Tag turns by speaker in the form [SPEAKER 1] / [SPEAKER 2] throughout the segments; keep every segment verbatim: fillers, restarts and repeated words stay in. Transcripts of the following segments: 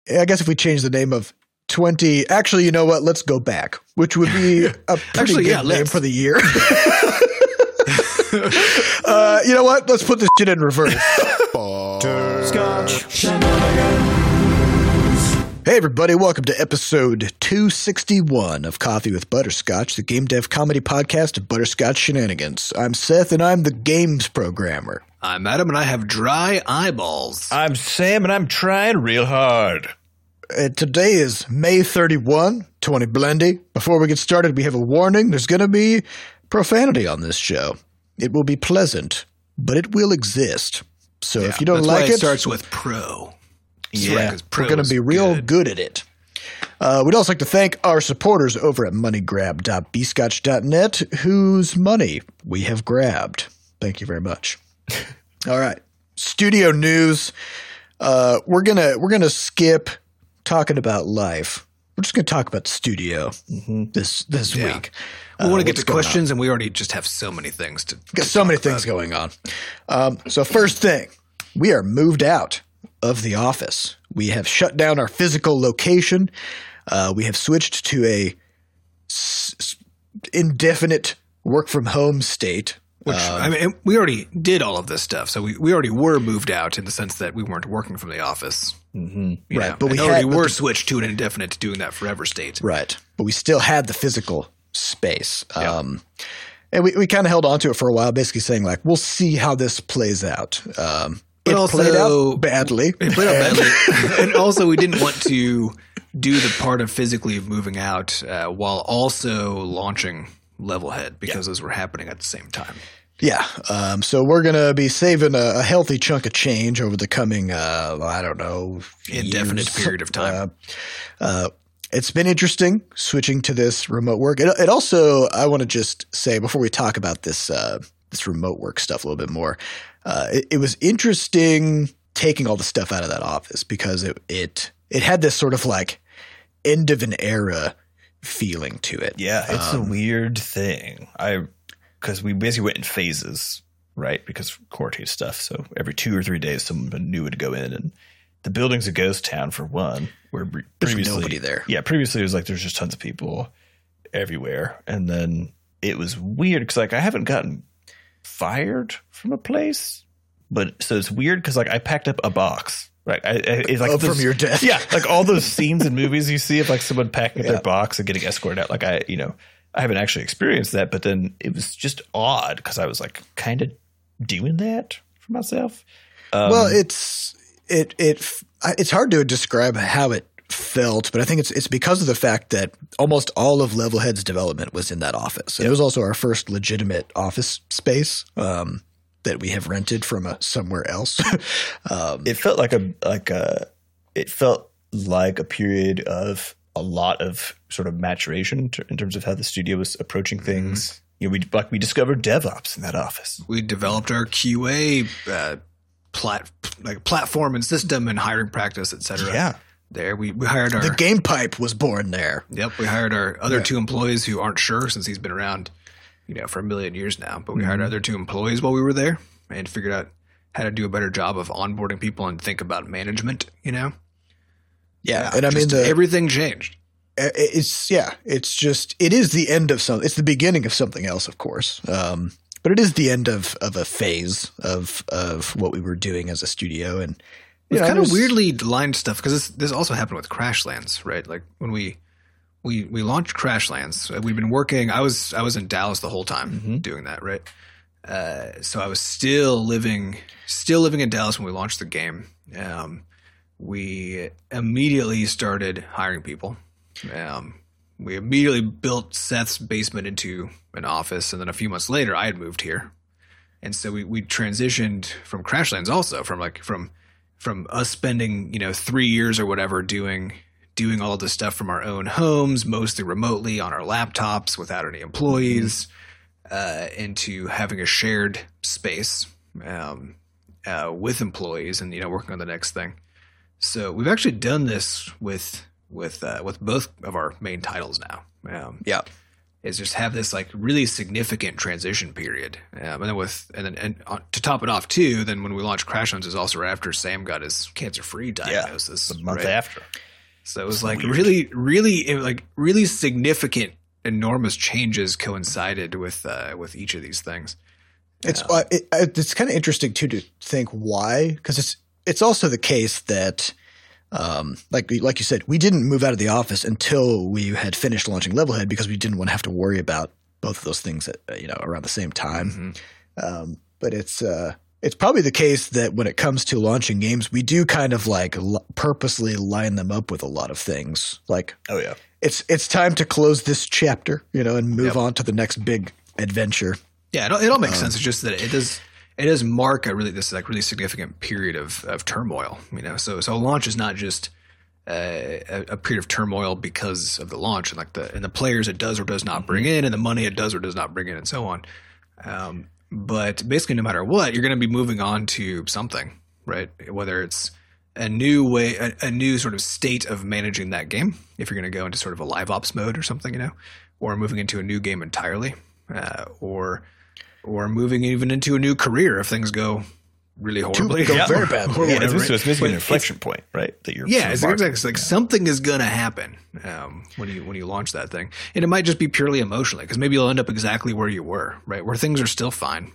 [SPEAKER 1] I guess if we change the name of twenty, actually, you know what? Let's go back, which would be a pretty
[SPEAKER 2] actually,
[SPEAKER 1] good
[SPEAKER 2] yeah,
[SPEAKER 1] name
[SPEAKER 2] let's.
[SPEAKER 1] for the year. uh, you know what? Let's put this shit in reverse.
[SPEAKER 3] Butterscotch.
[SPEAKER 1] Hey everybody, welcome to episode two sixty-one of Coffee with Butterscotch, the game dev comedy podcast of Butterscotch Shenanigans. I'm Seth and I'm the games programmer.
[SPEAKER 2] I'm Adam and I have dry eyeballs.
[SPEAKER 3] I'm Sam and I'm trying real hard.
[SPEAKER 1] Uh, today is May thirty-first, twenty Blendy. Before we get started, we have a warning. There's going to be profanity on this show. It will be pleasant, but it will exist. So
[SPEAKER 2] Yeah,
[SPEAKER 1] if you don't
[SPEAKER 2] that's
[SPEAKER 1] like
[SPEAKER 2] why
[SPEAKER 1] it,
[SPEAKER 2] it starts with pro. That's
[SPEAKER 3] Yeah,
[SPEAKER 2] right, 'cause pro
[SPEAKER 1] we're going
[SPEAKER 2] is
[SPEAKER 1] to be real
[SPEAKER 2] good.
[SPEAKER 1] good, at it. Uh, we'd also like to thank our supporters over at money grab dot b scotch dot net, whose money we have grabbed. Thank you very much. All right, studio news. Uh, we're gonna we're gonna skip talking about life. We're just gonna talk about studio
[SPEAKER 3] Mm-hmm.
[SPEAKER 1] this this
[SPEAKER 2] Yeah.
[SPEAKER 1] week.
[SPEAKER 2] We
[SPEAKER 1] Uh,
[SPEAKER 2] want to get
[SPEAKER 1] what's
[SPEAKER 2] to
[SPEAKER 1] going on.
[SPEAKER 2] questions, and we already just have so many things to.
[SPEAKER 1] Got so many things going on. Um, so first thing, we are moved out of the office. We have shut down our physical location. Uh, we have switched to a s- s- indefinite work from home state.
[SPEAKER 2] Which
[SPEAKER 1] Um,
[SPEAKER 2] I mean, we already did all of this stuff, so we, we already were moved out in the sense that we weren't working from the office,
[SPEAKER 3] Mm-hmm.
[SPEAKER 2] you
[SPEAKER 1] Right,
[SPEAKER 2] know,
[SPEAKER 1] but we
[SPEAKER 2] and already
[SPEAKER 1] had- but
[SPEAKER 2] were
[SPEAKER 1] the-
[SPEAKER 2] switched to an indefinite doing that forever state.
[SPEAKER 1] Right. But we still had the physical space.
[SPEAKER 2] Yeah.
[SPEAKER 1] Um, and we, we kind of held on to it for a while, basically saying, like, we'll see how this plays out. Um,
[SPEAKER 2] But
[SPEAKER 1] it
[SPEAKER 2] also-
[SPEAKER 1] played out badly.
[SPEAKER 2] It played out
[SPEAKER 1] And-
[SPEAKER 2] badly. And also, we didn't want to do the part of physically moving out uh, while also launching Levelhead because those were happening at the same time.
[SPEAKER 1] Yeah. Um, so we're going to be saving a, a healthy chunk of change over the coming, uh, I don't know,
[SPEAKER 2] Indefinite
[SPEAKER 1] years.
[SPEAKER 2] period of time.
[SPEAKER 1] Uh, uh, it's been interesting switching to this remote work. It, it also, I want to just say before we talk about this, uh, this remote work stuff a little bit more, uh, it, it was interesting taking all the stuff out of that office because it, it, it had this sort of like end of an era feeling to it.
[SPEAKER 3] Yeah, it's
[SPEAKER 1] Um,
[SPEAKER 3] a weird thing. I because we basically went in phases, right? Because of quarantine stuff. So every two or three days, someone new would go in, and the building's a ghost town for one. Where pre-
[SPEAKER 1] There's
[SPEAKER 3] previously,
[SPEAKER 1] nobody there.
[SPEAKER 3] Yeah, previously it was like there's just tons of people everywhere, and then it was weird because like I haven't gotten fired from a place, but so it's weird because like I packed up a box. Right, I, I, it's like
[SPEAKER 1] Oh, from
[SPEAKER 3] those-
[SPEAKER 1] your desk.
[SPEAKER 3] yeah, like all those scenes in movies you see of like someone packing up
[SPEAKER 1] Yeah.
[SPEAKER 3] their box and getting escorted out. Like I, you know, I haven't actually experienced that, but then it was just odd because I was like kind of doing that for myself. Um,
[SPEAKER 1] Well, it's it it it's hard to describe how it felt, but I think it's it's because of the fact that almost all of Levelhead's development was in that office. And it was also our first legitimate office space um, that we have rented from a, somewhere else. um,
[SPEAKER 3] it felt like a like a it felt like a period of a lot of sort of maturation t- in terms of how the studio was approaching things. You know, we like we discovered DevOps in that office.
[SPEAKER 2] We developed our Q A uh, plat like platform and system and hiring practice, et cetera.
[SPEAKER 3] Yeah.
[SPEAKER 2] There we, we hired our
[SPEAKER 1] the game pipe was born there.
[SPEAKER 2] Yep, we hired our other
[SPEAKER 1] Yeah.
[SPEAKER 2] two employees who aren't sure since he's been around, you know, for a million years now. But we
[SPEAKER 1] Mm-hmm.
[SPEAKER 2] hired our other two employees while we were there and figured out how to do a better job of onboarding people and think about management. You know,
[SPEAKER 1] Yeah, and I mean
[SPEAKER 2] Just
[SPEAKER 1] the
[SPEAKER 2] everything changed.
[SPEAKER 1] it's yeah, it's just it is the end of something. It's the beginning of something else, of course. Um, but it is the end of of a phase of of what we were doing as a studio, and you
[SPEAKER 2] It's
[SPEAKER 1] know,
[SPEAKER 2] kind of
[SPEAKER 1] there's-
[SPEAKER 2] weirdly lined stuff because this this also happened with Crashlands, right? Like when we we we launched Crashlands, uh, we've been working. I was I was in Dallas the whole time
[SPEAKER 1] Mm-hmm.
[SPEAKER 2] doing that, right? Uh, so I was still living still living in Dallas when we launched the game. Um, we immediately started hiring people. Um, we immediately built Seth's basement into an office, and then a few months later, I had moved here, and so we we transitioned from Crashlands also from like from from us spending you know three years or whatever doing doing all this stuff from our own homes, mostly remotely on our laptops without any employees, uh, into having a shared space um, uh, with employees and you know working on the next thing. So we've actually done this with with uh, with both of our main titles now. Um,
[SPEAKER 1] yeah.
[SPEAKER 2] is just have this like really significant transition period. Um, and then with and then and uh, to top it off too, then when we launched Crashlands is also right after Sam got his cancer-free diagnosis.
[SPEAKER 3] Yeah, a month
[SPEAKER 2] right?
[SPEAKER 3] after.
[SPEAKER 2] So it was
[SPEAKER 3] It's
[SPEAKER 2] like
[SPEAKER 3] weird.
[SPEAKER 2] really, really, it, like really significant, enormous changes coincided with uh, with each of these things.
[SPEAKER 1] It's
[SPEAKER 2] Um,
[SPEAKER 1] uh, it, it's kind of interesting too to think why, because it's it's also the case that, um, like like you said, we didn't move out of the office until we had finished launching Levelhead because we didn't want to have to worry about both of those things at, uh, you know around the same time.
[SPEAKER 2] mhm.
[SPEAKER 1] Um, but it's uh, it's probably the case that when it comes to launching games, we do kind of like l- purposely line them up with a lot of things. Like
[SPEAKER 3] Oh yeah.
[SPEAKER 1] it's it's time to close this chapter, you know, and move
[SPEAKER 2] Yep.
[SPEAKER 1] on to the next big adventure.
[SPEAKER 2] Yeah, it all, it all makes
[SPEAKER 1] Um,
[SPEAKER 2] sense. It's just that it does it does mark a really this like really significant period of of turmoil. You know, so so launch is not just uh, a, a period of turmoil because of the launch and like the and the players it does or does not bring in and the money it does or does not bring in and so on. Um, but basically, no matter what, you're going to be moving on to something, right? Whether it's a new way, a, a new sort of state of managing that game, if you're going to go into sort of a live ops mode or something, you know, or moving into a new game entirely, uh, or or moving even into a new career if things go really horribly,
[SPEAKER 1] go
[SPEAKER 3] Yeah.
[SPEAKER 1] very badly.
[SPEAKER 2] Or
[SPEAKER 3] Yeah,
[SPEAKER 2] whatever,
[SPEAKER 3] it's, so it's basically
[SPEAKER 2] But
[SPEAKER 3] an inflection point, right? That you're
[SPEAKER 2] yeah, it's
[SPEAKER 3] sort of
[SPEAKER 2] exactly
[SPEAKER 3] marking.
[SPEAKER 2] it's like something is gonna happen um, when you when you launch that thing, and it might just be purely emotionally because maybe you'll end up exactly where you were, right, where things are still fine,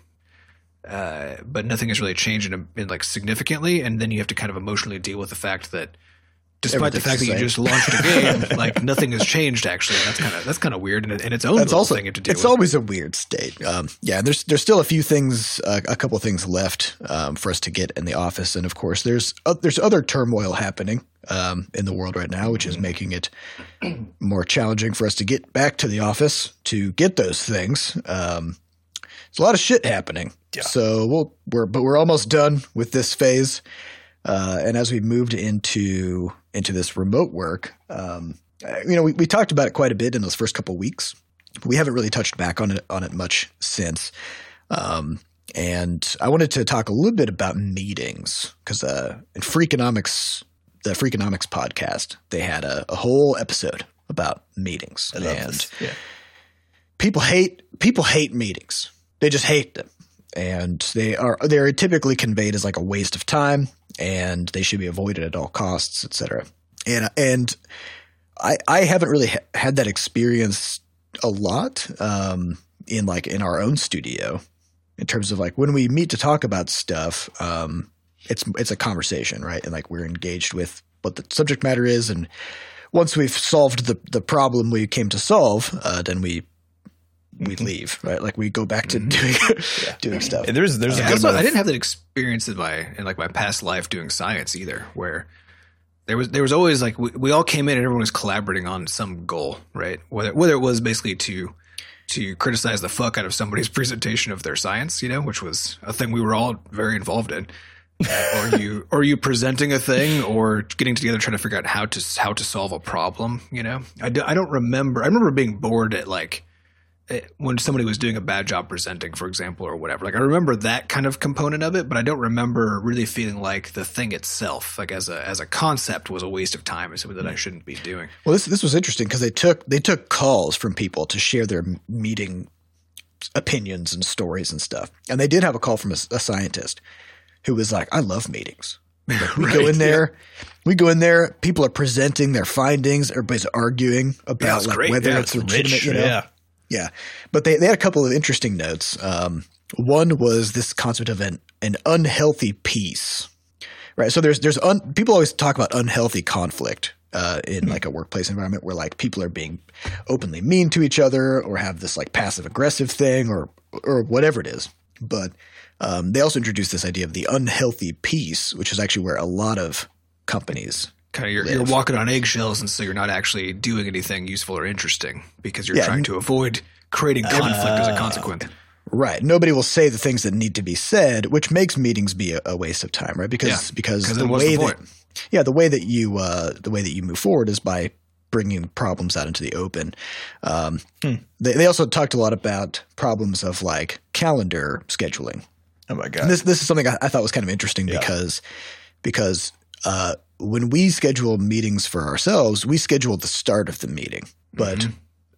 [SPEAKER 2] uh, but nothing has really changed in, in like significantly, and then you have to kind of emotionally deal with the fact that despite the
[SPEAKER 1] Everything's
[SPEAKER 2] fact that
[SPEAKER 1] the
[SPEAKER 2] you
[SPEAKER 1] same.
[SPEAKER 2] just launched a game, like nothing has changed actually. And that's kind of that's kind of weird in, in its own
[SPEAKER 1] That's
[SPEAKER 2] little
[SPEAKER 1] also
[SPEAKER 2] thing you have to deal
[SPEAKER 1] it's
[SPEAKER 2] with.
[SPEAKER 1] always a weird state. Um, yeah, and there's there's still a few things, uh, a couple of things left um, for us to get in the office, and of course there's uh, there's other turmoil happening um, in the world right now, which is making it more challenging for us to get back to the office to get those things. Um, there's a lot of shit happening,
[SPEAKER 3] Yeah.
[SPEAKER 1] so we'll we're but we're almost done with this phase. Uh, and as we moved into into this remote work, um, uh, you know, we, we talked about it quite a bit in those first couple of weeks. But we haven't really touched back on it on it much since. Um, and I wanted to talk a little bit about meetings because uh, in Freakonomics, the Freakonomics podcast, they had a, a whole episode about meetings,
[SPEAKER 3] I love
[SPEAKER 1] and
[SPEAKER 3] this. Yeah.
[SPEAKER 1] people hate people hate meetings. They just hate them, and they are they're typically conveyed as like a waste of time, and they should be avoided at all costs, et cetera. And and I I haven't really ha- had that experience a lot um, in like in our own studio, in terms of like when we meet to talk about stuff. Um, it's it's a conversation, right? And like we're engaged with what the subject matter is, and once we've solved the the problem we came to solve, uh, then we we leave, right? Like we go back to doing doing stuff.
[SPEAKER 3] And there's there's
[SPEAKER 2] Yeah,
[SPEAKER 3] a
[SPEAKER 2] I,
[SPEAKER 3] good
[SPEAKER 2] also,
[SPEAKER 3] amount
[SPEAKER 2] I
[SPEAKER 3] of-
[SPEAKER 2] didn't have that experience in my in like my past life doing science either, where there was there was always like we, we all came in and everyone was collaborating on some goal, right? Whether whether it was basically to to criticize the fuck out of somebody's presentation of their science, you know, which was a thing we were all very involved in, uh, or you or you presenting a thing, or getting together trying to figure out how to how to solve a problem, you know. I, do, I don't remember. I remember being bored at like. When somebody was doing a bad job presenting, for example, or whatever. Like I remember that kind of component of it, but I don't remember really feeling like the thing itself, like as a as a concept, was a waste of time and something that I shouldn't be doing.
[SPEAKER 1] Well, this this was interesting because they took they took calls from people to share their m- meeting opinions and stories and stuff, and they did have a call from a, a scientist who was like, "I love meetings. Like, we go
[SPEAKER 2] Right,
[SPEAKER 1] in there, we go in there. People are presenting their findings. Everybody's arguing about
[SPEAKER 2] it's
[SPEAKER 1] like
[SPEAKER 2] great.
[SPEAKER 1] whether
[SPEAKER 2] Yeah,
[SPEAKER 1] it's
[SPEAKER 3] it's
[SPEAKER 1] legitimate.
[SPEAKER 3] rich,
[SPEAKER 1] you know,
[SPEAKER 3] yeah.
[SPEAKER 1] Yeah, but they, they had a couple of interesting notes. Um, one was this concept of an, an unhealthy peace, right? So there's there's un, people always talk about unhealthy conflict uh, in like a workplace environment where like people are being openly mean to each other or have this like passive aggressive thing or or whatever it is. But um, they also introduced this idea of the unhealthy peace, which is actually where a lot of companies
[SPEAKER 2] Kind of you're,
[SPEAKER 1] live.
[SPEAKER 2] you're walking on eggshells, and so you're not actually doing anything useful or interesting because you're
[SPEAKER 1] Yeah.
[SPEAKER 2] trying to avoid creating conflict as a consequence.
[SPEAKER 1] Right. Nobody will say the things that need to be said, which makes meetings be a, a waste of time, right? Because
[SPEAKER 2] Yeah,
[SPEAKER 1] because
[SPEAKER 2] 'cause
[SPEAKER 1] the
[SPEAKER 2] then what's
[SPEAKER 1] way
[SPEAKER 2] the
[SPEAKER 1] that
[SPEAKER 2] point?
[SPEAKER 1] yeah, the way that you uh, the way that you move forward is by bringing problems out into the open. Um,
[SPEAKER 3] Hmm.
[SPEAKER 1] they, they also talked a lot about problems of like calendar scheduling.
[SPEAKER 3] Oh my god.
[SPEAKER 1] And this this is something I, I thought was kind of interesting
[SPEAKER 3] Yeah.
[SPEAKER 1] because because uh, when we schedule meetings for ourselves, we schedule the start of the meeting, but
[SPEAKER 2] Mhm.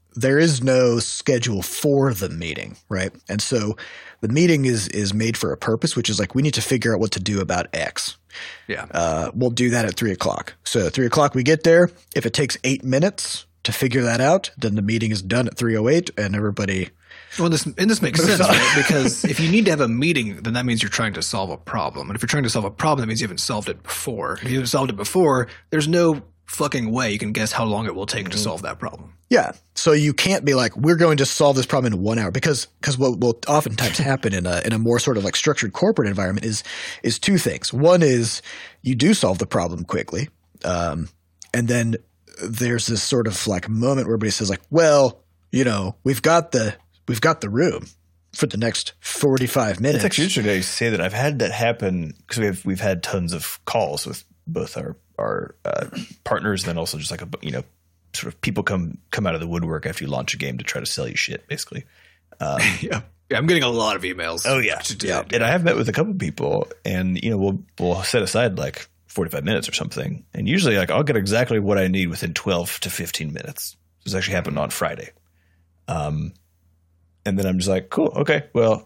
[SPEAKER 1] there is no schedule for the meeting, right? And so the meeting is is made for a purpose, which is like we need to figure out what to do about X.
[SPEAKER 2] Yeah.
[SPEAKER 1] Uh, we'll do that at three o'clock. So at three o'clock we get there. If it takes eight minutes to figure that out, then the meeting is done at three oh eight and everybody –
[SPEAKER 2] Well, this and this makes sense, right? Because if you need to have a meeting, then that means you're trying to solve a problem. And if you're trying to solve a problem, that means you haven't solved it before. If you haven't solved it before, there's no fucking way you can guess how long it will take mm-hmm. to solve that problem.
[SPEAKER 1] Yeah. So you can't be like, we're going to solve this problem in one hour because because what will oftentimes happen in a in a more sort of like structured corporate environment is is two things. One is you do solve the problem quickly, um, and then there's this sort of like moment where everybody says like, well, you know, we've got the we've got the room for the next forty-five minutes.
[SPEAKER 3] It's actually interesting to say that I've had that happen because we have we've had tons of calls with both our our uh, partners and then also just like a you know sort of people come come out of the woodwork after you launch a game to try to sell you shit basically. Um,
[SPEAKER 2] yeah. yeah, I'm getting a lot of emails.
[SPEAKER 3] Oh yeah, yeah. And I have met with a couple of people, and you know we'll we'll set aside like forty-five minutes or something, and usually like I'll get exactly what I need within twelve to fifteen minutes. This actually happened on Friday. Um. And then I'm just like, cool, okay, well,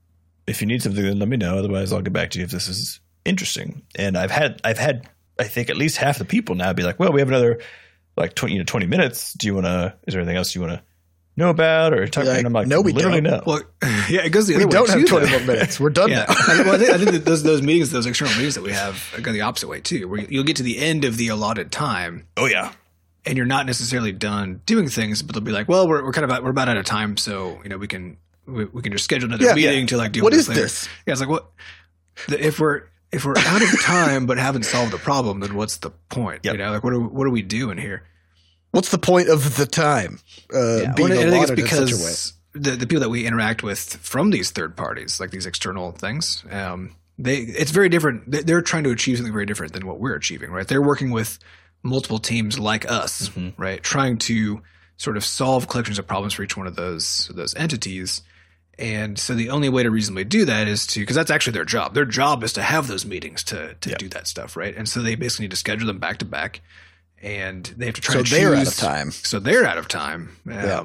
[SPEAKER 3] if you need something, then let me know. Otherwise, I'll get back to you if this is interesting. And I've had, I've had, I think at least half the people now be like, well, we have another like twenty, you know, twenty minutes. Do you want to? Is there anything else you want to know about or talk?
[SPEAKER 1] Like,
[SPEAKER 3] and I'm like,
[SPEAKER 1] no, we
[SPEAKER 3] literally
[SPEAKER 1] don't.
[SPEAKER 3] no.
[SPEAKER 2] Well, yeah, it goes the
[SPEAKER 1] we
[SPEAKER 2] other way.
[SPEAKER 1] We don't have
[SPEAKER 2] too,
[SPEAKER 1] twenty more minutes. We're done
[SPEAKER 2] yeah.
[SPEAKER 1] now.
[SPEAKER 2] I, well, I think, I think that those those meetings, those external meetings that we have, go the opposite way too, where you'll get to the end of the allotted time.
[SPEAKER 3] Oh yeah.
[SPEAKER 2] And you're not necessarily done doing things, but they'll be like, well, we're we're kind of out, we're about out of time, so you know we can. We, we can just schedule another
[SPEAKER 1] yeah,
[SPEAKER 2] meeting
[SPEAKER 1] yeah.
[SPEAKER 2] to like deal
[SPEAKER 1] what
[SPEAKER 2] with
[SPEAKER 1] is
[SPEAKER 2] this later.
[SPEAKER 1] This?
[SPEAKER 2] Yeah, it's like what the, if we're if we're out of time but haven't solved the problem, then what's the point?
[SPEAKER 3] Yep.
[SPEAKER 2] You know, like what are what are we doing here?
[SPEAKER 1] What's the point of the time? Uh,
[SPEAKER 2] Yeah.
[SPEAKER 1] being
[SPEAKER 2] Well, I think it's
[SPEAKER 1] allotted in such a way.
[SPEAKER 2] because the the people that we interact with from these third parties, like these external things, um, they it's very different. They- They're trying to achieve something very different than what we're achieving, right? They're working with multiple teams like us,
[SPEAKER 3] Mm-hmm.
[SPEAKER 2] right? Trying to sort of solve collections of problems for each one of those those entities. And so the only way to reasonably do that is to, because that's actually their job. Their job is to have those meetings to to
[SPEAKER 3] Yeah.
[SPEAKER 2] do that stuff, right? And so they basically need to schedule them back to back, and they have to try
[SPEAKER 1] So
[SPEAKER 2] to
[SPEAKER 1] they're
[SPEAKER 2] choose.
[SPEAKER 1] out of time.
[SPEAKER 2] So they're out of time. Um,
[SPEAKER 1] Yeah.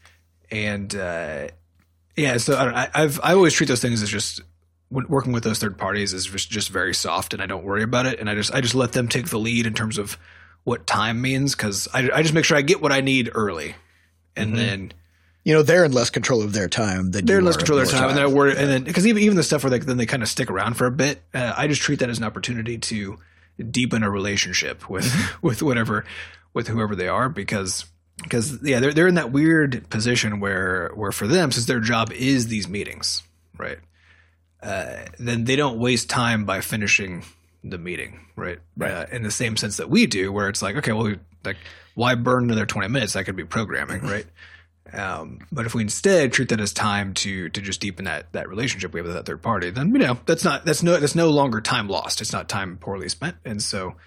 [SPEAKER 2] And uh, yeah, so I, don't, I, I've I always treat those things as just when working with those third parties is just, just very soft, and I don't worry about it, and I just I just let them take the lead in terms of what time means, because I, I just make sure I get what I need early, and
[SPEAKER 3] Mm-hmm.
[SPEAKER 2] then.
[SPEAKER 1] You know, they're in less control of their time than
[SPEAKER 2] They're
[SPEAKER 1] you
[SPEAKER 2] in less
[SPEAKER 1] are
[SPEAKER 2] control of
[SPEAKER 1] your
[SPEAKER 2] their time, and then I worry, and then because even even the stuff where like then they kind of stick around for a bit, uh, I just treat that as an opportunity to deepen a relationship with with whatever with whoever they are, because because yeah, they're they're in that weird position where where for them, since their job is these meetings, right? Uh, then they don't waste time by finishing the meeting, right?
[SPEAKER 3] Right.
[SPEAKER 2] Uh, in the same sense that we do, where it's like, okay, well, like why burn another twenty minutes? That could be programming, right? Um, but if we instead treat that as time to to just deepen that that relationship we have with that third party, then you know that's not that's no that's no longer time lost. It's not time poorly spent, and so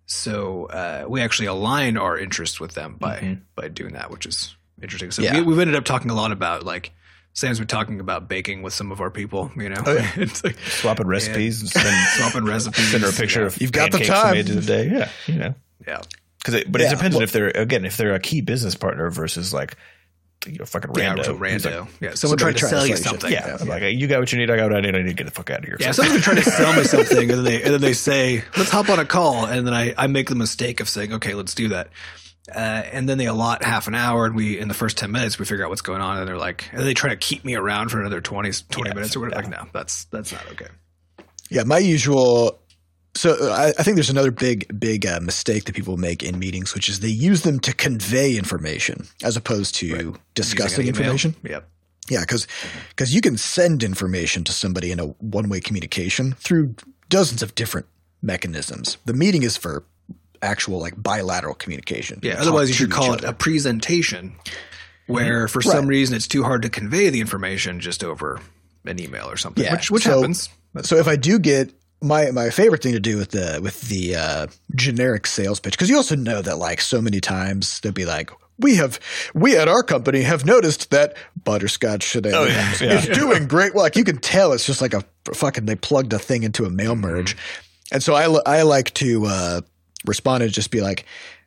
[SPEAKER 2] so uh, we actually align our interests with them by
[SPEAKER 3] Mm-hmm.
[SPEAKER 2] by doing that, which is interesting. So
[SPEAKER 1] Yeah.
[SPEAKER 2] we, we've ended up talking a lot about like Sam's been talking about baking with some of our people. You know,
[SPEAKER 3] Oh, yeah.
[SPEAKER 2] it's like
[SPEAKER 3] Swapping recipes and send,
[SPEAKER 2] swapping recipes.
[SPEAKER 3] send her a picture
[SPEAKER 2] yeah.
[SPEAKER 3] of
[SPEAKER 1] You've got the
[SPEAKER 3] pancakes
[SPEAKER 1] time.
[SPEAKER 3] made in a day. Yeah, you know.
[SPEAKER 2] yeah.
[SPEAKER 3] Because it, but it
[SPEAKER 1] Yeah,
[SPEAKER 3] depends
[SPEAKER 1] well-
[SPEAKER 3] on if they're again if they're a key business partner versus like you know fucking
[SPEAKER 2] Yeah,
[SPEAKER 3] rando.
[SPEAKER 2] so
[SPEAKER 3] who's
[SPEAKER 2] rando.
[SPEAKER 3] like,
[SPEAKER 2] yeah, someone
[SPEAKER 1] somebody
[SPEAKER 2] trying to
[SPEAKER 1] trying to
[SPEAKER 2] sell you
[SPEAKER 1] sell you shit.
[SPEAKER 2] something.
[SPEAKER 3] yeah, I'm like you got what you need. I got what I need. I need to get the fuck out of here.
[SPEAKER 2] Yeah, someone's trying to sell me something, and then they and then they say, "Let's hop on a call," and then I, I make the mistake of saying, "Okay, let's do that," uh, and then they allot half an hour, and we in the first ten minutes we figure out what's going on, and they're like, and they try to keep me around for another twenty, twenty
[SPEAKER 3] Yeah,
[SPEAKER 2] minutes or whatever.
[SPEAKER 3] yeah.
[SPEAKER 2] Like, no, that's that's not okay.
[SPEAKER 1] Yeah, my usual. So uh, I, I think there's another big, big uh, mistake that people make in meetings, which is they use them to convey information as opposed to discussing
[SPEAKER 2] Using an email.
[SPEAKER 1] information.
[SPEAKER 2] Yep.
[SPEAKER 1] Yeah, because you can send information to somebody in a one-way communication through dozens of different mechanisms. The meeting is for actual like bilateral communication.
[SPEAKER 2] Yeah.
[SPEAKER 1] Talk
[SPEAKER 2] Otherwise, you
[SPEAKER 1] to
[SPEAKER 2] should
[SPEAKER 1] each
[SPEAKER 2] call it
[SPEAKER 1] other.
[SPEAKER 2] a presentation, where for
[SPEAKER 1] Right.
[SPEAKER 2] some reason it's too hard to convey the information just over an email or something.
[SPEAKER 1] Yeah,
[SPEAKER 2] Which which
[SPEAKER 1] so-
[SPEAKER 2] happens.
[SPEAKER 1] So if I do get my my favorite thing to do with the with the uh, generic sales pitch, because you also know that like so many times they'll be like, we have we at our company have noticed that butterscotch shenanigans
[SPEAKER 3] Oh, yeah, yeah.
[SPEAKER 1] is doing great. Well, like you can tell it's just like a fucking they plugged a thing into a mail merge, and so I li- I like to uh, respond and just be like,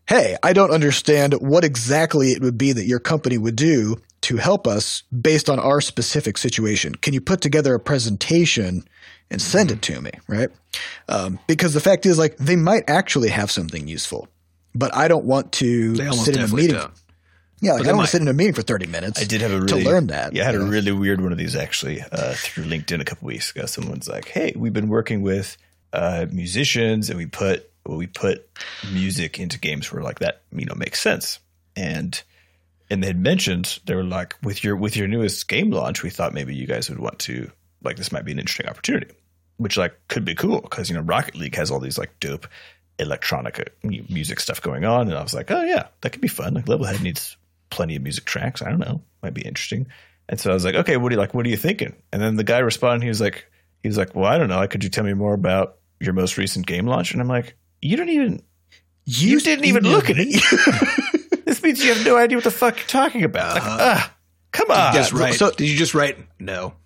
[SPEAKER 1] hey, I don't understand what exactly it would be that your company would do to help us based on our specific situation. Can you put together a presentation and send it to me, right? Um, because the fact is, like, they might actually have something useful, but I don't want to
[SPEAKER 2] They almost
[SPEAKER 1] sit in a
[SPEAKER 2] definitely
[SPEAKER 1] meeting.
[SPEAKER 2] don't.
[SPEAKER 1] Yeah, like,
[SPEAKER 2] But
[SPEAKER 1] I
[SPEAKER 2] they
[SPEAKER 1] don't want
[SPEAKER 2] might.
[SPEAKER 1] to sit in a meeting for thirty minutes
[SPEAKER 3] I did have a really
[SPEAKER 1] to learn that.
[SPEAKER 3] Yeah, I had
[SPEAKER 1] you
[SPEAKER 3] a
[SPEAKER 1] know?
[SPEAKER 3] really weird one of these actually uh, through LinkedIn a couple weeks ago. Someone's like, "Hey, we've been working with uh, musicians, and we put well, we put music into games where like that you know makes sense." And and they had mentioned they were like, "With your with your newest game launch, we thought maybe you guys would want to like this might be an interesting opportunity, which like could be cool because you know Rocket League has all these like dope electronic uh, mu- music stuff going on." And I was like, "Oh yeah, that could be fun. Like Levelhead needs plenty of music tracks. I don't know, might be interesting." And so I was like, "Okay, what do you like? What are you thinking?" And then the guy responded. He was like, "He was like, well, I don't know. Could you tell me more about your most recent game launch?" And I'm like, "You don't even, you, didn't even look at it. This means you have no idea what the fuck you're talking about. Like,
[SPEAKER 2] Uh-huh.
[SPEAKER 3] ah, come on."
[SPEAKER 2] Just right.
[SPEAKER 1] so-
[SPEAKER 2] Did you just write no?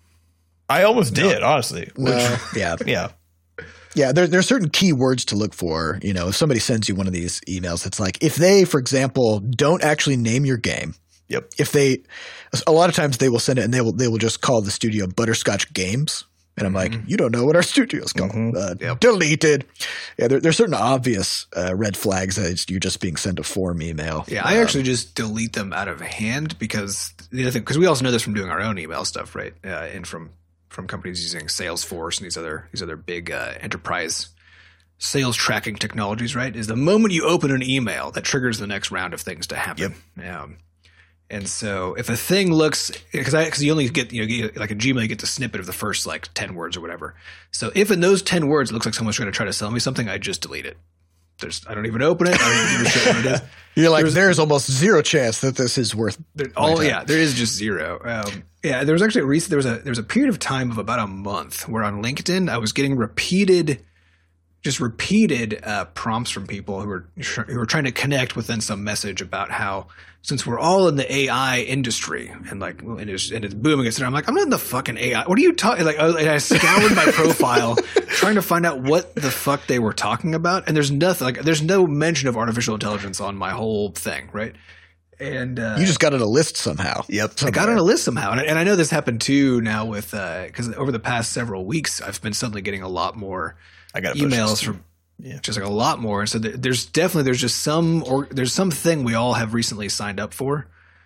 [SPEAKER 3] I almost did, honestly. Which,
[SPEAKER 1] No, yeah.
[SPEAKER 3] yeah,
[SPEAKER 1] Yeah, there, there are certain key words to look for. You know, if somebody sends you one of these emails, it's like if they, for example, don't actually name your game.
[SPEAKER 3] Yep.
[SPEAKER 1] If they, a lot of times they will send it and they will they will just call the studio Butterscotch Games, and I'm like, you don't know what our studio's called.
[SPEAKER 3] Mhm.
[SPEAKER 1] Uh,
[SPEAKER 2] Yep.
[SPEAKER 1] Deleted. Yeah, there, there's certain obvious uh, red flags that it's, you're just being sent a form email.
[SPEAKER 2] Yeah, I
[SPEAKER 1] Um,
[SPEAKER 2] actually just delete them out of hand because the other thing, because we also know this from doing our own email stuff, right? Uh, and from from companies using Salesforce and these other these other big uh, enterprise sales tracking technologies, right? Is the moment you open an email that triggers the next round of things to happen. Um, and so if a thing looks, because I because you only get you know get, like a Gmail, you get the snippet of the first like ten words or whatever. So if in those ten words it looks like someone's going to try to sell me something, I just delete it. There's I don't even open it. I don't even give a shit what it is.
[SPEAKER 1] You're like, there's, almost zero chance that this is worth.
[SPEAKER 2] There,
[SPEAKER 1] my
[SPEAKER 2] all
[SPEAKER 1] time.
[SPEAKER 2] yeah, there is just zero. Um, yeah, there was actually a recent. There was a there was a period of time of about a month where on LinkedIn I was getting repeated, just repeated uh, prompts from people who were who were trying to connect with then some message about how since we're all in the A I industry and like and it's and it's booming, et cetera. I'm like, I'm not in the fucking A I. What are you talking? Like, I, and I scoured my profile trying to find out what the fuck they were talking about, and there's nothing. Like, there's no mention of artificial intelligence on my whole thing, right? And uh,
[SPEAKER 1] You just got on a list somehow.
[SPEAKER 3] Yep.
[SPEAKER 2] I got on a list somehow, and I, and I know this happened too now with because over the past several weeks, I've been suddenly getting a lot more
[SPEAKER 3] I got a bunch of
[SPEAKER 2] emails
[SPEAKER 3] this
[SPEAKER 2] from
[SPEAKER 3] Yeah.
[SPEAKER 2] just like a lot more. And so there, there's definitely there's just some or there's something we all have recently signed up for,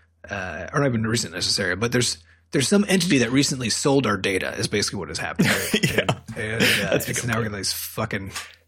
[SPEAKER 2] uh, or not even recent necessarily, but there's there's some entity that recently sold our data is basically what has happened. Right?
[SPEAKER 3] Yeah.
[SPEAKER 2] and, and uh,
[SPEAKER 3] That's
[SPEAKER 2] it's
[SPEAKER 3] a good
[SPEAKER 2] now we're
[SPEAKER 3] point.
[SPEAKER 2] getting these fucking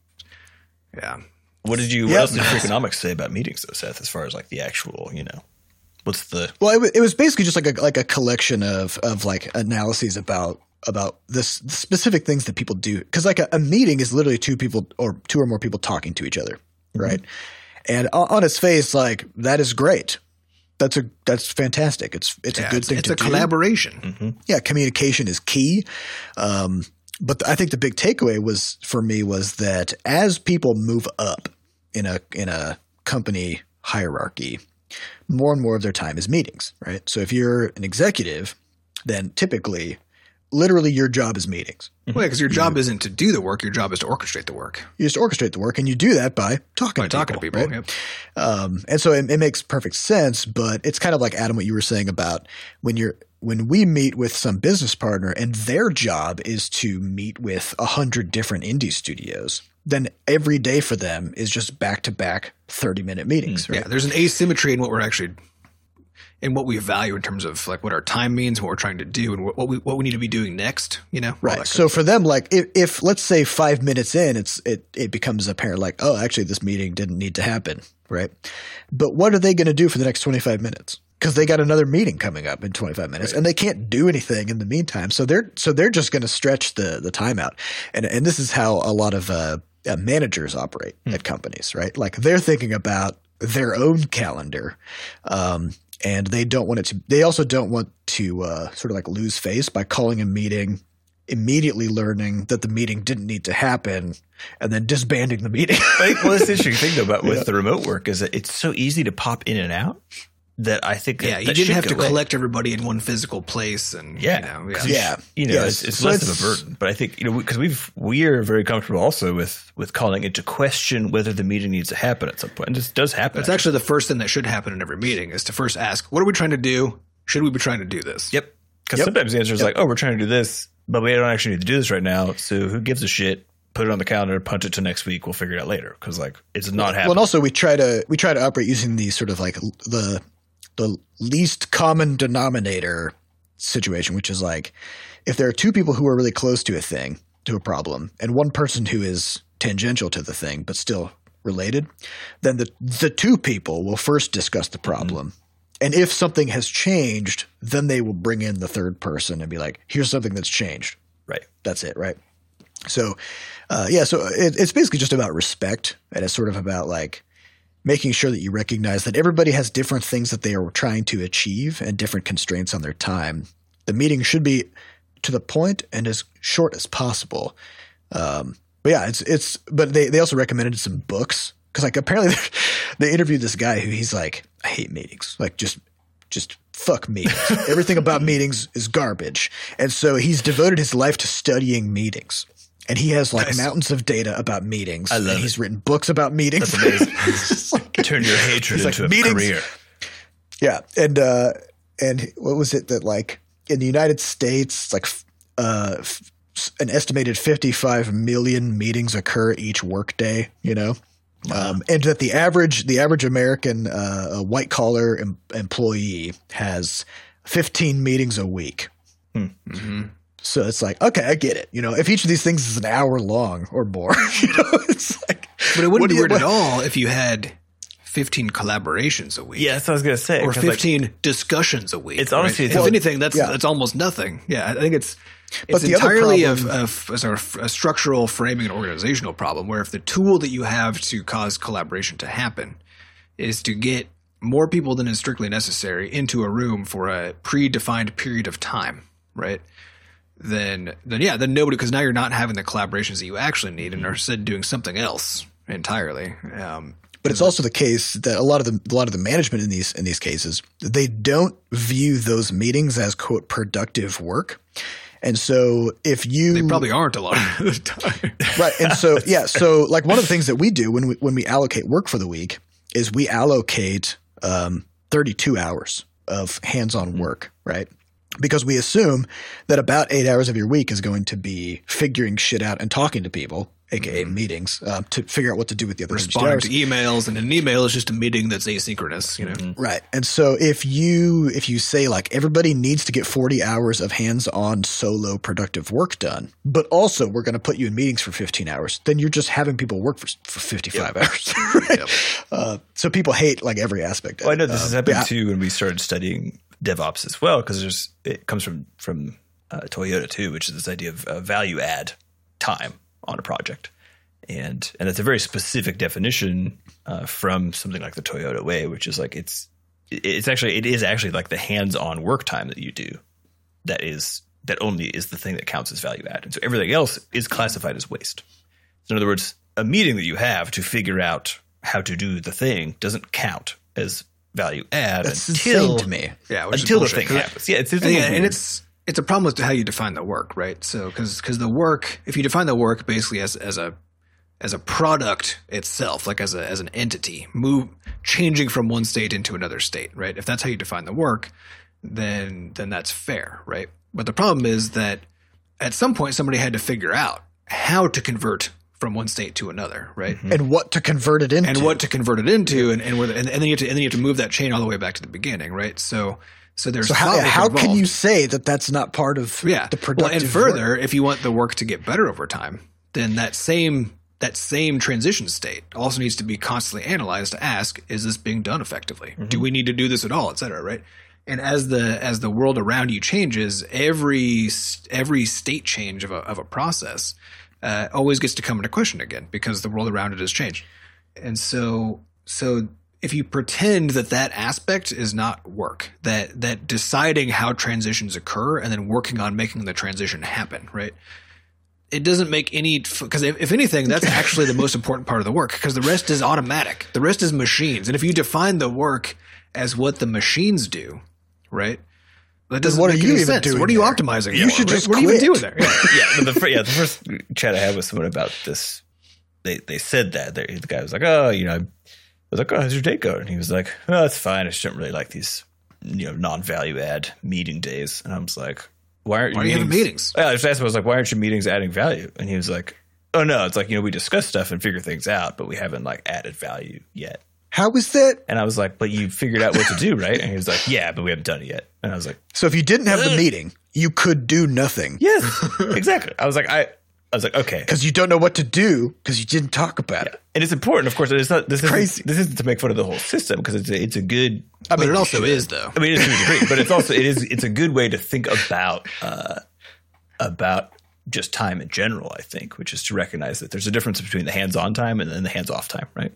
[SPEAKER 2] yeah.
[SPEAKER 3] What did you? What
[SPEAKER 1] Yep.
[SPEAKER 3] else did Freakonomics say about meetings, though, Seth? As far as like the actual, you know, what's the?
[SPEAKER 1] Well, it, wa- it was basically just like a like a collection of of like analyses about about this the specific things that people do. Because like a, a meeting is literally two people or two or more people talking to each other, right? And on, on its face, like that is great. That's a that's fantastic. It's it's
[SPEAKER 2] Yeah,
[SPEAKER 1] a good
[SPEAKER 2] it's,
[SPEAKER 1] thing
[SPEAKER 2] it's
[SPEAKER 1] to
[SPEAKER 2] a
[SPEAKER 1] do.
[SPEAKER 2] collaboration.
[SPEAKER 3] Mm-hmm.
[SPEAKER 1] Yeah, communication is key. Um, but I think the big takeaway was for me was that as people move up in a in a company hierarchy, more and more of their time is meetings, right? So if you're an executive, then typically, literally, your job is meetings.
[SPEAKER 2] Well, because your job isn't to do the work; your job is to orchestrate the work
[SPEAKER 1] You just orchestrate the work, and you do that by talking
[SPEAKER 2] by
[SPEAKER 1] to
[SPEAKER 2] talking
[SPEAKER 1] people,
[SPEAKER 2] to people.
[SPEAKER 1] right?
[SPEAKER 2] Yep.
[SPEAKER 1] Um, and so it, it makes perfect sense, but it's kind of like Adam, what you were saying about when you're when we meet with some business partner and their job is to meet with a hundred different indie studios, then every day for them is just back to back thirty minute meetings, right?
[SPEAKER 2] Yeah, there's an asymmetry in what we're actually in what we value in terms of like what our time means, what we're trying to do, and what, what we what we need to be doing next. You know, all
[SPEAKER 1] Right.
[SPEAKER 2] that
[SPEAKER 1] So for them, like if, if let's say five minutes in, it's it it becomes apparent like, oh, actually this meeting didn't need to happen, right? But what are they going to do for the next twenty-five minutes? Because they got another meeting coming up in twenty-five minutes, and they can't do anything in the meantime. So they're so they're just going to stretch the the time out, and and this is how a lot of uh, uh, managers operate at companies, right? Like they're thinking about their own calendar. Um, And they don't want it to. They also don't want to uh, sort of like lose face by calling a meeting, immediately learning that the meeting didn't need to happen, and then disbanding the meeting.
[SPEAKER 3] Well, that's the interesting thing though about with the remote work is that it's so easy to pop in and out that I think
[SPEAKER 2] Yeah,
[SPEAKER 3] that,
[SPEAKER 2] you
[SPEAKER 3] that
[SPEAKER 2] didn't
[SPEAKER 3] should
[SPEAKER 2] have to
[SPEAKER 3] go away.
[SPEAKER 2] collect everybody in one physical place, and
[SPEAKER 3] Yeah,
[SPEAKER 2] you know,
[SPEAKER 3] 'cause
[SPEAKER 2] yeah.
[SPEAKER 1] Yeah.
[SPEAKER 3] You know,
[SPEAKER 1] Yes.
[SPEAKER 3] it's, it's
[SPEAKER 1] So
[SPEAKER 3] less
[SPEAKER 1] it's-
[SPEAKER 3] of a burden. But I think, you know, because we've we are very comfortable also with with calling into question whether the meeting needs to happen at some point. And this does happen.
[SPEAKER 2] That's actually the first thing that should happen in every meeting is to first ask, what are we trying to do? Should we be trying to do this?
[SPEAKER 3] Yep. Because
[SPEAKER 1] Yep.
[SPEAKER 3] sometimes the answer is
[SPEAKER 1] Yep.
[SPEAKER 3] like, oh, we're trying to do this, but we don't actually need to do this right now. So who gives a shit? Put it on the calendar, punt it to next week. We'll figure it out later. Because like it's not
[SPEAKER 1] Well,
[SPEAKER 3] happening.
[SPEAKER 1] and also we try to we try to operate using the sort of like l- the the least common denominator situation, which is like if there are two people who are really close to a thing, to a problem, and one person who is tangential to the thing but still related, then the the two people will first discuss the problem. Mm-hmm. And if something has changed, then they will bring in the third person and be like, here's something that's changed.
[SPEAKER 3] Right.
[SPEAKER 1] That's it, right? So, uh, yeah, so it, it's basically just about respect, and it's sort of about like making sure that you recognize that everybody has different things that they are trying to achieve and different constraints on their time. The meeting should be to the point and as short as possible. Um, but yeah, it's it's. But they they also recommended some books because like apparently they interviewed this guy who he's like, I hate meetings, like just just. Fuck meetings. Everything about meetings is garbage. And so he's devoted his life to studying meetings. And he has like
[SPEAKER 2] Nice.
[SPEAKER 1] mountains of data about meetings.
[SPEAKER 3] I love
[SPEAKER 1] and
[SPEAKER 3] it.
[SPEAKER 1] he's written books about meetings.
[SPEAKER 3] That's amazing.
[SPEAKER 1] It's just like-
[SPEAKER 3] Turn your hatred
[SPEAKER 1] It's like
[SPEAKER 3] into a
[SPEAKER 1] meetings.
[SPEAKER 3] career.
[SPEAKER 1] yeah. And uh and what was it that like in the United States, like uh f- an estimated fifty-five million meetings occur each workday, you know? Um, and that the average the average American uh, white collar em- employee has fifteen meetings a week.
[SPEAKER 2] Mm-hmm.
[SPEAKER 1] So it's like, okay, I get it. You know, if each of these things is an hour long or more, you know, it's like,
[SPEAKER 2] But it
[SPEAKER 1] what
[SPEAKER 2] wouldn't
[SPEAKER 1] do
[SPEAKER 2] be
[SPEAKER 1] you-
[SPEAKER 2] weird
[SPEAKER 1] what-
[SPEAKER 2] at all if you had fifteen collaborations a week.
[SPEAKER 3] Yeah, that's what I was gonna say.
[SPEAKER 2] Or
[SPEAKER 3] 'cause, like,
[SPEAKER 2] fifteen discussions a week.
[SPEAKER 3] It's honestly-
[SPEAKER 2] right?
[SPEAKER 3] it's-
[SPEAKER 2] if anything, that's
[SPEAKER 1] yeah.
[SPEAKER 2] that's almost nothing. Yeah, I think it's
[SPEAKER 1] But
[SPEAKER 2] it's
[SPEAKER 1] the other
[SPEAKER 2] entirely
[SPEAKER 1] problem-
[SPEAKER 2] of, of a, sort of a structural framing and organizational problem. Where if the tool that you have to cause collaboration to happen is to get more people than is strictly necessary into a room for a predefined period of time, right? Then then yeah, then nobody, because now you're not having the collaborations that you actually need and are instead doing something else entirely. Um,
[SPEAKER 1] But it's also the case that a lot of the a lot of the management in these in these cases, they don't view those meetings as quote productive work. And so if you
[SPEAKER 2] they probably aren't a lot of the time.
[SPEAKER 1] right, and so yeah, so like one of the things that we do when we when we allocate work for the week is we allocate um, thirty-two hours of hands-on work, right? Because we assume that about eight hours of your week is going to be figuring shit out and talking to people, aka meetings, uh, to figure out what to do with the other
[SPEAKER 2] Responding
[SPEAKER 1] hours.
[SPEAKER 2] to emails, and an email is just a meeting that's asynchronous. You know,
[SPEAKER 1] Right. And so if you if you say like everybody needs to get forty hours of hands-on solo productive work done, but also we're going to put you in meetings for fifteen hours, then you're just having people work for, for fifty-five hours. Right?
[SPEAKER 2] Yep.
[SPEAKER 1] Uh, so people hate like every aspect of
[SPEAKER 3] Well, I
[SPEAKER 1] it.
[SPEAKER 3] know this
[SPEAKER 1] Um,
[SPEAKER 3] has happened
[SPEAKER 1] yeah.
[SPEAKER 3] too when we started studying DevOps as well, because there's it comes from from uh, Toyota too, which is this idea of uh, value add time on a project, and and it's a very specific definition uh, from something like the Toyota Way, which is like it's it's actually it is actually like the hands-on work time that you do that is that only is the thing that counts as value add, and so everything else is classified as waste. So in other words, a meeting that you have to figure out how to do the thing doesn't count as value add
[SPEAKER 1] That's
[SPEAKER 3] until
[SPEAKER 1] insane to me.
[SPEAKER 2] yeah, which is
[SPEAKER 3] until the
[SPEAKER 2] bullshit.
[SPEAKER 3] thing happens. Yeah, it's, it's a
[SPEAKER 2] And,
[SPEAKER 3] little
[SPEAKER 2] yeah, and
[SPEAKER 3] weird.
[SPEAKER 2] it's it's a problem with how you define the work, right? So because because the work, if you define the work basically as as a as a product itself, like as a as an entity, move changing from one state into another state, right? If that's how you define the work, then then that's fair, right? But the problem is that at some point somebody had to figure out how to convert from one state to another, right?
[SPEAKER 1] And what to convert it into.
[SPEAKER 2] And what to convert it into, and and, whether, and and then you have to and then you have to move that chain all the way back to the beginning, right? So so there's
[SPEAKER 1] so how,
[SPEAKER 2] thought work
[SPEAKER 1] how can
[SPEAKER 2] involved.
[SPEAKER 1] you say that that's not part of
[SPEAKER 2] Yeah.
[SPEAKER 1] the
[SPEAKER 2] Well,
[SPEAKER 1] productive
[SPEAKER 2] and further,
[SPEAKER 1] work?
[SPEAKER 2] if you want the work to get better over time, then that same that same transition state also needs to be constantly analyzed to ask, is this being done effectively?
[SPEAKER 1] Mm-hmm.
[SPEAKER 2] Do we need to do this at all, et cetera, right? And as the as the world around you changes, every every state change of a of a process uh, always gets to come into question again because the world around it has changed. And so so if you pretend that that aspect is not work, that that deciding how transitions occur and then working on making the transition happen, right? it doesn't make any, because if, if anything, that's actually the most important part of the work, because the rest is automatic. The rest is machines. And if you define the work as what the machines do, right? That doesn't
[SPEAKER 1] what
[SPEAKER 2] make
[SPEAKER 1] are you
[SPEAKER 2] any
[SPEAKER 1] even
[SPEAKER 2] sense.
[SPEAKER 1] doing
[SPEAKER 2] What are you
[SPEAKER 1] there?
[SPEAKER 2] optimizing?
[SPEAKER 1] You
[SPEAKER 2] for,
[SPEAKER 1] should
[SPEAKER 2] right?
[SPEAKER 1] just
[SPEAKER 2] What are you
[SPEAKER 1] quit.
[SPEAKER 2] even doing there? Yeah.
[SPEAKER 3] yeah, but the fir- yeah the first chat I had with someone about this, they they said that they, the guy was like, oh, you know, I was like, oh, how's your day going? And he was like, oh, it's fine. I just don't really like these, you know, non-value add meeting days. And I was like, why aren't
[SPEAKER 2] Why
[SPEAKER 3] you
[SPEAKER 2] are you having
[SPEAKER 3] meetings?
[SPEAKER 2] meetings?
[SPEAKER 3] Yeah, I just asked him, I was like, why aren't your meetings adding value? And he was like, oh no, it's like, you know, we discuss stuff and figure things out, but we haven't like added value yet.
[SPEAKER 1] How is that?
[SPEAKER 3] And I was like, but you figured out what to do, right? And he was like, yeah, but we haven't done it yet. And I was like,
[SPEAKER 1] So if you didn't have the meeting, you could do nothing
[SPEAKER 3] yes, exactly. I was like, I, I was like, okay.
[SPEAKER 1] because you don't know what to do because you didn't talk about it.
[SPEAKER 3] And it's important, of course. It's not this
[SPEAKER 1] Crazy.
[SPEAKER 3] isn't, this isn't to make fun of the whole system because it's a, it's a good.
[SPEAKER 1] I
[SPEAKER 2] But
[SPEAKER 1] mean,
[SPEAKER 2] it also
[SPEAKER 1] you should.
[SPEAKER 2] is, though.
[SPEAKER 3] I mean, it is to a degree, but it's also it is it's a good way to think about uh, about just time in general. I think, which is to recognize that there's a difference between the hands-on time and then the hands-off time, right?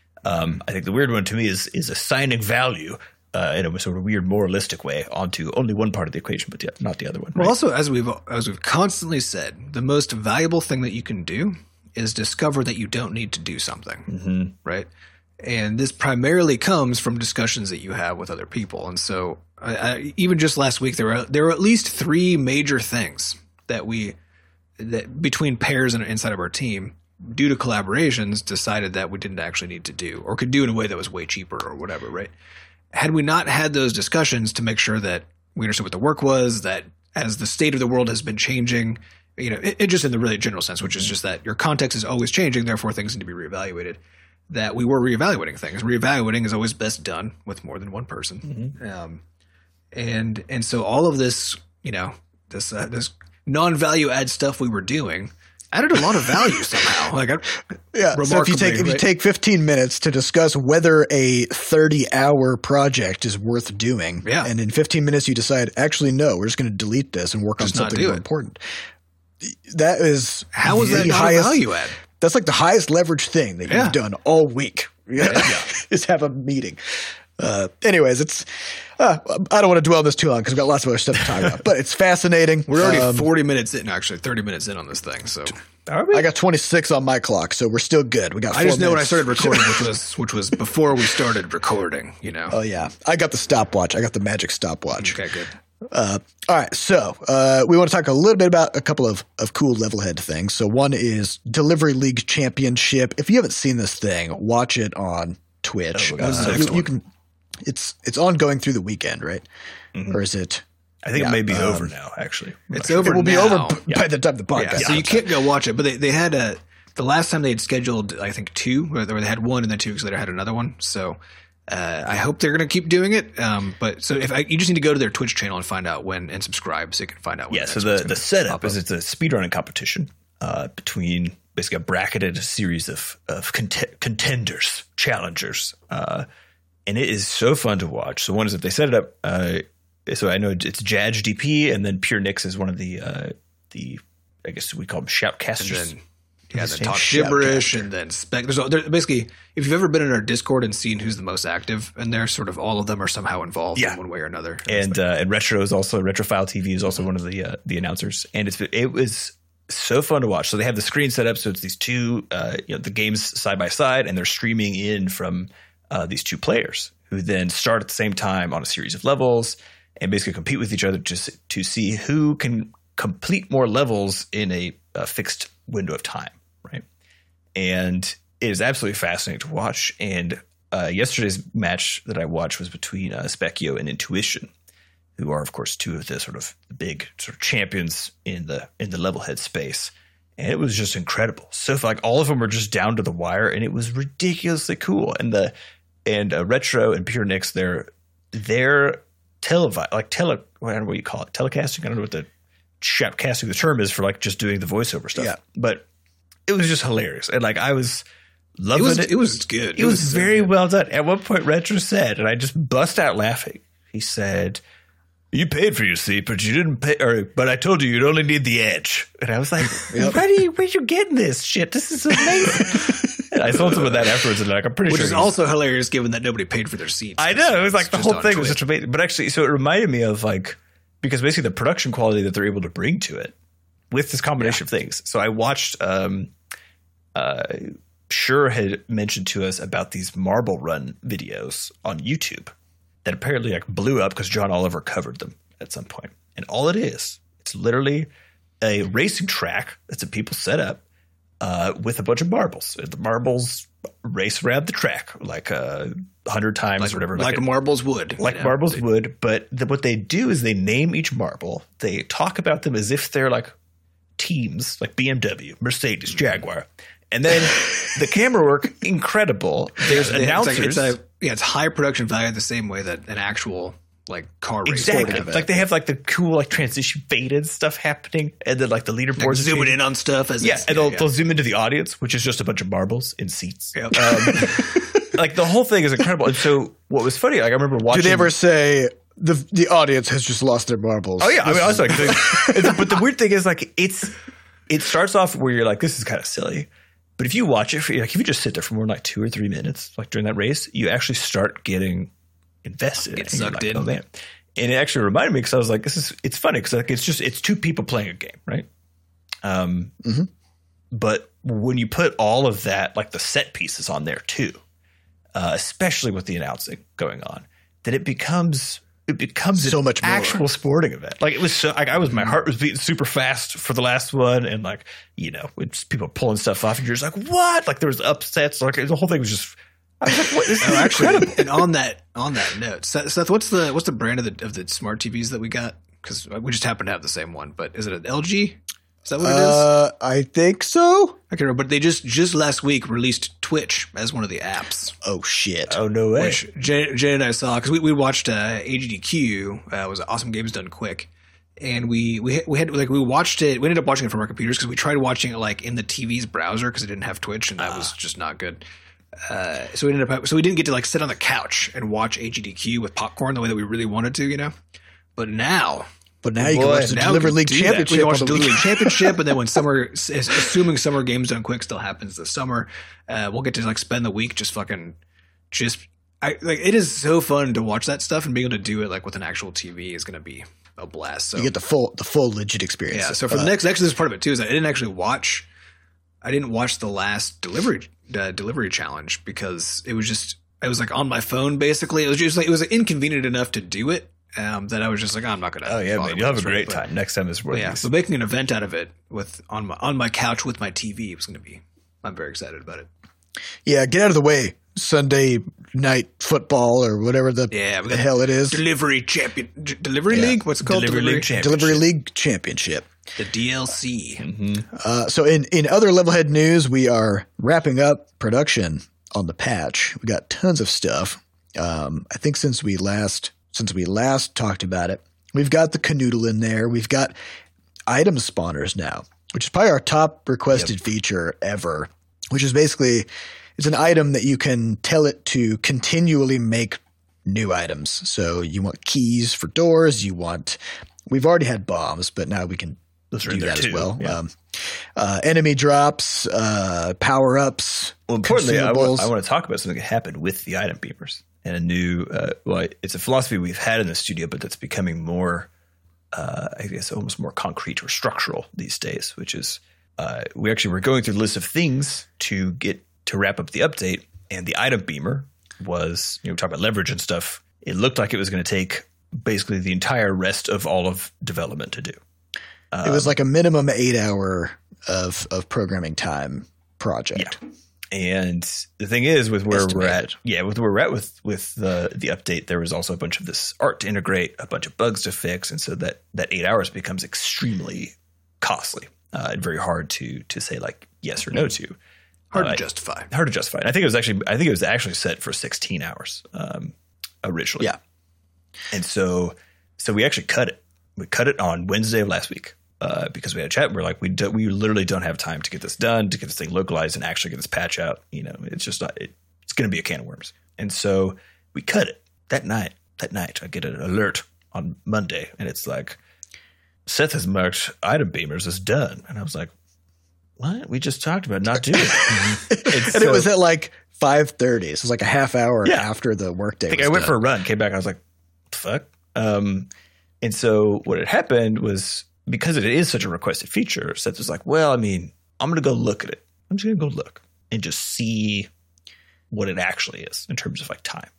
[SPEAKER 3] Um, I think the weird one to me is is assigning value uh, in a sort of weird moralistic way onto only one part of the equation, but the, not the other one.
[SPEAKER 2] Well,
[SPEAKER 3] right?
[SPEAKER 2] also, as we've as we've constantly said, the most valuable thing that you can do is discover that you don't need to do something,
[SPEAKER 3] Mm-hmm.
[SPEAKER 2] right? And this primarily comes from discussions that you have with other people. And so, I, I, even just last week, there were there were at least three major things that we that between pairs and inside of our team, due to collaborations, decided that we didn't actually need to do, or could do in a way that was way cheaper or whatever, right? Had we not had those discussions to make sure that we understood what the work was, that as the state of the world has been changing, you know, it, it just in the really general sense, which is just that your context is always changing, therefore things need to be reevaluated, that we were reevaluating things. Reevaluating is always best done with more than one person.
[SPEAKER 3] Mm-hmm.
[SPEAKER 2] Um, and and so all of this, you know, this uh, this non-value add stuff we were doing added a lot of value somehow. Like, I,
[SPEAKER 1] Yeah. So if you take if you
[SPEAKER 2] right?
[SPEAKER 1] take fifteen minutes to discuss whether a thirty hour project is worth doing,
[SPEAKER 2] Yeah.
[SPEAKER 1] and in fifteen minutes you decide, actually, no, we're just going to delete this and work
[SPEAKER 2] Just
[SPEAKER 1] on
[SPEAKER 2] not
[SPEAKER 1] something
[SPEAKER 2] do
[SPEAKER 1] more
[SPEAKER 2] it.
[SPEAKER 1] important. That is
[SPEAKER 2] how is
[SPEAKER 1] the
[SPEAKER 2] that not a
[SPEAKER 1] highest
[SPEAKER 2] value add?
[SPEAKER 1] That's like the highest leverage thing that
[SPEAKER 2] Yeah.
[SPEAKER 1] you've done all week. Yeah.
[SPEAKER 2] Yeah.
[SPEAKER 1] is have a meeting. Uh, anyways, it's uh, I don't want to dwell on this too long because we've got lots of other stuff to talk about. But it's fascinating.
[SPEAKER 2] We're already
[SPEAKER 1] Um,
[SPEAKER 2] forty minutes in, actually thirty minutes in on this thing. So
[SPEAKER 3] Are we?
[SPEAKER 1] I got twenty-six on my clock, so we're still good. We got.
[SPEAKER 2] I
[SPEAKER 1] four
[SPEAKER 2] just know when I
[SPEAKER 1] minutes.
[SPEAKER 2] started recording, which was which was before we started recording. You know.
[SPEAKER 1] Oh yeah, I got the stopwatch. I got the magic stopwatch.
[SPEAKER 2] Okay, good.
[SPEAKER 1] Uh, all right, so uh, we want to talk a little bit about a couple of, of cool level head things. So one is Delivery League Championship. If you haven't seen this thing, watch it on Twitch.
[SPEAKER 3] Oh, that's the
[SPEAKER 1] Uh,
[SPEAKER 3] next
[SPEAKER 1] you, you can. It's it's ongoing through the weekend, right?
[SPEAKER 3] Mhm.
[SPEAKER 1] Or is it?
[SPEAKER 3] I think
[SPEAKER 1] Yeah,
[SPEAKER 3] it may be
[SPEAKER 1] um,
[SPEAKER 3] over now. Actually, I'm
[SPEAKER 2] It's
[SPEAKER 3] not sure.
[SPEAKER 2] over
[SPEAKER 1] It will be
[SPEAKER 2] now.
[SPEAKER 1] over b- by the time the podcast.
[SPEAKER 2] Yeah, so you can't go watch it. But they, they had a the last time they had scheduled, I think two, where they had one, and then two weeks later had another one. So uh, I hope they're going to keep doing it. Um, but so if I, you just need to go to their Twitch channel and find out when, and subscribe so you can find out. When
[SPEAKER 3] Yeah,
[SPEAKER 2] the
[SPEAKER 3] so
[SPEAKER 2] next
[SPEAKER 3] the,
[SPEAKER 2] one's
[SPEAKER 3] the
[SPEAKER 2] gonna
[SPEAKER 3] setup
[SPEAKER 2] pop
[SPEAKER 3] is
[SPEAKER 2] up.
[SPEAKER 3] it's a speedrunning competition uh, between basically a bracketed series of, of cont- contenders, challengers. Uh, and it is so fun to watch. So one is that they set it up. Uh, so I know it's Jadge D P, and then Pure Nix is one of the, uh, the I guess we call them shoutcasters.
[SPEAKER 2] And then yeah,
[SPEAKER 3] His
[SPEAKER 2] then
[SPEAKER 3] name
[SPEAKER 2] talk
[SPEAKER 1] Shout
[SPEAKER 2] gibberish, and then spec. There's all- there, basically, if you've ever been in our Discord and seen who's the most active, and there, sort of all of them are somehow involved
[SPEAKER 3] Yeah.
[SPEAKER 2] in one way or another.
[SPEAKER 3] and uh, and Retro is also Retrofile T V is also one of the uh, the announcers, and it's it was so fun to watch. So they have the screen set up, so it's these two uh, you know the games side by side, and they're streaming in from uh, these two players who then start at the same time on a series of levels and basically compete with each other just to see who can complete more levels in a, a fixed window of time, right? And it is absolutely fascinating to watch. And uh, yesterday's match that I watched was between uh, Specchio and Intuition, who are, of course, two of the sort of big sort of champions in the in the level head space. And it was just incredible. So like all of them were just down to the wire, and it was ridiculously cool. And the and uh, Retro and Pure Nix, they're they're televi like tele I don't know what you call it, telecasting. I don't know what the shoutcasting the term is for like just doing the voiceover stuff.
[SPEAKER 1] Yeah.
[SPEAKER 3] But it was just hilarious, and like I was loving
[SPEAKER 2] it was
[SPEAKER 3] it.
[SPEAKER 2] it was good.
[SPEAKER 3] It was
[SPEAKER 2] so
[SPEAKER 3] very
[SPEAKER 2] good.
[SPEAKER 3] well done. At one point, Retro said, and I just bust out laughing. He said, "You paid for your seat, but you didn't pay." Or, but I told you you'd only need the edge. And I was like,
[SPEAKER 1] Yep.
[SPEAKER 3] "Where do you, where you getting this shit? This is amazing." And I told someone that afterwards, and like, I'm pretty
[SPEAKER 2] Which
[SPEAKER 3] sure
[SPEAKER 2] is
[SPEAKER 3] he's-
[SPEAKER 2] also hilarious, given that nobody paid for their seats.
[SPEAKER 3] I know. It was like
[SPEAKER 2] It's
[SPEAKER 3] the
[SPEAKER 2] just
[SPEAKER 3] whole
[SPEAKER 2] on
[SPEAKER 3] thing was
[SPEAKER 2] Twitch.
[SPEAKER 3] just amazing. But actually, so it reminded me of like, because basically the production quality that they're able to bring to it with this combination of things. So I watched. Um, uh, Sure had mentioned to us about these Marble Run videos on YouTube that apparently like blew up because John Oliver covered them at some point. And all it is, it's literally a racing track that's a people set up uh, with a bunch of marbles. The marbles race around the track like a uh, hundred times
[SPEAKER 2] like,
[SPEAKER 3] or whatever.
[SPEAKER 2] Like, like marbles would.
[SPEAKER 3] Like
[SPEAKER 2] you know?
[SPEAKER 3] marbles
[SPEAKER 2] they,
[SPEAKER 3] would. But the, what they do is they name each marble. They talk about them as if they're like teams, like B M W, Mercedes, Jaguar. And then the camera work, incredible. There's
[SPEAKER 2] yeah,
[SPEAKER 3] announcers.
[SPEAKER 2] It's like, it's a, yeah, it's high production value the same way that an actual like car race.
[SPEAKER 3] Exactly. Like they have like the cool like transition faded stuff happening, and then like the leaderboards
[SPEAKER 2] like zooming in on stuff. As
[SPEAKER 3] yeah,
[SPEAKER 2] it's,
[SPEAKER 3] and
[SPEAKER 2] yeah,
[SPEAKER 3] they'll,
[SPEAKER 2] yeah.
[SPEAKER 3] they'll zoom into the audience, which is just a bunch of marbles in seats.
[SPEAKER 2] Yep.
[SPEAKER 3] Um, like the whole thing is incredible. And so what was funny, like I remember watching.
[SPEAKER 1] Do they ever say the the audience has just lost their marbles?
[SPEAKER 3] Oh yeah, I mean, I was like, the, but the weird thing is like it's it starts off where you're like, this is kind of silly. But if you watch it, for, like if you just sit there for more than like two or three minutes, like during that race, you actually start getting invested.
[SPEAKER 2] Get
[SPEAKER 3] and you're
[SPEAKER 2] sucked
[SPEAKER 3] like,
[SPEAKER 2] in.
[SPEAKER 3] Oh man! And it actually reminded me because I was like, this is it's funny because like it's just it's two people playing a game, right? Um,
[SPEAKER 1] mm-hmm.
[SPEAKER 3] But when you put all of that, like the set pieces on there too, uh, especially with the announcing going on, then it becomes. It becomes
[SPEAKER 1] so
[SPEAKER 3] an
[SPEAKER 1] much more.
[SPEAKER 3] actual sporting event. Like it was so like I was my heart was beating super fast for the last one, and like you know, it's people pulling stuff off, and you're just like, what? Like there was upsets, like the whole thing was just. I was like, what? This is
[SPEAKER 2] Oh, actually,
[SPEAKER 3] incredible.
[SPEAKER 2] and on that on that note, Seth, Seth, what's the what's the brand of the of the smart T Vs that we got? Because we just happen to have the same one, but is it an L G? Is that what it is?
[SPEAKER 1] Uh, I think so.
[SPEAKER 2] I can't remember, but they just just last week released Twitch as one of the apps.
[SPEAKER 1] Oh shit!
[SPEAKER 3] Oh no way!
[SPEAKER 2] Which Jay, Jay and I saw because we, we watched uh, A G D Q. Uh, it was Awesome Games Done Quick, and we we we had like we watched it. We ended up watching it from our computers because we tried watching it like in the T V's browser because it didn't have Twitch, and that uh. was just not good. Uh, so we ended up so we didn't get to like sit on the couch and watch A G D Q with popcorn the way that we really wanted to, you know. But now.
[SPEAKER 1] But now you can
[SPEAKER 3] Boy,
[SPEAKER 1] watch the Deliver League Championship.
[SPEAKER 2] We can watch the
[SPEAKER 1] on the
[SPEAKER 2] Deliver League
[SPEAKER 1] weekend.
[SPEAKER 2] Championship, and then when summer, assuming Summer Games Done Quick still happens this summer, uh, we'll get to like spend the week just fucking, just I like it is so fun to watch that stuff, and being able to do it like with an actual T V is going to be a blast. So
[SPEAKER 1] You get the full the full legit experience.
[SPEAKER 2] yeah. So for
[SPEAKER 1] Uh,
[SPEAKER 2] the next, actually, this is part of it too. Is I didn't actually watch, I didn't watch the last delivery uh, delivery challenge because it was just it was like on my phone basically. It was just like it was inconvenient enough to do it. Um, that I was just like, oh, I'm not gonna.
[SPEAKER 3] Oh yeah,
[SPEAKER 2] bother
[SPEAKER 3] man,
[SPEAKER 2] with
[SPEAKER 3] you'll have a
[SPEAKER 2] this, right?
[SPEAKER 3] great
[SPEAKER 2] But-
[SPEAKER 3] time next time. Is
[SPEAKER 2] but
[SPEAKER 3] worth
[SPEAKER 2] yeah,
[SPEAKER 3] it.
[SPEAKER 2] so making an event out of it with on my on my couch with my T V was going to be. I'm very excited about it.
[SPEAKER 1] yeah, get out of the way. Sunday night football or whatever the,
[SPEAKER 2] Yeah, we
[SPEAKER 1] the
[SPEAKER 2] got
[SPEAKER 1] hell it is.
[SPEAKER 2] Delivery champion, D- delivery
[SPEAKER 1] Yeah.
[SPEAKER 2] league. What's it called?
[SPEAKER 3] Delivery League Championship.
[SPEAKER 1] Delivery League Championship.
[SPEAKER 2] The D L C.
[SPEAKER 1] Uh, so in, in other Levelhead news, we are wrapping up production on the patch. We got tons of stuff. Um, I think since we last since we last talked about it, we've got the canoodle in there. We've got item spawners now, which is probably our top requested feature ever. Which is basically it's an item that you can tell it to continually make new items. So you want keys for doors. You want we've already had bombs, but now we can
[SPEAKER 3] Those are
[SPEAKER 1] do
[SPEAKER 3] in there
[SPEAKER 1] that
[SPEAKER 3] too.
[SPEAKER 1] as well.
[SPEAKER 3] Yeah.
[SPEAKER 1] Um, uh, enemy drops, uh, power ups.
[SPEAKER 3] Well, importantly, I
[SPEAKER 1] consumables.
[SPEAKER 3] want to talk about something that happened with the item beamers and a new. Uh, well, it's a philosophy we've had in the studio, but that's becoming more, uh, I guess, almost more concrete or structural these days. Which is, uh, we actually were going through the list of things to get to wrap up the update, and the item beamer was, you know, we talk about leverage and stuff. It looked like it was going to take basically the entire rest of all of development to do.
[SPEAKER 1] it was like a minimum eight hour of of programming time project.
[SPEAKER 3] Yeah. And the thing is, with where we're
[SPEAKER 1] Estimated.
[SPEAKER 3] at, yeah, with where we're at with with the the update, there was also a bunch of this art to integrate, a bunch of bugs to fix, and so that that eight hours becomes extremely costly uh, and very hard to to say like yes or no to.
[SPEAKER 2] Hard
[SPEAKER 3] Uh,
[SPEAKER 2] to justify.
[SPEAKER 3] Hard to justify. And I think it was actually I think it was actually set for sixteen hours um, originally.
[SPEAKER 1] Yeah.
[SPEAKER 3] And so so we actually cut it. We cut it on Wednesday of last week. Uh, because we had a chat, we're like, we do, we literally don't have time to get this done, to get this thing localized, and actually get this patch out. You know, it's just not. It, it's going to be a can of worms. And so we cut it that night. That night, I get an alert on Monday, and it's like, Seth has marked item beamers as done, and I was like, what? We just talked about not doing it, and,
[SPEAKER 1] And
[SPEAKER 3] so,
[SPEAKER 1] it was at like five thirty. So it was like a half hour
[SPEAKER 3] Yeah.
[SPEAKER 1] after the workday.
[SPEAKER 3] I think
[SPEAKER 1] was
[SPEAKER 3] I went
[SPEAKER 1] done.
[SPEAKER 3] for a run, came back, I was like, what the fuck? Um, and so what had happened was because it is such a requested feature, Seth was like, well, I mean, I'm going to go look at it. I'm just going to go look and just see what it actually is in terms of like time.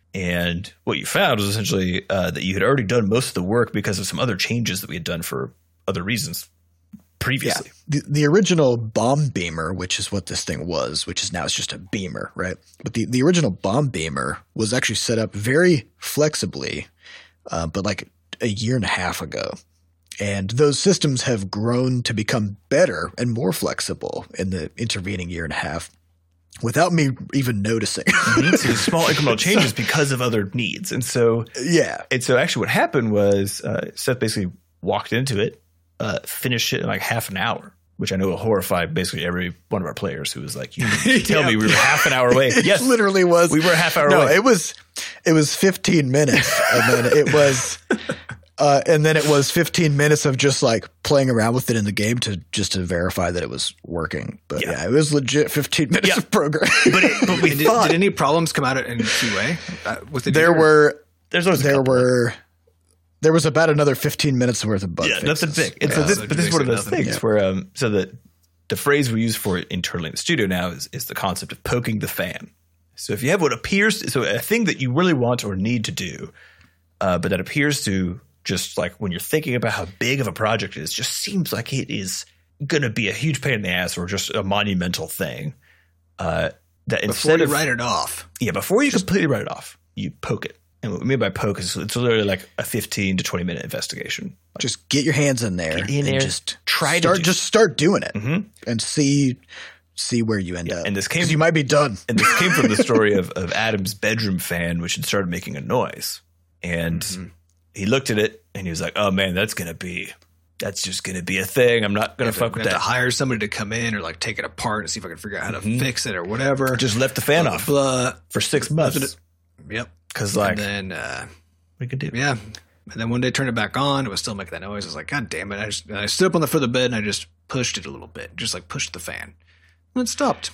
[SPEAKER 3] And what you found was essentially uh, that you had already done most of the work because of some other changes that we had done for other reasons previously.
[SPEAKER 1] Yeah. The, the original bomb beamer, which is what this thing was, which is now it's just a beamer, right? But the, the original bomb beamer was actually set up very flexibly, uh, but like a year and a half ago. And those systems have grown to become better and more flexible in the intervening year and a half without me even noticing.
[SPEAKER 3] Mm-hmm. So small incremental changes because of other needs. And so,
[SPEAKER 1] yeah.
[SPEAKER 3] And so actually what happened was uh, Seth basically walked into it, uh, finished it in like half an hour, which I know will horrify basically every one of our players who was like, you tell yeah. me we were half an hour away.
[SPEAKER 1] It
[SPEAKER 3] yes,
[SPEAKER 1] literally was.
[SPEAKER 3] We were a half hour
[SPEAKER 1] no,
[SPEAKER 3] away.
[SPEAKER 1] No, it was, it was fifteen minutes. And then it was, uh, and then it was fifteen minutes of just like playing around with it in the game to just to verify that it was working. But yeah, yeah it was legit fifteen minutes
[SPEAKER 3] yeah.
[SPEAKER 1] of programming.
[SPEAKER 3] But, it, but we
[SPEAKER 2] did,
[SPEAKER 3] thought,
[SPEAKER 2] did any problems come out in Q A uh, with the
[SPEAKER 1] there
[SPEAKER 2] deer?
[SPEAKER 1] were,
[SPEAKER 3] There's always
[SPEAKER 1] there were, there was about another fifteen minutes worth of bug
[SPEAKER 3] yeah,
[SPEAKER 1] fixes.
[SPEAKER 3] Nothing big. And
[SPEAKER 1] yeah.
[SPEAKER 3] so this,
[SPEAKER 2] so
[SPEAKER 3] but this is one of those
[SPEAKER 2] nothing.
[SPEAKER 3] things
[SPEAKER 1] yeah.
[SPEAKER 3] where, um, so the, the phrase we use for it internally in the studio now is, is the concept of poking the fan. So if you have what appears to, so a thing that you really want or need to do, uh, but that appears to just like when you're thinking about how big of a project it is, just seems like it is going to be a huge pain in the ass or just a monumental thing. Uh, that
[SPEAKER 2] before
[SPEAKER 3] instead
[SPEAKER 2] you
[SPEAKER 3] of
[SPEAKER 2] write it off,
[SPEAKER 3] yeah, before you just, completely write it off, you poke it. And what we mean by poke is it's literally like a fifteen to twenty minute investigation. Like,
[SPEAKER 1] just get your hands in there
[SPEAKER 3] get in
[SPEAKER 1] and
[SPEAKER 3] there,
[SPEAKER 1] just
[SPEAKER 3] try
[SPEAKER 1] start,
[SPEAKER 3] to do
[SPEAKER 1] just start doing it
[SPEAKER 3] mm-hmm.
[SPEAKER 1] and see see where you end
[SPEAKER 3] yeah,
[SPEAKER 1] up.
[SPEAKER 3] And this came,
[SPEAKER 1] you might be done.
[SPEAKER 3] And this came from the story of, of Adam's bedroom fan, which had started making a noise. And mm-hmm. he looked at it and he was like, "Oh man, that's gonna be, that's just gonna be a thing. I'm not gonna
[SPEAKER 2] yeah,
[SPEAKER 3] fuck with
[SPEAKER 2] have
[SPEAKER 3] that."
[SPEAKER 2] To hire somebody to come in or like take it apart and see if I can figure out how to mm-hmm. fix it or whatever.
[SPEAKER 3] Just left the fan
[SPEAKER 2] blah,
[SPEAKER 3] off
[SPEAKER 2] blah,
[SPEAKER 3] for six months.
[SPEAKER 2] It, yep.
[SPEAKER 3] Because like,
[SPEAKER 2] and then uh,
[SPEAKER 3] we could do,
[SPEAKER 2] yeah. And then one day turned it back on. It was still making that noise. I was like, God damn it! I just and I stood up on the foot of the bed and I just pushed it a little bit, just like pushed the fan. And it stopped.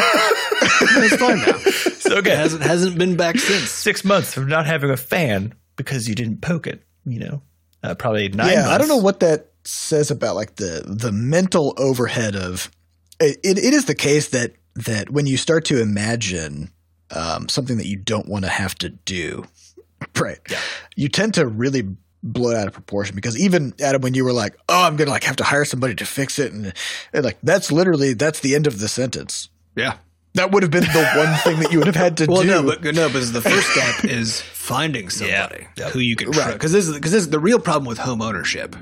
[SPEAKER 2] It's fine now.
[SPEAKER 3] So okay,
[SPEAKER 2] it hasn't hasn't been back since.
[SPEAKER 3] Six months of not having a fan because you didn't poke it. You know, uh, probably nine.
[SPEAKER 1] Yeah,
[SPEAKER 3] months.
[SPEAKER 1] I don't know what that says about like the the mental overhead of it. It, it is the case that that when you start to imagine um, something that you don't want to have to do, right?
[SPEAKER 3] Yeah.
[SPEAKER 1] You tend to really blow it out of proportion because even Adam, when you were like, "Oh, I'm gonna like have to hire somebody to fix it," and, and like that's literally that's the end of the sentence.
[SPEAKER 2] Yeah.
[SPEAKER 1] That would have been the one thing that you would have had to
[SPEAKER 2] well,
[SPEAKER 1] do.
[SPEAKER 2] no, but no, but the first step is finding somebody
[SPEAKER 3] yeah.
[SPEAKER 2] who you can trust. Because this is because this is the real problem with home ownership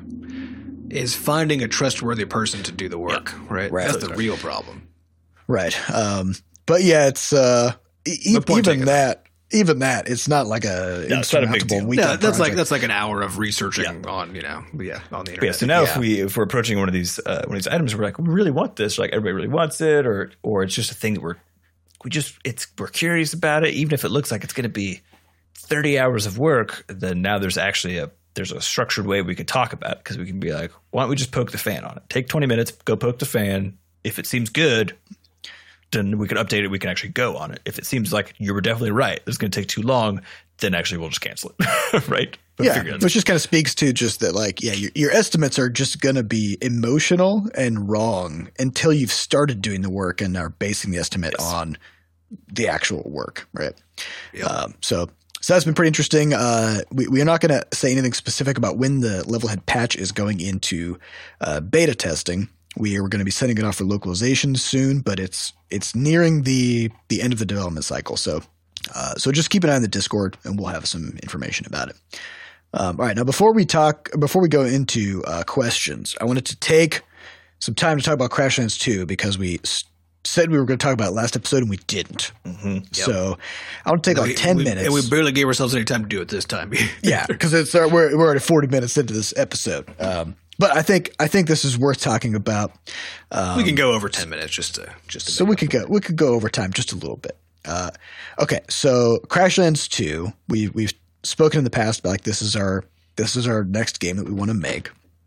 [SPEAKER 2] is finding a trustworthy person to do the work. Yeah. Right?
[SPEAKER 1] right,
[SPEAKER 2] that's the
[SPEAKER 1] right.
[SPEAKER 2] real problem.
[SPEAKER 1] Right. Um, but yeah, it's uh, e- even
[SPEAKER 2] taken.
[SPEAKER 1] that. Even that, it's not like a
[SPEAKER 3] no, it's not a big
[SPEAKER 1] insurmountable
[SPEAKER 3] deal.
[SPEAKER 1] weekend
[SPEAKER 2] Yeah, that's
[SPEAKER 1] project.
[SPEAKER 2] like that's like an hour of researching
[SPEAKER 3] Yeah.
[SPEAKER 2] on you know yeah on the internet.
[SPEAKER 3] Yeah, so now
[SPEAKER 1] Yeah.
[SPEAKER 3] if we if we're approaching one of these uh, one of these items, we're like, we really want this, like everybody really wants it, or or it's just a thing that we're we just it's we're curious about it, even if it looks like it's going to be thirty hours of work. Then now there's actually a there's a structured way we could talk about it because we can be like, why don't we just poke the fan on it? Take twenty minutes, go poke the fan. If it seems good, then we can update it. We can actually go on it. If it seems like you were definitely right, it's going to take too long, then actually we'll just cancel it, right? But
[SPEAKER 1] yeah,
[SPEAKER 3] figure it out.
[SPEAKER 1] which just kind of speaks to just that, like, yeah, your, your estimates are just going to be emotional and wrong until you've started doing the work and are basing the estimate
[SPEAKER 3] Yes.
[SPEAKER 1] on the actual work, right?
[SPEAKER 2] Yep.
[SPEAKER 1] Um, so, so that's been pretty interesting. Uh, we, we are not going to say anything specific about when the Levelhead patch is going into uh, beta testing. We are going to be sending it off for localization soon, but it's it's nearing the the end of the development cycle. So uh, so just keep an eye on the Discord, and we'll have some information about it. Um, all right, now before we talk, before we go into uh, questions, I wanted to take some time to talk about Crashlands two because we s- said we were going to talk about it last episode and we didn't.
[SPEAKER 3] Mm-hmm. Yep.
[SPEAKER 1] So I want to take
[SPEAKER 2] No,
[SPEAKER 1] like
[SPEAKER 2] we-
[SPEAKER 1] ten
[SPEAKER 2] we-
[SPEAKER 1] minutes.
[SPEAKER 2] and we barely gave ourselves any time to do it this time.
[SPEAKER 1] Yeah, because it's uh, we're we're already forty minutes into this episode. Um, but I think I think this is worth talking about. Um,
[SPEAKER 2] we can go over ten minutes just to just to
[SPEAKER 1] so
[SPEAKER 2] make
[SPEAKER 1] we
[SPEAKER 2] up
[SPEAKER 1] could go we could go over time just a little bit. Uh, okay, so Crashlands two, we we've spoken in the past about like this is our this is our next game that we want to make,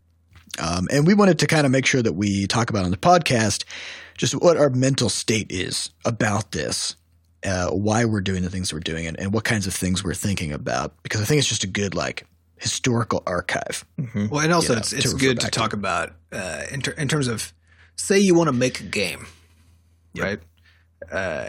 [SPEAKER 1] um, and we wanted to kind of make sure that we talk about on the podcast just what our mental state is about this, uh, why we're doing the things we're doing, and, and what kinds of things we're thinking about. Because I think it's just a good like historical archive.
[SPEAKER 3] Mm-hmm.
[SPEAKER 2] Well, and also
[SPEAKER 1] you know,
[SPEAKER 2] it's it's
[SPEAKER 1] to
[SPEAKER 2] good
[SPEAKER 1] refer
[SPEAKER 2] to
[SPEAKER 1] back
[SPEAKER 2] talk
[SPEAKER 1] to.
[SPEAKER 2] about uh, in, ter- in terms of, say you want to make a game,
[SPEAKER 3] Yep.
[SPEAKER 2] right? Uh,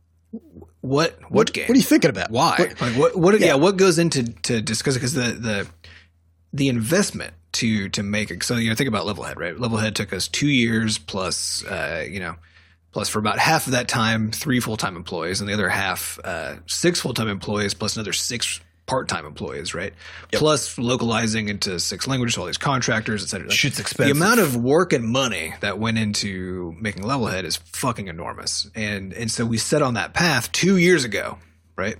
[SPEAKER 2] what what,
[SPEAKER 1] What,
[SPEAKER 2] game?
[SPEAKER 1] what are you thinking about?
[SPEAKER 2] Why?
[SPEAKER 1] What-
[SPEAKER 2] like what? What? Yeah.
[SPEAKER 1] Yeah.
[SPEAKER 2] What goes into to discuss it? Because the the the investment to to make it. So you know, think about Levelhead, right? Levelhead took us two years plus, uh, you know, plus for about half of that time, three full time employees, and the other half, uh, six full time employees plus another six part time employees, right?
[SPEAKER 3] Yep.
[SPEAKER 2] Plus localizing into six languages, all these contractors, et cetera. Like,
[SPEAKER 3] Shit's
[SPEAKER 2] the
[SPEAKER 3] expensive.
[SPEAKER 2] amount of work and money that went into making Levelhead is fucking enormous. And and so we set on that path two years ago, right?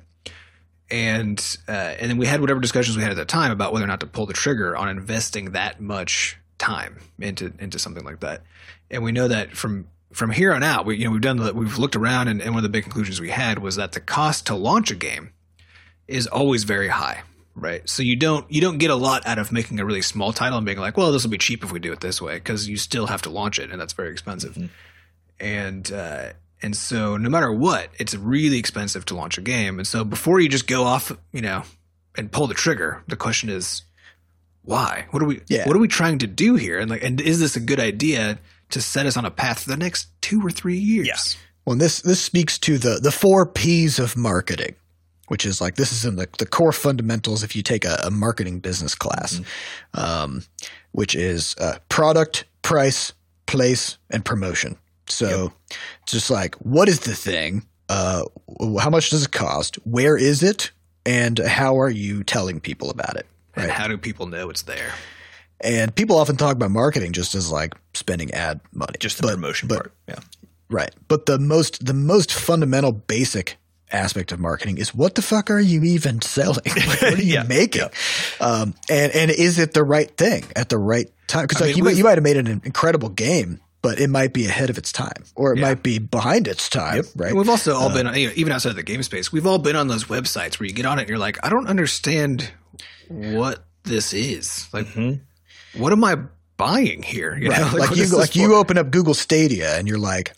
[SPEAKER 2] And uh, and then we had whatever discussions we had at the time about whether or not to pull the trigger on investing that much time into into something like that. And we know that from from here on out, we you know we've done the, we've looked around, and, and one of the big conclusions we had was that the cost to launch a game is always very high, right? So you don't you don't get a lot out of making a really small title and being like, well, this will be cheap if we do it this way, because you still have to launch it, and that's very expensive.
[SPEAKER 3] Mhm.
[SPEAKER 2] And uh, and so no matter what, it's really expensive to launch a game. And so before you just go off, you know, and pull the trigger, the question is, why? What are we
[SPEAKER 1] Yeah.
[SPEAKER 2] what are we trying to do here? And like, and is this a good idea to set us on a path for the next two or three years?
[SPEAKER 3] Yes.
[SPEAKER 1] Well, this this speaks to the the four P's of marketing, which is like this is in the, the core fundamentals if you take a, a marketing business class,
[SPEAKER 3] Mm-hmm.
[SPEAKER 1] um, which is uh, product, price, place, and promotion. So just like, what is the thing? Uh, how much does it cost? Where is it? And how are you telling people about it?
[SPEAKER 2] And
[SPEAKER 1] Right.
[SPEAKER 2] how do people know it's there?
[SPEAKER 1] And people often talk about marketing just as like spending ad money.
[SPEAKER 3] Just the
[SPEAKER 1] But-
[SPEAKER 3] promotion
[SPEAKER 1] but-
[SPEAKER 3] part. Yeah.
[SPEAKER 1] Right. But the most the most fundamental basic aspect of marketing is what the fuck are you even selling? Like, what are you
[SPEAKER 3] Yeah.
[SPEAKER 1] making? Um, and and is it the right thing at the right time? Because
[SPEAKER 2] I
[SPEAKER 1] like
[SPEAKER 2] mean,
[SPEAKER 1] you might,
[SPEAKER 2] we've-
[SPEAKER 1] you might have made an incredible game, but it might be ahead of its time, or it
[SPEAKER 2] Yeah.
[SPEAKER 1] might be behind its time.
[SPEAKER 3] Yep.
[SPEAKER 1] Right.
[SPEAKER 2] And we've also all
[SPEAKER 1] Uh,
[SPEAKER 2] been, you know, even outside of the game space, we've all been on those websites where you get on it and you're like, I don't understand what this is. Like,
[SPEAKER 3] Mhm.
[SPEAKER 2] what am I buying here? You know,
[SPEAKER 1] Right. Like
[SPEAKER 2] what
[SPEAKER 1] you
[SPEAKER 2] is this
[SPEAKER 1] like you
[SPEAKER 2] for?
[SPEAKER 1] open up Google Stadia and you're like,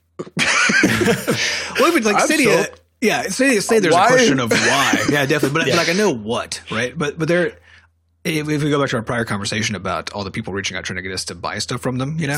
[SPEAKER 2] Well, even like
[SPEAKER 1] I'm
[SPEAKER 2] Stadia,
[SPEAKER 1] sold.
[SPEAKER 2] yeah, Stadia, say there's
[SPEAKER 1] Why?
[SPEAKER 2] a question of why. Yeah, definitely. But,
[SPEAKER 3] Yeah.
[SPEAKER 2] but like I know what, right? But but there, if, if we go back to our prior conversation about all the people reaching out trying to get us to buy stuff from them, you know,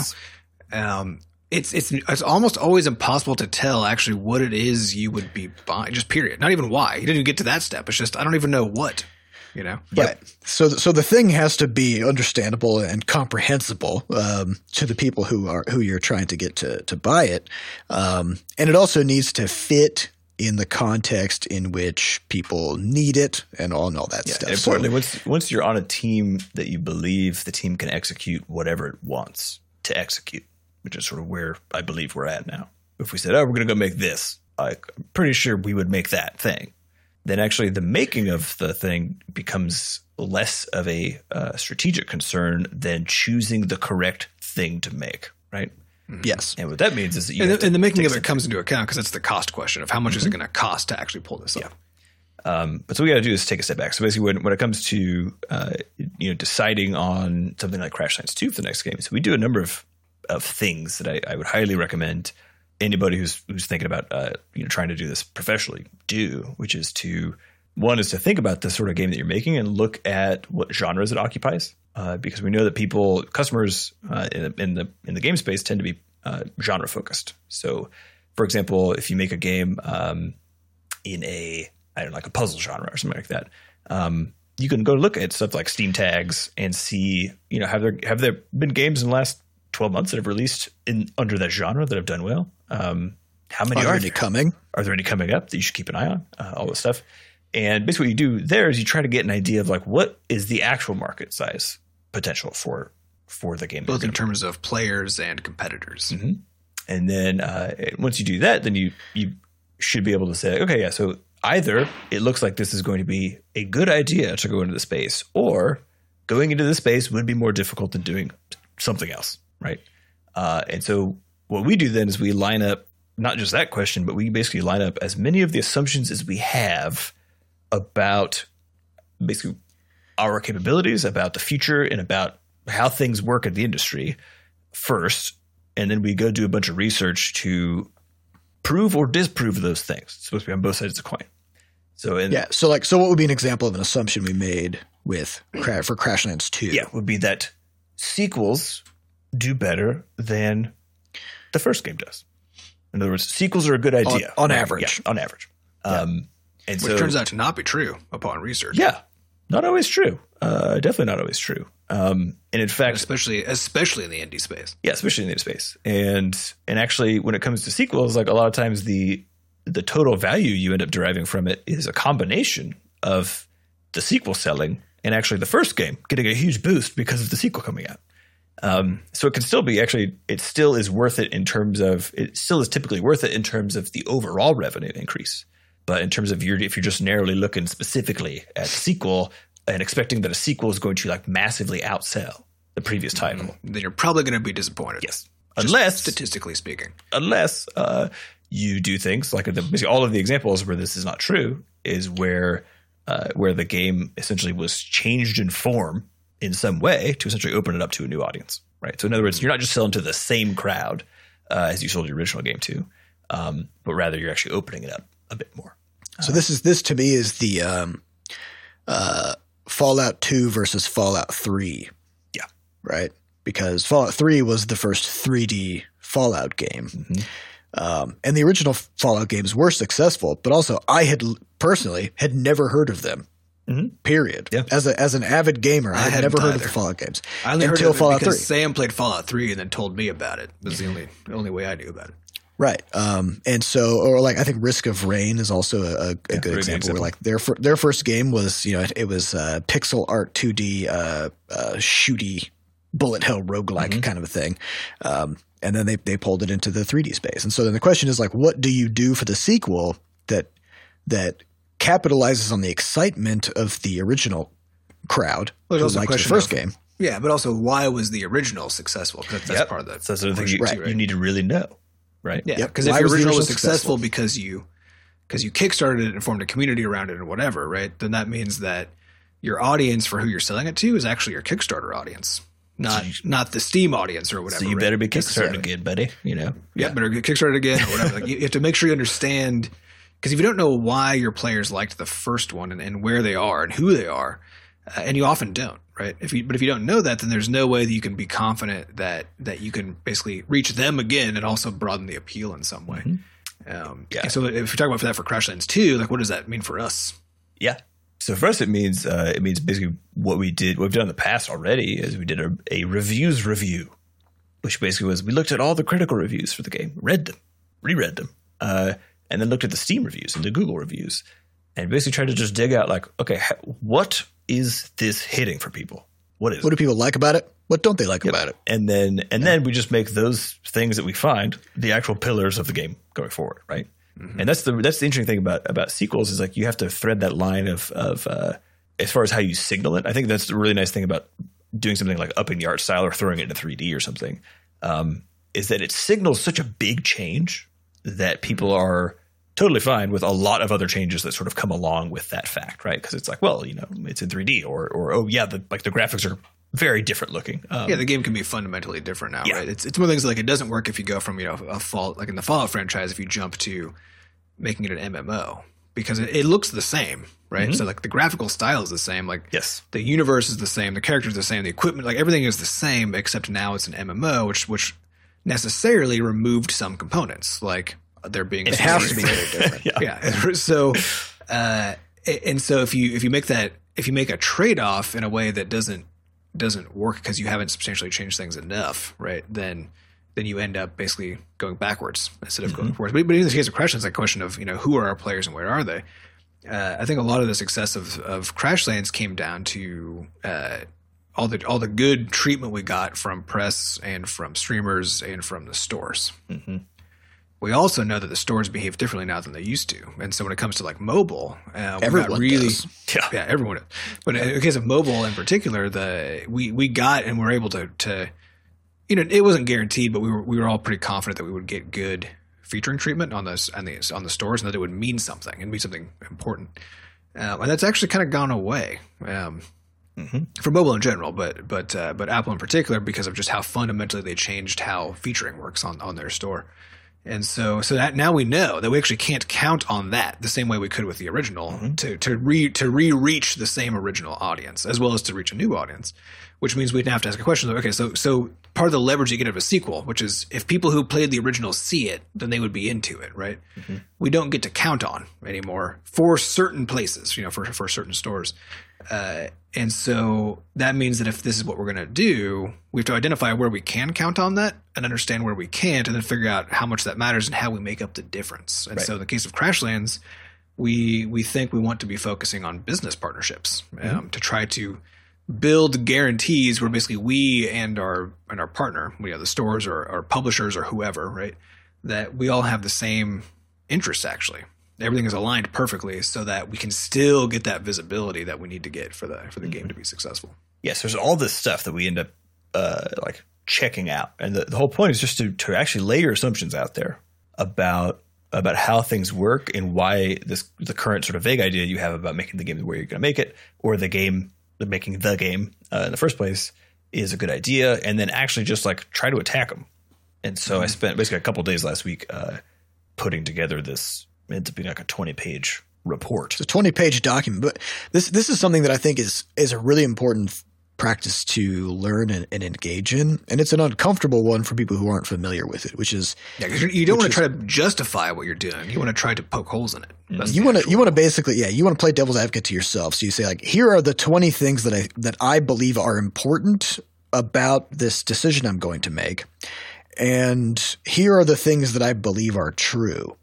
[SPEAKER 2] um, it's it's it's almost always impossible to tell actually what it is you would be buying. Just period. Not even why. You didn't even get to that step. It's just I don't even know what. You know.
[SPEAKER 1] right. So so the thing has to be understandable and comprehensible um, to the people who are who you're trying to get to to buy it, um, and it also needs to fit in the context in which people need it and all and all that
[SPEAKER 3] Yeah,
[SPEAKER 1] stuff.
[SPEAKER 3] and
[SPEAKER 1] So-
[SPEAKER 3] importantly, once once you're on a team that you believe the team can execute whatever it wants to execute, which is sort of where I believe we're at now. If we said, "Oh, we're going to go make this," I'm pretty sure we would make that thing. Then actually, the making of the thing becomes less of a uh, strategic concern than choosing the correct thing to make, right?
[SPEAKER 1] yes.
[SPEAKER 3] And what that means is that you
[SPEAKER 2] And
[SPEAKER 3] have
[SPEAKER 2] the,
[SPEAKER 3] to
[SPEAKER 2] and the making
[SPEAKER 3] take
[SPEAKER 2] of it
[SPEAKER 3] some-
[SPEAKER 2] comes into account because that's the cost question of how much is it going to cost to actually pull this off.
[SPEAKER 3] Um, but so what we got to do is take a step back. So basically, when, when it comes to uh, you know deciding on something like Crash Science two for the next game, so we do a number of of things that I, I would highly recommend anybody who's who's thinking about uh, you know trying to do this professionally do, which is to one is to think about the sort of game that you're making and look at what genres it occupies, uh, because we know that people customers uh, in, the, in the in the game space tend to be uh, genre focused. So, for example, if you make a game um, in a I don't know, like a puzzle genre or something like that. Um, you can go look at stuff like Steam tags and see, you know, have there have there been games in the last twelve months that have released in under that genre that have done well? Um, how many
[SPEAKER 1] Are
[SPEAKER 3] are,
[SPEAKER 1] there any
[SPEAKER 3] there?
[SPEAKER 1] coming?
[SPEAKER 3] Are there any coming up that you should keep an eye on? Uh, all this stuff. And basically, what you do there is you try to get an idea of like what is the actual market size potential for for the game. that
[SPEAKER 2] Both
[SPEAKER 3] you're
[SPEAKER 2] in terms of players and competitors.
[SPEAKER 3] Mm-hmm. And then uh, once you do that, then you you should be able to say, okay, yeah, so either it looks like this is going to be a good idea to go into the space, or going into the space would be more difficult than doing something else, right? Uh, and so what we do then is we line up not just that question, but we basically line up as many of the assumptions as we have about basically our capabilities, about the future, and about how things work in the industry first. And then we go do a bunch of research to prove or disprove those things. It's supposed to be on both sides of the coin. So, in,
[SPEAKER 1] Yeah. So like, so what would be an example of an assumption we made with Cra- for Crashlands two.
[SPEAKER 3] Yeah, would be that sequels do better than the first game does. In other words, sequels are a good idea.
[SPEAKER 1] On, on
[SPEAKER 3] right?
[SPEAKER 1] average.
[SPEAKER 3] Yeah, on average.
[SPEAKER 1] Yeah.
[SPEAKER 3] Um, and
[SPEAKER 2] Which
[SPEAKER 3] so,
[SPEAKER 2] turns out to not be true upon research.
[SPEAKER 3] yeah, not always true. Uh, definitely not always true. Um, and in fact,
[SPEAKER 2] Especially especially in the indie space.
[SPEAKER 3] yeah, especially in the space. And and actually, when it comes to sequels, like a lot of times the the total value you end up deriving from it is a combination of the sequel selling and actually the first game getting a huge boost because of the sequel coming out. Um, so it can still be actually, it still is worth it in terms of, it still is typically worth it in terms of the overall revenue increase. But in terms of your, if you're just narrowly looking specifically at sequel and expecting that a sequel is going to like massively outsell the previous title.
[SPEAKER 2] Mm-hmm. Then you're probably going to be disappointed.
[SPEAKER 3] Yes.
[SPEAKER 2] Just
[SPEAKER 3] Unless,
[SPEAKER 2] statistically speaking.
[SPEAKER 3] unless uh, you do things like the, basically all of the examples where this is not true is where, uh, where the game essentially was changed in form in some way to essentially open it up to a new audience, right? So in other words, you're not just selling to the same crowd uh, as you sold your original game to, um, but rather you're actually opening it up a bit more.
[SPEAKER 1] So this is this to me is the um, uh, Fallout two versus Fallout three.
[SPEAKER 3] Yeah.
[SPEAKER 1] Right? Because Fallout three was the first three D Fallout game.
[SPEAKER 3] Mm-hmm.
[SPEAKER 1] Um, and the original Fallout games were successful, but also I had personally had never heard of them.
[SPEAKER 3] Mm-hmm.
[SPEAKER 1] Period.
[SPEAKER 3] Yeah.
[SPEAKER 1] As a as an avid gamer, I,
[SPEAKER 2] I
[SPEAKER 1] had
[SPEAKER 2] hadn't
[SPEAKER 1] never heard of
[SPEAKER 2] either.
[SPEAKER 1] the Fallout games
[SPEAKER 2] I only
[SPEAKER 1] until
[SPEAKER 2] heard of
[SPEAKER 1] Fallout
[SPEAKER 2] it because
[SPEAKER 1] three.
[SPEAKER 2] Sam played Fallout three and then told me about it. That's the only the only way I knew about it.
[SPEAKER 1] Right. Um, and so, or like, I think Risk of Rain is also a, a, a
[SPEAKER 3] Yeah,
[SPEAKER 1] good
[SPEAKER 3] very
[SPEAKER 1] example,
[SPEAKER 3] good
[SPEAKER 1] where like their, fir- their first game was, you know, it, it was uh pixel art two D, uh, uh, shooty bullet hell roguelike
[SPEAKER 3] Mhm.
[SPEAKER 1] kind of a thing. Um, and then they, they pulled it into the three D space. And so then the question is like, what do you do for the sequel that, that capitalizes on the excitement of the original crowd
[SPEAKER 2] Well,
[SPEAKER 1] who
[SPEAKER 2] there's also a
[SPEAKER 1] liked the
[SPEAKER 2] question
[SPEAKER 1] first
[SPEAKER 2] of-
[SPEAKER 1] game?
[SPEAKER 2] Yeah, but also why was the original successful? Because that's
[SPEAKER 3] Yep.
[SPEAKER 2] part of the
[SPEAKER 3] So that's the thing you,
[SPEAKER 2] question too,
[SPEAKER 3] you need to really know, right?
[SPEAKER 2] Yeah,
[SPEAKER 1] Yep.
[SPEAKER 2] because
[SPEAKER 1] Why
[SPEAKER 2] if your
[SPEAKER 1] was the
[SPEAKER 2] original was
[SPEAKER 1] original
[SPEAKER 2] successful
[SPEAKER 1] successful?
[SPEAKER 2] because you because you kickstarted it and formed a community around it and whatever, right? Then that means that your audience for who you're selling it to is actually your Kickstarter audience, not
[SPEAKER 3] So you-
[SPEAKER 2] not the Steam audience or whatever.
[SPEAKER 3] So you
[SPEAKER 2] right?
[SPEAKER 3] better be kickstarting
[SPEAKER 2] Necessarily.
[SPEAKER 3] again, buddy. You know?
[SPEAKER 2] Yeah, better get kickstarted again or whatever. Like you, you have to make sure you understand, because if you don't know why your players liked the first one and, and where they are and who they are, uh, and you often don't, right? If you but if you don't know that, then there's no way that you can be confident that that you can basically reach them again and also broaden the appeal in some way.
[SPEAKER 3] Mhm.
[SPEAKER 2] Um,
[SPEAKER 3] Yeah.
[SPEAKER 2] and so if we talk about that for Crashlands two, like what does that mean for us?
[SPEAKER 3] Yeah. So for us, it means uh, it means basically what we did, what we've done in the past already is we did a, a reviews review, which basically was we looked at all the critical reviews for the game, read them, reread them, uh, and then looked at the Steam reviews and the Google reviews, and basically tried to just dig out like, okay, ha- what is this hitting for people? What is
[SPEAKER 1] What
[SPEAKER 3] it?
[SPEAKER 1] do people like about it? What don't they like
[SPEAKER 3] Yep.
[SPEAKER 1] about it?
[SPEAKER 3] And then and then we just make those things that we find the actual pillars of the game going forward, right?
[SPEAKER 2] Mm-hmm.
[SPEAKER 3] And that's the that's the interesting thing about about sequels is like you have to thread that line of of uh, as far as how you signal it. I think that's the really nice thing about doing something like upping the art style or throwing it into three D or something, um, is that it signals such a big change that people are totally fine with a lot of other changes that sort of come along with that fact, right? Because it's like, well, you know, it's in three D, or or oh yeah, the like the graphics are very different looking. Um,
[SPEAKER 2] Yeah, the game can be fundamentally different now,
[SPEAKER 3] Yeah.
[SPEAKER 2] right? It's it's one of the things like it doesn't work if you go from you know a Fallout like in the Fallout franchise if you jump to making it an M M O because it, it looks the same, right?
[SPEAKER 3] Mhm.
[SPEAKER 2] So like the graphical style is the same, like
[SPEAKER 3] yes,
[SPEAKER 2] the universe is the same, the characters are the same, the equipment, like everything is the same except now it's an M M O, which which necessarily removed some components, like there being a
[SPEAKER 1] It has to
[SPEAKER 2] story.
[SPEAKER 1] be very different.
[SPEAKER 3] yeah.
[SPEAKER 2] Yeah. So, uh, and so if you if you make that if you make a trade off in a way that doesn't doesn't work because you haven't substantially changed things enough, right? Then then you end up basically going backwards instead of going forwards. But, but in the case of Crash, it's a question of you know who are our players and where are they? Uh, I think a lot of the success of of Crashlands came down to uh, all the all the good treatment we got from press and from streamers and from the stores.
[SPEAKER 3] hmm
[SPEAKER 2] We also know that the stores behave differently now than they used to, and so when it comes to like mobile, uh, we
[SPEAKER 1] Everyone
[SPEAKER 2] got really,
[SPEAKER 1] does.
[SPEAKER 3] yeah,
[SPEAKER 2] yeah, everyone. Does. But in the case of mobile in particular, the we we got and were able to to, you know, it wasn't guaranteed, but we were we were all pretty confident that we would get good featuring treatment on those on the on the stores, and that it would mean something and be something important. Um, and that's actually kind of gone away. Um,
[SPEAKER 3] hmm
[SPEAKER 2] for mobile in general, but but uh, but Apple in particular, because of just how fundamentally they changed how featuring works on, on their store. And so, so that now we know that we actually can't count on that the same way we could with the original mm-hmm. to to re to re-reach the same original audience as well as to reach a new audience, which means we'd have to ask a question. Like, okay, so so part of the leverage you get of a sequel, which is if people who played the original see it, then they would be into it, right? Mm-hmm. We don't get to count on anymore for certain places, you know, for for certain stores. Uh, and so that means that if this is what we're going to do, we have to identify where we can count on that and understand where we can't, and then figure out how much that matters and how we make up the difference. And right. so in the case of Crashlands, we we think we want to be focusing on business partnerships um, mm-hmm. to try to build guarantees where basically we and our and our partner, you know, the stores or, or publishers or whoever, right, that we all have the same interests actually. Everything is aligned perfectly so that we can still get that visibility that we need to get for the for the game to be successful.
[SPEAKER 3] Yes, there's all this stuff that we end up uh, like checking out, and the, the whole point is just to to actually lay your assumptions out there about about how things work and why this the current sort of vague idea you have about making the game the way you're going to make it, or the game the making the game uh, in the first place is a good idea, and then actually just like try to attack them. And so mm-hmm. I spent basically a couple of days last week uh, putting together this. It ends up being like a twenty-page report.
[SPEAKER 1] It's a twenty-page document, but this this is something that I think is is a really important practice to learn and, and engage in, and it's an uncomfortable one for people who aren't familiar with it. Which is
[SPEAKER 2] yeah, because you don't want to try to justify what you're doing. You want to try to poke holes in it.
[SPEAKER 1] That's you want to you want to basically yeah you want to play devil's advocate to yourself. So you say like, here are the twenty things that I that I believe are important about this decision I'm going to make, and here are the things that I believe are true.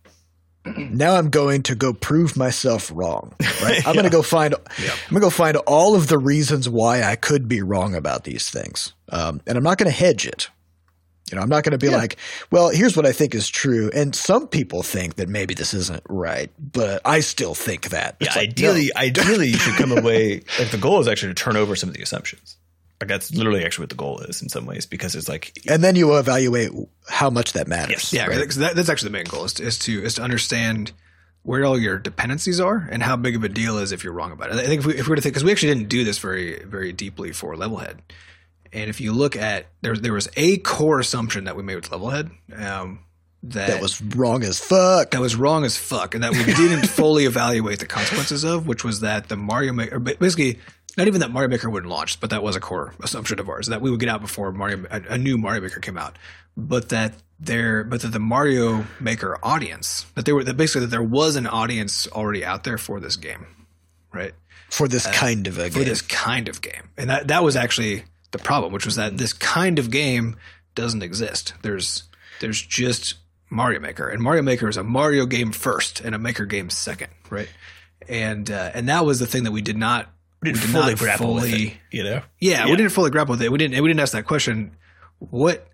[SPEAKER 1] Now I'm going to go prove myself wrong. Right? I'm yeah. going to go find. Yeah. I'm going to go find all of the reasons why I could be wrong about these things, um, and I'm not going to hedge it. You know, I'm not going to be yeah. like, well, here's what I think is true, and some people think that maybe this isn't right, but I still think that.
[SPEAKER 3] Yeah, like, ideally, no. ideally, you should come away. Like the goal is actually to turn over some of the assumptions. Like that's literally actually what the goal is in some ways, because it's like,
[SPEAKER 1] and then you evaluate how much that matters.
[SPEAKER 2] Yes, yeah, right? that, that's actually the main goal is to, is to is to understand where all your dependencies are and how big of a deal is if you're wrong about it. I think if we, if we were to think, because we actually didn't do this very very deeply for Levelhead, and if you look at there there was a core assumption that we made with Levelhead um, that
[SPEAKER 1] that was wrong as fuck.
[SPEAKER 2] That was wrong as fuck, and that we didn't fully evaluate the consequences of, which was that the Mario Maker, basically. Not even that Mario Maker wouldn't launch, but that was a core assumption of ours, that we would get out before Mario, a, a new Mario Maker came out. But that there, but that the Mario Maker audience, that there were that basically that there was an audience already out there for this game, right?
[SPEAKER 1] For this uh, kind of a
[SPEAKER 2] game. For this kind of game, and that that was actually the problem, which was that this kind of game doesn't exist. There's there's just Mario Maker, and Mario Maker is a Mario game first and a Maker game second, right? And uh, and that was the thing that we did not.
[SPEAKER 3] We didn't
[SPEAKER 2] we did
[SPEAKER 3] fully
[SPEAKER 2] not
[SPEAKER 3] grapple
[SPEAKER 2] fully,
[SPEAKER 3] with it, you know?
[SPEAKER 2] Yeah, yeah, we didn't fully grapple with it. We didn't we didn't ask that question. What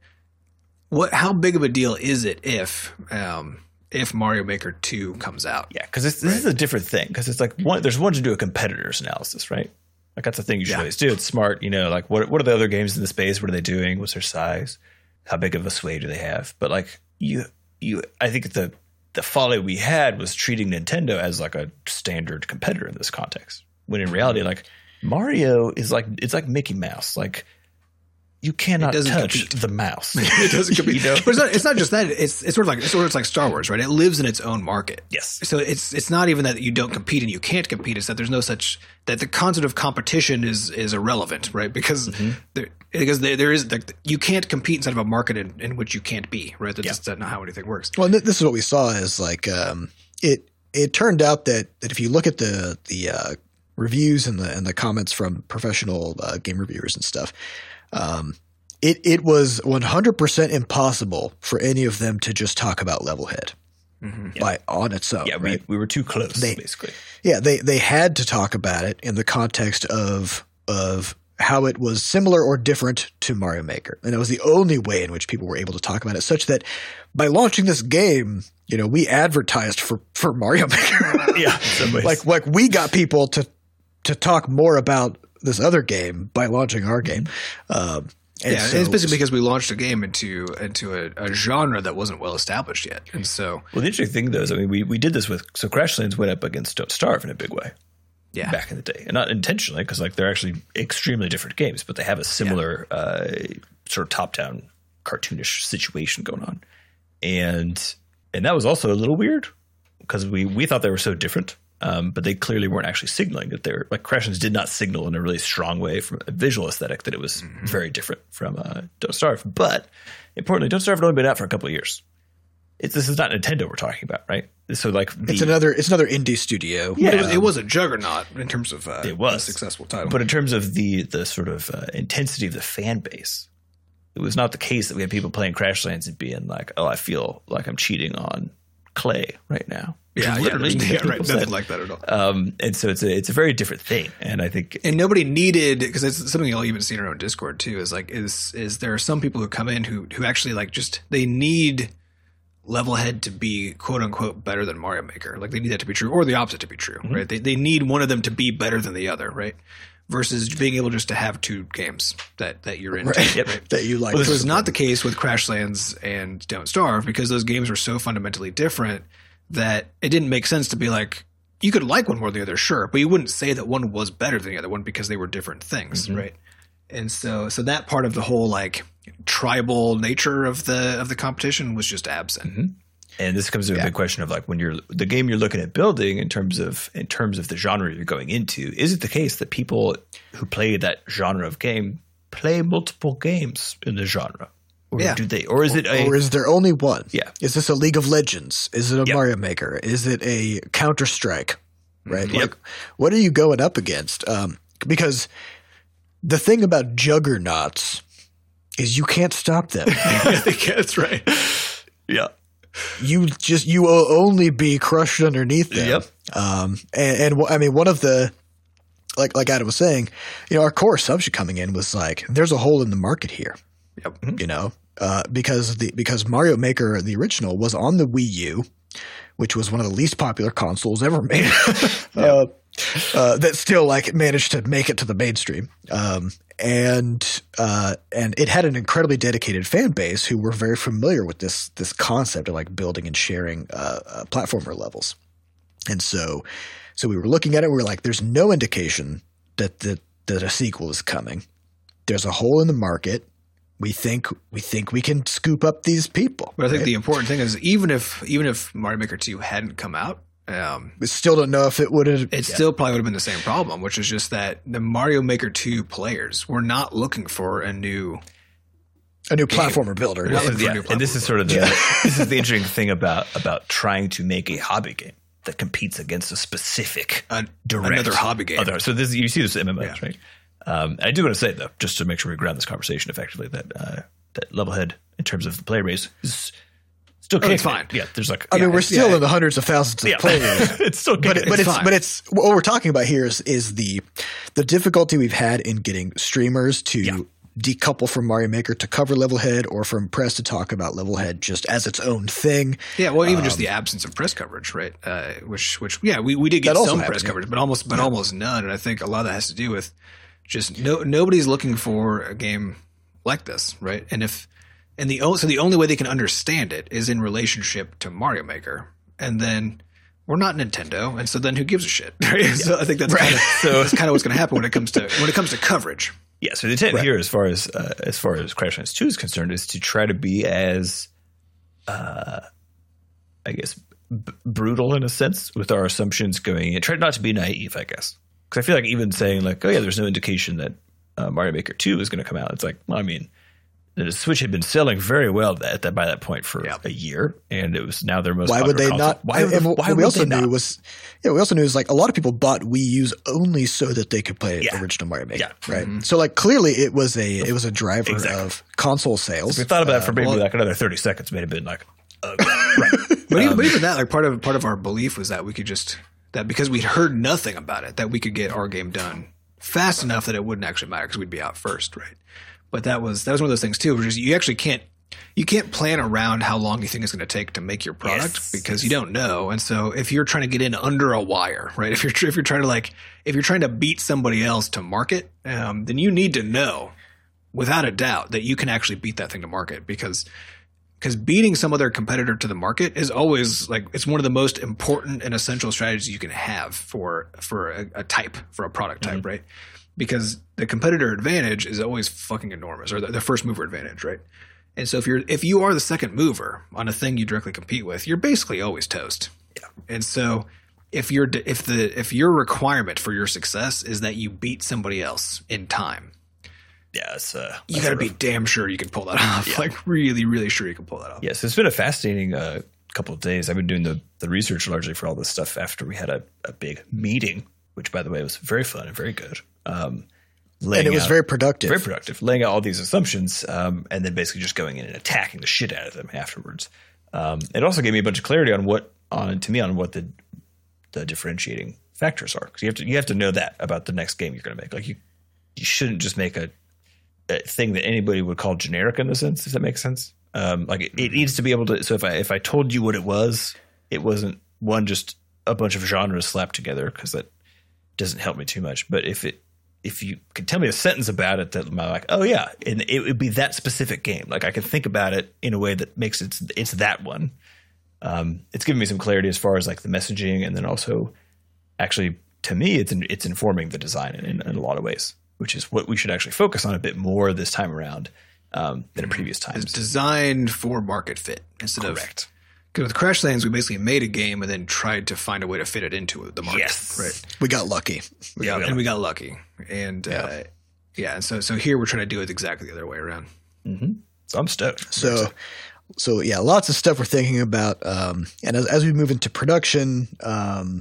[SPEAKER 2] what how big of a deal is it if um, if Mario Maker two comes out?
[SPEAKER 3] Yeah, because this right? is a different thing. Because it's like one, there's one to do a competitors analysis, right? Like that's the thing you should yeah. always do. It's smart, you know, like what what are the other games in the space? What are they doing? What's their size? How big of a sway do they have? But like you you I think the the folly we had was treating Nintendo as like a standard competitor in this context. When in reality, like Mario is like it's like Mickey Mouse. Like you cannot touch compete. the mouse.
[SPEAKER 2] It doesn't compete. You know? But it's not, it's not just that. It's it's sort of like it's sort of it's like Star Wars, right? It lives in its own market.
[SPEAKER 3] Yes.
[SPEAKER 2] So it's it's not even that you don't compete and you can't compete. It's that there's no such that the concept of competition is is irrelevant, right? Because mm-hmm. there because there, there is like, you can't compete inside of a market in, in which you can't be, right? That's, yeah. just, that's not how anything works.
[SPEAKER 1] Well, this is what we saw is like um, it it turned out that that if you look at the the uh, reviews and the and the comments from professional uh, game reviewers and stuff, um, it it was one hundred percent impossible for any of them to just talk about Levelhead mm-hmm. by yeah. on its own.
[SPEAKER 3] Yeah,
[SPEAKER 1] right?
[SPEAKER 3] we we were too close,
[SPEAKER 1] they,
[SPEAKER 3] basically.
[SPEAKER 1] Yeah, they they had to talk about it in the context of of how it was similar or different to Mario Maker, and it was the only way in which people were able to talk about it. Such that by launching this game, you know, we advertised for for Mario Maker.
[SPEAKER 3] yeah,
[SPEAKER 1] like like we got people to. to talk more about this other game by launching our game. Um, and
[SPEAKER 2] yeah, so, it's basically because we launched a game into into a, a genre that wasn't well established yet. And so
[SPEAKER 3] – well, the interesting thing, though, is I mean, we, we did this with – so Crashlands went up against Don't Starve in a big way
[SPEAKER 2] yeah.
[SPEAKER 3] back in the day. And not intentionally, because like they're actually extremely different games, but they have a similar yeah. uh, sort of top-down cartoonish situation going on. and and that was also a little weird because we we thought they were so different, um, but they clearly weren't actually signaling that they were like Crashlands did not signal in a really strong way from a visual aesthetic that it was mm-hmm. very different from uh, Don't Starve. But importantly, Don't Starve had only been out for a couple of years. It's, this is not Nintendo we're talking about, right? So like the,
[SPEAKER 1] it's another it's another indie studio.
[SPEAKER 2] Yeah, it was, it was a juggernaut in terms of uh,
[SPEAKER 3] it was
[SPEAKER 2] a successful title.
[SPEAKER 3] But in terms of the the sort of uh, intensity of the fan base, it was not the case that we had people playing Crashlands and being like, "Oh, I feel like I'm cheating on Clay right now."
[SPEAKER 2] Yeah,
[SPEAKER 3] literally,
[SPEAKER 2] yeah, yeah right. Nothing
[SPEAKER 3] said.
[SPEAKER 2] like that at all.
[SPEAKER 3] Um, and so it's a it's a very different thing, and I think
[SPEAKER 2] and nobody needed because it's something you'll even see in our own Discord too. Is like is is there are some people who come in who who actually like just they need Levelhead to be quote unquote better than Mario Maker. Like they need that to be true or the opposite to be true, mm-hmm. right? They they need one of them to be better than the other, right? Versus being able just to have two games that, that you're into.
[SPEAKER 1] Right.
[SPEAKER 2] Right?
[SPEAKER 1] That you like.
[SPEAKER 2] Well, this was not the case with Crashlands and Don't Starve because those games were so fundamentally different that it didn't make sense to be like, you could like one more than the other, sure, but you wouldn't say that one was better than the other one because they were different things, mm-hmm. right? And so so that part of the whole like tribal nature of the of the competition was just absent.
[SPEAKER 3] Mm-hmm. And this comes to yeah. a big question of like when you're the game you're looking at building in terms of in terms of the genre you're going into, is it the case that people who play that genre of game play multiple games in the genre? Or
[SPEAKER 2] yeah.
[SPEAKER 3] do they or is it a
[SPEAKER 1] or is there only one?
[SPEAKER 3] Yeah.
[SPEAKER 1] Is this a League of Legends? Is it a
[SPEAKER 3] yep.
[SPEAKER 1] Mario Maker? Is it a Counter-Strike? Right?
[SPEAKER 3] Yep.
[SPEAKER 1] Like what are you going up against? Um, because the thing about juggernauts is you can't stop them.
[SPEAKER 2] I think that's right.
[SPEAKER 3] Yeah.
[SPEAKER 1] You just you will only be crushed underneath them.
[SPEAKER 3] Yep.
[SPEAKER 1] Um, and, and I mean, one of the like like Adam was saying, you know, our core assumption coming in was like, there's a hole in the market here.
[SPEAKER 2] Yep.
[SPEAKER 1] You know, uh, because the because Mario Maker the original was on the Wii U, which was one of the least popular consoles ever made. uh, uh, that still like managed to make it to the mainstream. Um, and uh, and it had an incredibly dedicated fan base who were very familiar with this this concept of like building and sharing uh, uh, platformer levels. And so so we were looking at it. We were like, there's no indication that that that a sequel is coming. There's a hole in the market. We think we think we can scoop up these people.
[SPEAKER 2] But I think
[SPEAKER 1] right?
[SPEAKER 2] the important thing is even if even if Mario Maker two hadn't come out, um,
[SPEAKER 1] we still don't know if it would have.
[SPEAKER 2] It
[SPEAKER 1] yeah.
[SPEAKER 2] still probably would have been the same problem, which is just that the Mario Maker two players were not looking for a new
[SPEAKER 1] a new
[SPEAKER 2] game.
[SPEAKER 1] platformer builder.
[SPEAKER 2] They're not looking for a
[SPEAKER 3] Yeah.
[SPEAKER 2] new
[SPEAKER 3] And this is sort of the
[SPEAKER 1] Yeah.
[SPEAKER 3] this is the interesting thing about about trying to make a hobby game that competes against a specific
[SPEAKER 2] A-
[SPEAKER 3] direct
[SPEAKER 2] another hobby game.
[SPEAKER 3] Other, so this you see this in M M Os,
[SPEAKER 2] Yeah.
[SPEAKER 3] right? Um, I do want to say though, just to make sure we ground this conversation effectively, that uh, that Levelhead in terms of the player base is still
[SPEAKER 2] Oh, it's
[SPEAKER 3] kicking.
[SPEAKER 2] fine.
[SPEAKER 3] Yeah, there's like
[SPEAKER 1] I
[SPEAKER 3] yeah,
[SPEAKER 1] mean, we're still
[SPEAKER 2] yeah.
[SPEAKER 1] in the hundreds of thousands of
[SPEAKER 3] yeah.
[SPEAKER 1] players.
[SPEAKER 3] it's still kicking.
[SPEAKER 1] But, but it's
[SPEAKER 2] fine.
[SPEAKER 1] but it's what we're talking about here is is the the difficulty we've had in getting streamers to
[SPEAKER 3] Yeah.
[SPEAKER 1] decouple from Mario Maker to cover Levelhead, or from press to talk about Levelhead just as its own thing.
[SPEAKER 2] Yeah, well, even just
[SPEAKER 1] Um,
[SPEAKER 2] the absence of press coverage, right? Uh, which, which, yeah, we, we did get
[SPEAKER 1] That also
[SPEAKER 2] some
[SPEAKER 1] happened,
[SPEAKER 2] press
[SPEAKER 1] yeah.
[SPEAKER 2] coverage, but almost, but almost none. And I think a lot of that has to do with just no nobody's looking for a game like this, right? And if and the o- so the only way they can understand it is in relationship to Mario Maker, and then we're not Nintendo, and so then who gives a shit? Right? So I think that's kind of so that's kind of what's going to happen when it comes to when it comes to coverage.
[SPEAKER 3] Yeah, so the intent
[SPEAKER 1] Right.
[SPEAKER 3] here, as far as uh, as far as Crashlands two is concerned, is to try to be as, uh, I guess, b- brutal in a sense with our assumptions going in. Try not to be naive, I guess, because I feel like even saying like, oh yeah, there's no indication that uh, Mario Maker two is going to come out. It's like, well, I mean, the Switch had been selling very well at that by that point for
[SPEAKER 2] Yeah.
[SPEAKER 3] a year, and it was now their most.
[SPEAKER 1] Why would
[SPEAKER 3] popular
[SPEAKER 1] they
[SPEAKER 3] console.
[SPEAKER 1] not?
[SPEAKER 3] Why,
[SPEAKER 1] and, and
[SPEAKER 3] why
[SPEAKER 1] what
[SPEAKER 3] would
[SPEAKER 1] we also
[SPEAKER 3] they
[SPEAKER 1] knew
[SPEAKER 3] not?
[SPEAKER 1] was, yeah, we also knew was like a lot of people bought Wii U's only so that they could play
[SPEAKER 3] Yeah.
[SPEAKER 1] original Mario Maker,
[SPEAKER 3] Yeah.
[SPEAKER 1] right? So like clearly it was a it was a driver
[SPEAKER 3] Exactly.
[SPEAKER 1] of console sales.
[SPEAKER 3] We thought about it for maybe
[SPEAKER 2] well-
[SPEAKER 3] like another thirty seconds. May have been like, uh,
[SPEAKER 2] But even, but even that, like part of part of our belief was that we could just that because we'd heard nothing about it, that we could get our game done fast enough that it wouldn't actually matter because we'd be out first, right? But that was that was one of those things too, which is you actually can't you can't plan around how long you think it's going to take to make your product
[SPEAKER 3] Yes.
[SPEAKER 2] because you don't know. And so if you're trying to get in under a wire, right? If you're tr- if you're trying to like if you're trying to beat somebody else to market, um, then you need to know without a doubt that you can actually beat that thing to market because. Because beating some other competitor to the market is always like it's one of the most important and essential strategies you can have for for a, a type for a product type,
[SPEAKER 3] Mm-hmm.
[SPEAKER 2] right? Because the competitor advantage is always fucking enormous, or the, the first mover advantage, right? And so if you're if you are the second mover on a thing you directly compete with, you're basically always toast.
[SPEAKER 3] Yeah.
[SPEAKER 2] And so if you're if the if your requirement for your success is that you beat somebody else in time,
[SPEAKER 3] Yeah, it's, uh,
[SPEAKER 2] you got to be damn sure you can pull that off.
[SPEAKER 3] Yeah.
[SPEAKER 2] Like really, really sure you can pull that off.
[SPEAKER 3] Yes, it's been a fascinating uh, couple of days. I've been doing the, the research largely for all this stuff after we had a, a big meeting, which, by the way, was very fun and very good. Um,
[SPEAKER 1] And it was
[SPEAKER 3] out,
[SPEAKER 1] very productive.
[SPEAKER 3] very productive, laying out all these assumptions um, and then basically just going in and attacking the shit out of them afterwards. Um, it also gave me a bunch of clarity on what, on to me, on what the the differentiating factors are. Because you have to you have to know that about the next game you're going to make. Like you, you shouldn't just make a, a thing that anybody would call generic in a sense, if that makes sense. Um, like it, it needs to be able to. So if I if I told you what it was, it wasn't one just a bunch of genres slapped together, because that doesn't help me too much. But if it if you could tell me a sentence about it that I'm like, oh yeah, and it would be that specific game. Like I can think about it in a way that makes it it's that one. Um, it's given me some clarity as far as like the messaging, and then also actually to me, it's in, it's informing the design in, in, in a lot of ways, which is what we should actually focus on a bit more this time around um, than in previous times.
[SPEAKER 2] It's designed for market fit instead
[SPEAKER 3] Correct.
[SPEAKER 2] of. Because with Crashlands, we basically made a game and then tried to find a way to fit it into the market.
[SPEAKER 3] Yes.
[SPEAKER 2] Right.
[SPEAKER 1] We got lucky.
[SPEAKER 2] Yeah, and we got lucky. And yeah, uh, yeah and so so here we're trying to do it exactly the other way around.
[SPEAKER 3] Mm-hmm. So I'm stoked.
[SPEAKER 1] So, so yeah, lots of stuff we're thinking about. Um, and as, as we move into production, um,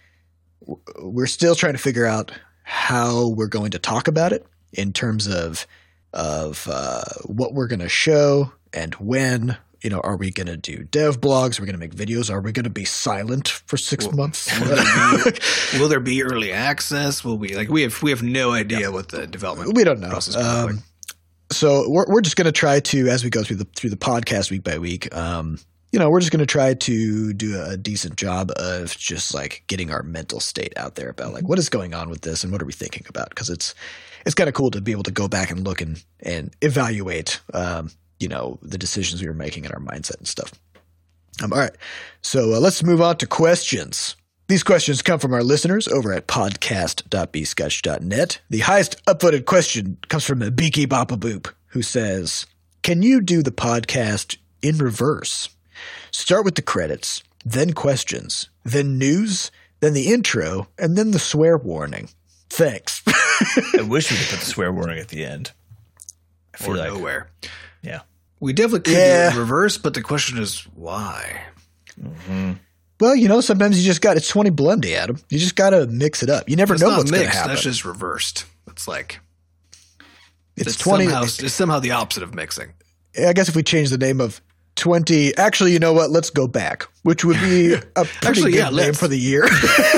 [SPEAKER 1] w- we're still trying to figure out how we're going to talk about it in terms of of uh, what we're going to show and when. You know, are we going to do dev blogs? Are we going to make videos? Are we going to be silent for six
[SPEAKER 2] Well,
[SPEAKER 1] months?
[SPEAKER 2] Will there, be, will there be early access? Will we like we have we have no idea yeah. what the development
[SPEAKER 1] we don't know.
[SPEAKER 2] process will look
[SPEAKER 1] Um,
[SPEAKER 2] like.
[SPEAKER 1] So we're we're just going to try to, as we go through the through the podcast week by week, um, you know, we're just going to try to do a decent job of just like getting our mental state out there about like what is going on with this and what are we thinking about, because it's it's kind of cool to be able to go back and look and and evaluate, um, you know, the decisions we were making and our mindset and stuff. Um, all right, so uh, let's move on to questions. These questions come from our listeners over at podcast dot b sketch dot net. The highest upvoted question comes from a Beaky Boppa Boop, who says, can you do the podcast in reverse? Start with the credits, then questions, then news, then the intro, and then the swear warning. Thanks.
[SPEAKER 3] I wish we could put the swear warning at the end. I feel
[SPEAKER 2] Or
[SPEAKER 3] like,
[SPEAKER 2] nowhere.
[SPEAKER 3] yeah.
[SPEAKER 2] We definitely could
[SPEAKER 1] Yeah.
[SPEAKER 2] do it in reverse, but the question is why?
[SPEAKER 3] Mm-hmm.
[SPEAKER 1] Well, you know, sometimes you just got – it's twenty Blundy, Adam. You just got to mix it up. You never
[SPEAKER 2] It's
[SPEAKER 1] know
[SPEAKER 2] not
[SPEAKER 1] what's going to
[SPEAKER 2] mixed.
[SPEAKER 1] happen.
[SPEAKER 2] That's just reversed. It's like
[SPEAKER 1] it's,
[SPEAKER 2] it's
[SPEAKER 1] twenty
[SPEAKER 2] somehow, it's somehow the opposite of mixing.
[SPEAKER 1] I guess if we change the name of twenty – actually, you know what? Let's go back, which would be a pretty
[SPEAKER 2] Actually,
[SPEAKER 1] good
[SPEAKER 2] yeah,
[SPEAKER 1] name
[SPEAKER 2] let's.
[SPEAKER 1] for the year.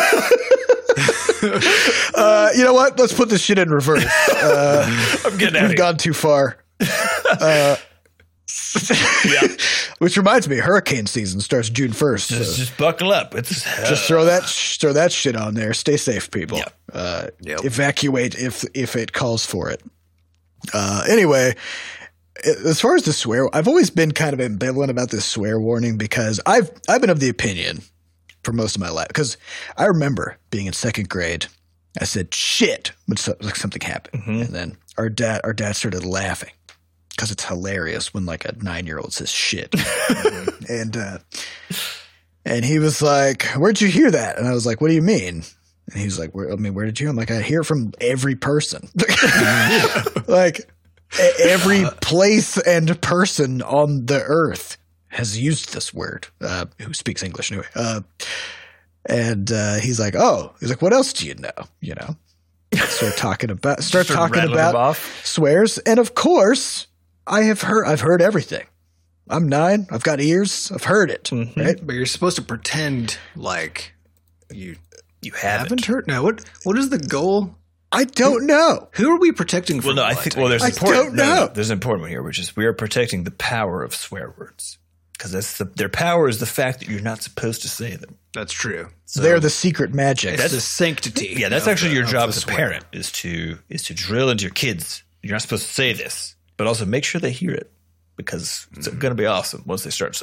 [SPEAKER 1] uh, you know what? Let's put this shit in reverse. Uh,
[SPEAKER 3] I'm getting out
[SPEAKER 1] we've
[SPEAKER 3] of here.
[SPEAKER 1] gone too far. Uh,
[SPEAKER 3] Yeah.
[SPEAKER 1] Which reminds me, hurricane season starts June first.
[SPEAKER 3] Just,
[SPEAKER 1] So
[SPEAKER 3] just buckle up. It's uh,
[SPEAKER 1] just throw that sh- throw that shit on there. Stay safe, people.
[SPEAKER 3] Yeah.
[SPEAKER 1] Uh,
[SPEAKER 2] Yep.
[SPEAKER 1] Evacuate if if it calls for it. Uh, anyway, as far as the swear, I've always been kind of ambivalent about this swear warning because I've I've been of the opinion for most of my life, because I remember being in second grade. I said shit when so, like something happened,
[SPEAKER 3] Mhm.
[SPEAKER 1] and then our dad our dad started laughing because it's hilarious when like a nine year old says shit, and uh, and he was like, "Where'd you hear that?" And I was like, "What do you mean?" And he was like, where, I mean, where did you? I'm like, I hear it from every person. Like, e- every place and person on the earth has used this word, uh, who speaks English anyway. Uh, and uh, he's like, oh, he's like, what else do you know? You know, start talking about, start
[SPEAKER 3] Start
[SPEAKER 1] talking
[SPEAKER 3] rattling
[SPEAKER 1] about
[SPEAKER 3] them off.
[SPEAKER 1] swears. And of course, I have heard, I've heard everything. I'm nine. I've got ears. I've heard it.
[SPEAKER 3] Mhm.
[SPEAKER 1] Right.
[SPEAKER 2] But you're supposed to pretend like you
[SPEAKER 3] You
[SPEAKER 2] haven't
[SPEAKER 3] haven't.
[SPEAKER 2] heard. Now, what what is the goal?
[SPEAKER 1] I don't know.
[SPEAKER 2] Who are we protecting from?
[SPEAKER 3] Well, no, I
[SPEAKER 2] what?
[SPEAKER 3] think. Well, there's
[SPEAKER 1] I
[SPEAKER 3] important.
[SPEAKER 1] don't
[SPEAKER 3] no, no,
[SPEAKER 1] know.
[SPEAKER 3] there's an important one here, which is we are protecting the power of swear words, because that's the, their power is the fact that you're not supposed to say them.
[SPEAKER 2] That's true.
[SPEAKER 3] So,
[SPEAKER 1] They're the secret magic.
[SPEAKER 2] It's the sanctity.
[SPEAKER 3] yeah, that's
[SPEAKER 2] of
[SPEAKER 3] actually
[SPEAKER 2] the-
[SPEAKER 3] your
[SPEAKER 2] of
[SPEAKER 3] job
[SPEAKER 2] the
[SPEAKER 3] as a
[SPEAKER 2] swear.
[SPEAKER 3] parent is to is to drill into your kids. You're not supposed to say this, but also make sure they hear it, because it's going to be awesome once they start saying it.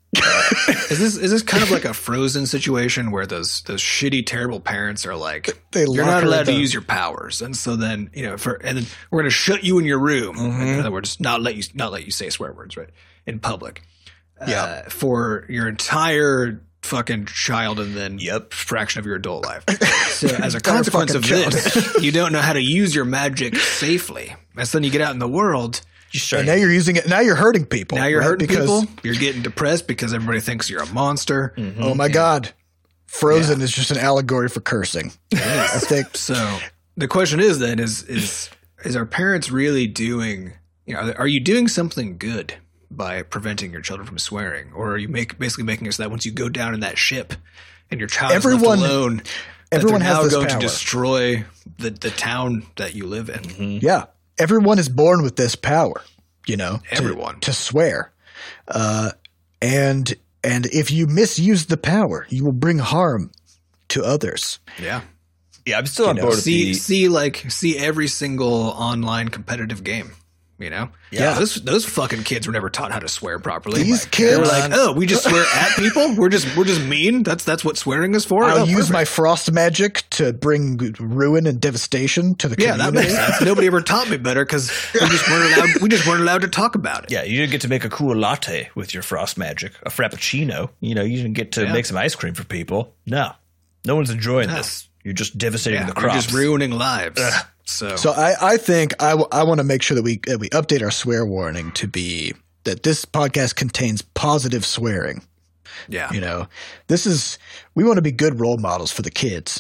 [SPEAKER 2] Is this is this kind of like a Frozen situation where those those shitty, terrible parents are like,
[SPEAKER 1] They
[SPEAKER 2] you're
[SPEAKER 1] lock
[SPEAKER 2] not
[SPEAKER 1] her
[SPEAKER 2] allowed to
[SPEAKER 1] down.
[SPEAKER 2] use your powers, and so then you know, for and then we're going to shut you in your room. In other words, not let you not let you say swear words, right, in public.
[SPEAKER 1] Yeah.
[SPEAKER 2] Uh, for your entire fucking child and then
[SPEAKER 3] Yep.
[SPEAKER 2] fraction of your adult life. So as a
[SPEAKER 1] Entire
[SPEAKER 2] consequence of
[SPEAKER 1] fucking
[SPEAKER 2] this, you don't know how to use your magic safely. And so then you get out in the world.
[SPEAKER 3] You start,
[SPEAKER 1] And now you're using it. Now you're hurting people.
[SPEAKER 2] Now you're
[SPEAKER 1] right?
[SPEAKER 2] hurting
[SPEAKER 1] because,
[SPEAKER 2] people. You're getting depressed because everybody thinks you're a monster.
[SPEAKER 1] Oh my God. Frozen is just an allegory for cursing. I think.
[SPEAKER 2] So the question is then is is is our parents really doing, you know, are you doing something good by preventing your children from swearing, or are you make basically making it so that once you go down in that ship and your child
[SPEAKER 1] Everyone-
[SPEAKER 2] is left alone, that
[SPEAKER 1] everyone
[SPEAKER 2] they're
[SPEAKER 1] has
[SPEAKER 2] now
[SPEAKER 1] this
[SPEAKER 2] going
[SPEAKER 1] power.
[SPEAKER 2] to destroy the the town that you live in?
[SPEAKER 1] Yeah. Everyone is born with this power, you know, to-
[SPEAKER 2] Everyone.
[SPEAKER 1] to, swear. Uh, and and if you misuse the power, you will bring harm to others.
[SPEAKER 2] Yeah.
[SPEAKER 3] yeah, I'm still on
[SPEAKER 1] know,
[SPEAKER 3] board with
[SPEAKER 2] See
[SPEAKER 3] the.
[SPEAKER 2] see like see every single online competitive game. You know,
[SPEAKER 3] Yeah.
[SPEAKER 2] those those fucking kids were never taught how to swear properly.
[SPEAKER 1] These
[SPEAKER 2] They
[SPEAKER 1] kids-
[SPEAKER 2] were like, oh, we just swear at people. We're just we're just mean. That's that's what swearing is for.
[SPEAKER 1] I'll
[SPEAKER 2] Oh,
[SPEAKER 1] use
[SPEAKER 2] perfect.
[SPEAKER 1] my frost magic to bring ruin and devastation to the
[SPEAKER 2] Yeah, that
[SPEAKER 1] community.
[SPEAKER 2] makes sense. Nobody ever taught me better because we just weren't allowed. We just weren't allowed to talk about it.
[SPEAKER 3] Yeah, you didn't get to make a cool latte with your frost magic, a frappuccino. You know, you didn't get to
[SPEAKER 2] Yeah.
[SPEAKER 3] make some ice cream for people. No, no one's enjoying this. You're just devastating
[SPEAKER 2] Yeah,
[SPEAKER 3] the
[SPEAKER 2] you're
[SPEAKER 3] crops.
[SPEAKER 2] just ruining lives. So,
[SPEAKER 1] So I, I think I, w- I want to make sure that we that we update our swear warning to be that this podcast contains positive swearing.
[SPEAKER 2] yeah,
[SPEAKER 1] You know, this is we want to be good role models for the kids.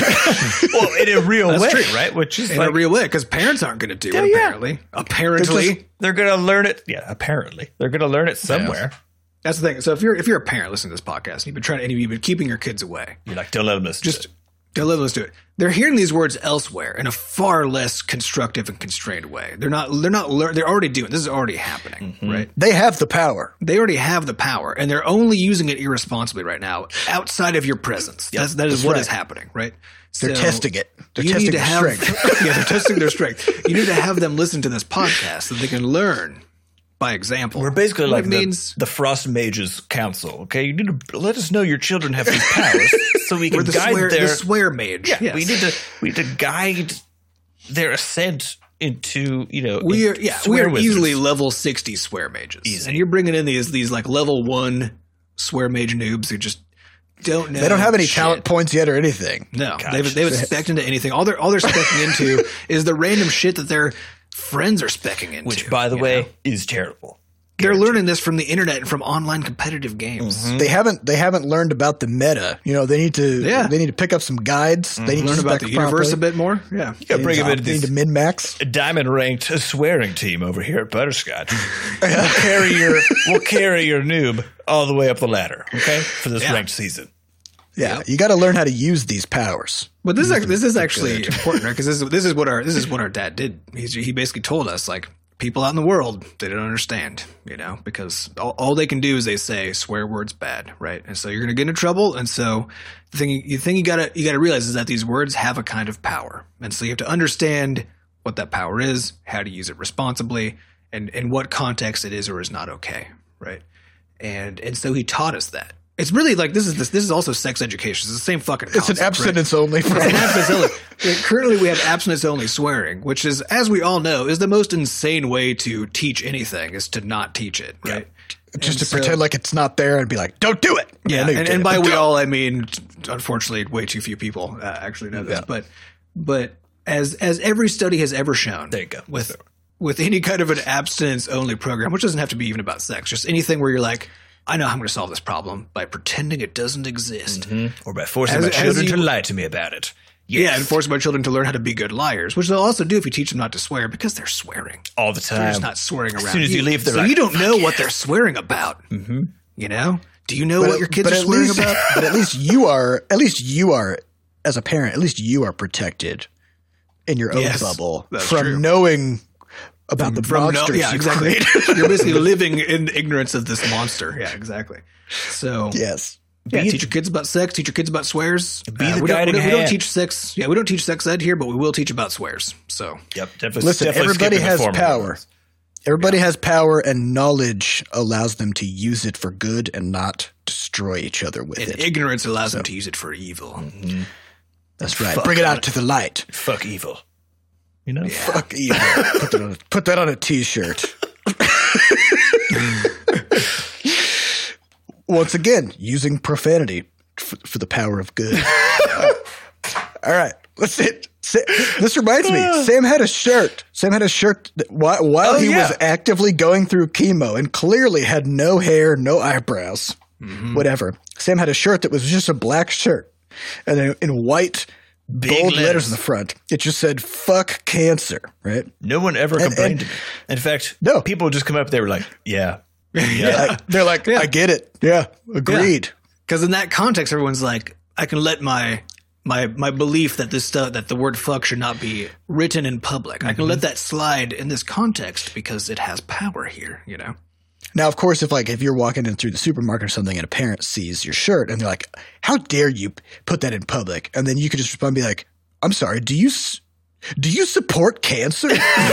[SPEAKER 3] well, in a real
[SPEAKER 2] That's
[SPEAKER 3] way,
[SPEAKER 2] true.
[SPEAKER 3] right? Which is
[SPEAKER 2] in
[SPEAKER 3] like
[SPEAKER 2] a real way, because parents aren't going to do it.
[SPEAKER 3] yeah.
[SPEAKER 2] Apparently, apparently,
[SPEAKER 1] They're
[SPEAKER 3] they're going to learn it. Yeah, apparently they're going to learn it somewhere.
[SPEAKER 2] that's the thing. So if you're if you're a parent listening to this podcast and you've been trying to, and you've been keeping your kids away,
[SPEAKER 3] You're like, don't let them listen.
[SPEAKER 2] just
[SPEAKER 3] to it.
[SPEAKER 2] don't let them listen to it. They're hearing these words elsewhere in a far less constructive and constrained way. They're not. They're not. Lear- they're already doing. This is already happening, right?
[SPEAKER 1] They have the power.
[SPEAKER 2] They already have the power, and they're only using it irresponsibly right now, outside of your presence. That's, that is
[SPEAKER 1] that's
[SPEAKER 2] what
[SPEAKER 1] right.
[SPEAKER 2] is happening, right?
[SPEAKER 1] They're
[SPEAKER 2] So
[SPEAKER 1] testing it. They're
[SPEAKER 2] you
[SPEAKER 1] testing
[SPEAKER 2] need to
[SPEAKER 1] their
[SPEAKER 2] have,
[SPEAKER 1] strength.
[SPEAKER 2] yeah, they're testing their strength. You need to have them listen to this podcast so they can learn by example.
[SPEAKER 3] We're basically
[SPEAKER 2] what
[SPEAKER 3] like
[SPEAKER 2] it
[SPEAKER 3] the,
[SPEAKER 2] means.
[SPEAKER 3] the Frost Mages Council. Okay, you need to let us know your children have these powers, so we
[SPEAKER 2] We're
[SPEAKER 3] can
[SPEAKER 2] the
[SPEAKER 3] guide
[SPEAKER 2] swear,
[SPEAKER 3] their.
[SPEAKER 2] the swear mage.
[SPEAKER 3] yeah,
[SPEAKER 2] Yes.
[SPEAKER 3] we need to we need to guide their ascent into you know.
[SPEAKER 2] We are
[SPEAKER 3] into
[SPEAKER 2] yeah, we
[SPEAKER 3] swear
[SPEAKER 2] are
[SPEAKER 3] wizards.
[SPEAKER 2] easily level sixty swear mages,
[SPEAKER 3] Easy.
[SPEAKER 2] and you're bringing in these these like level one swear mage noobs who just don't know.
[SPEAKER 1] They don't have any
[SPEAKER 2] shit.
[SPEAKER 1] talent points yet or anything.
[SPEAKER 2] No,
[SPEAKER 3] Gotcha.
[SPEAKER 2] they've they've spec'd into anything. All they're all they're spec'ing into is the random shit that their friends are spec'ing into.
[SPEAKER 3] which, by the
[SPEAKER 2] you
[SPEAKER 3] way,
[SPEAKER 2] know?
[SPEAKER 3] is terrible.
[SPEAKER 2] they're learning this from the internet and from online competitive games.
[SPEAKER 3] Mm-hmm.
[SPEAKER 1] They haven't they haven't learned about the meta. You know, they need to
[SPEAKER 2] Yeah.
[SPEAKER 1] they need to pick up some guides. They need
[SPEAKER 2] Learn
[SPEAKER 1] to
[SPEAKER 2] about
[SPEAKER 1] spec
[SPEAKER 2] the universe
[SPEAKER 1] properly.
[SPEAKER 2] a bit more. Yeah,
[SPEAKER 3] You got to bring them into
[SPEAKER 1] They need
[SPEAKER 3] this
[SPEAKER 1] to min max.
[SPEAKER 3] diamond ranked swearing team over here at Butterscotch. we'll carry your we'll carry your noob all the way up the ladder. Okay, for this
[SPEAKER 2] Yeah.
[SPEAKER 3] ranked season.
[SPEAKER 1] Yeah, you got to learn how to use these powers.
[SPEAKER 2] but this is act- this is actually important, right? Because this is this is what our this is what our dad did. He's, he basically told us like people out in the world they don't understand, you know, because all, all they can do is they say swear words bad, right? And so you're gonna get into trouble. And so the thing you thing you gotta you gotta realize is that these words have a kind of power, and so you have to understand what that power is, how to use it responsibly, and in what context it is or is not okay, right? And and so he taught us that. It's really like this is this this is also sex education. It's the same fucking
[SPEAKER 1] It's an
[SPEAKER 2] concept, right?
[SPEAKER 1] abstinence only.
[SPEAKER 2] It's an abstinence only. Yeah, currently, we have abstinence only swearing, which is, as we all know, is the most insane way to teach anything. Is to not teach it, right?
[SPEAKER 1] Just
[SPEAKER 2] And
[SPEAKER 1] to
[SPEAKER 2] so-
[SPEAKER 1] pretend like it's not there and be like, "Don't do it."
[SPEAKER 2] Yeah,
[SPEAKER 1] I know you
[SPEAKER 2] and,
[SPEAKER 1] did
[SPEAKER 2] and
[SPEAKER 1] it,
[SPEAKER 2] by
[SPEAKER 1] but
[SPEAKER 2] we
[SPEAKER 1] don't.
[SPEAKER 2] all, I mean, unfortunately, way too few people uh, actually know this.
[SPEAKER 1] Yeah.
[SPEAKER 2] But but as as every study has ever shown,
[SPEAKER 3] There you go.
[SPEAKER 2] with with any kind of an abstinence only program, which doesn't have to be even about sex, just anything where you're like, I know how I'm going to solve this problem by pretending it doesn't exist.
[SPEAKER 3] Or by forcing
[SPEAKER 2] As-
[SPEAKER 3] my
[SPEAKER 2] as
[SPEAKER 3] children
[SPEAKER 2] you-
[SPEAKER 3] to lie to me about it.
[SPEAKER 2] Yeah, and forcing my children to learn how to be good liars, which they'll also do if you teach them not to swear because they're swearing.
[SPEAKER 3] All the time.
[SPEAKER 2] They're just not swearing around.
[SPEAKER 3] As soon as you leave, they're
[SPEAKER 2] so
[SPEAKER 3] like,
[SPEAKER 2] you don't know what they're swearing about. Mm-hmm. You know? Do you know
[SPEAKER 1] But
[SPEAKER 2] what
[SPEAKER 1] at-
[SPEAKER 2] your kids
[SPEAKER 1] but
[SPEAKER 2] are
[SPEAKER 1] at
[SPEAKER 2] swearing
[SPEAKER 1] least,
[SPEAKER 2] about?
[SPEAKER 1] But at least you are. At least you are, as a parent. At least you are protected in your own
[SPEAKER 2] Yes,
[SPEAKER 1] bubble
[SPEAKER 2] that's
[SPEAKER 1] from
[SPEAKER 2] true.
[SPEAKER 1] knowing about the
[SPEAKER 2] From no,
[SPEAKER 1] monsters
[SPEAKER 2] yeah,
[SPEAKER 1] you
[SPEAKER 2] exactly.
[SPEAKER 1] created.
[SPEAKER 2] You're basically living in ignorance of this monster. Yeah, exactly. So
[SPEAKER 1] Yes.
[SPEAKER 2] yeah,
[SPEAKER 3] Be-
[SPEAKER 2] teach your kids about sex. Teach your kids about swears.
[SPEAKER 3] Be
[SPEAKER 2] Uh,
[SPEAKER 3] the
[SPEAKER 2] we, don't,
[SPEAKER 3] guiding
[SPEAKER 2] we, don't, we don't
[SPEAKER 3] hand.
[SPEAKER 2] teach sex. Yeah, we don't teach sex ed here, but we will teach about swears. So
[SPEAKER 3] Yep, definitely.
[SPEAKER 1] Listen,
[SPEAKER 3] definitely
[SPEAKER 1] everybody
[SPEAKER 3] skipping the
[SPEAKER 1] has
[SPEAKER 3] formal
[SPEAKER 1] power.
[SPEAKER 3] ones.
[SPEAKER 1] Everybody has power, and knowledge allows them to use it for good and not destroy each other with
[SPEAKER 2] And
[SPEAKER 1] it.
[SPEAKER 2] ignorance allows them to use it for evil.
[SPEAKER 1] That's right.
[SPEAKER 3] Fuck
[SPEAKER 1] Bring it out
[SPEAKER 3] it.
[SPEAKER 1] to the light.
[SPEAKER 3] Fuck evil. You know?
[SPEAKER 1] Fuck evil. Put that on a, put that on a t-shirt. Once again, using profanity for, for the power of good. All right. Let's hit. This reminds me. Sam had a shirt. Sam had a shirt that, while, while
[SPEAKER 3] Oh,
[SPEAKER 1] he
[SPEAKER 3] yeah.
[SPEAKER 1] was actively going through chemo and clearly had no hair, no eyebrows,
[SPEAKER 3] Mm-hmm.
[SPEAKER 1] whatever. Sam had a shirt that was just a black shirt, and in, in white,
[SPEAKER 3] Big
[SPEAKER 1] bold letters
[SPEAKER 3] letters.
[SPEAKER 1] in the front, it just said "fuck cancer." Right?
[SPEAKER 3] No one ever
[SPEAKER 1] And-
[SPEAKER 3] complained
[SPEAKER 1] and-
[SPEAKER 3] to me. In fact,
[SPEAKER 1] No.
[SPEAKER 3] people would just come up. They were like, "Yeah, yeah,
[SPEAKER 1] Like, they're like, "I get it. Yeah, agreed."
[SPEAKER 2] Because in that context, everyone's like, I can let my my my belief that this stuff that the word fuck should not be written in public. I can let that slide in this context because it has power here, you know?
[SPEAKER 1] Now, of course, if like if you're walking in through the supermarket or something and a parent sees your shirt and they're like, "How dare you p- put that in public?" And then you could just respond and be like, "I'm sorry, do you s- do you support cancer?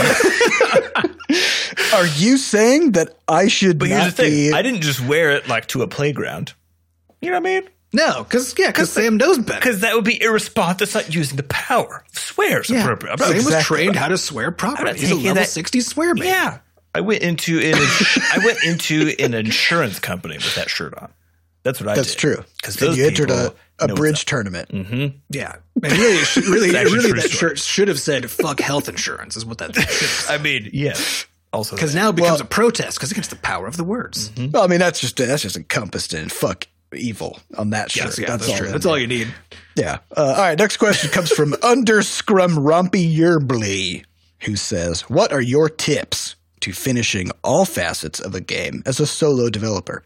[SPEAKER 1] Are you saying that I should
[SPEAKER 3] But
[SPEAKER 1] not
[SPEAKER 3] here's the thing:
[SPEAKER 1] be?"
[SPEAKER 3] I didn't just wear it like to a playground. You know what I mean?
[SPEAKER 2] No, because yeah, because Sam knows better.
[SPEAKER 3] Because that would be irresponsible. That's not using the power. Swear's
[SPEAKER 2] Yeah,
[SPEAKER 3] appropriate. I'm
[SPEAKER 2] Sam
[SPEAKER 3] not-
[SPEAKER 2] was
[SPEAKER 1] Exactly.
[SPEAKER 2] trained how to swear properly.
[SPEAKER 3] not
[SPEAKER 2] He's a
[SPEAKER 3] taking
[SPEAKER 2] level
[SPEAKER 3] that-
[SPEAKER 2] sixty swear man.
[SPEAKER 3] Yeah, I went into an I went into an insurance company with that shirt on. That's what I
[SPEAKER 1] That's
[SPEAKER 3] did.
[SPEAKER 1] true.
[SPEAKER 3] Because
[SPEAKER 1] And
[SPEAKER 3] those
[SPEAKER 1] you entered
[SPEAKER 3] people
[SPEAKER 1] a, a
[SPEAKER 3] know what's
[SPEAKER 1] bridge
[SPEAKER 3] up.
[SPEAKER 1] tournament.
[SPEAKER 2] yeah. And really, it should, really,
[SPEAKER 3] It's actually
[SPEAKER 2] really,
[SPEAKER 3] true
[SPEAKER 2] that
[SPEAKER 3] story.
[SPEAKER 2] shirt should have said "fuck health insurance" is what that thing should.
[SPEAKER 3] I mean, yes. Also,
[SPEAKER 2] Because now it becomes a protest because against the power of the words.
[SPEAKER 1] Well, I mean, that's just that's just encompassed in "fuck evil" on that shirt.
[SPEAKER 2] Yes, yeah, that's, true.
[SPEAKER 1] in
[SPEAKER 2] That's
[SPEAKER 1] there.
[SPEAKER 2] all you need.
[SPEAKER 1] Yeah. Uh, all right. Next question comes from Underscrum Rompy Yerbly, who says, "What are your tips to finishing all facets of a game as a solo developer?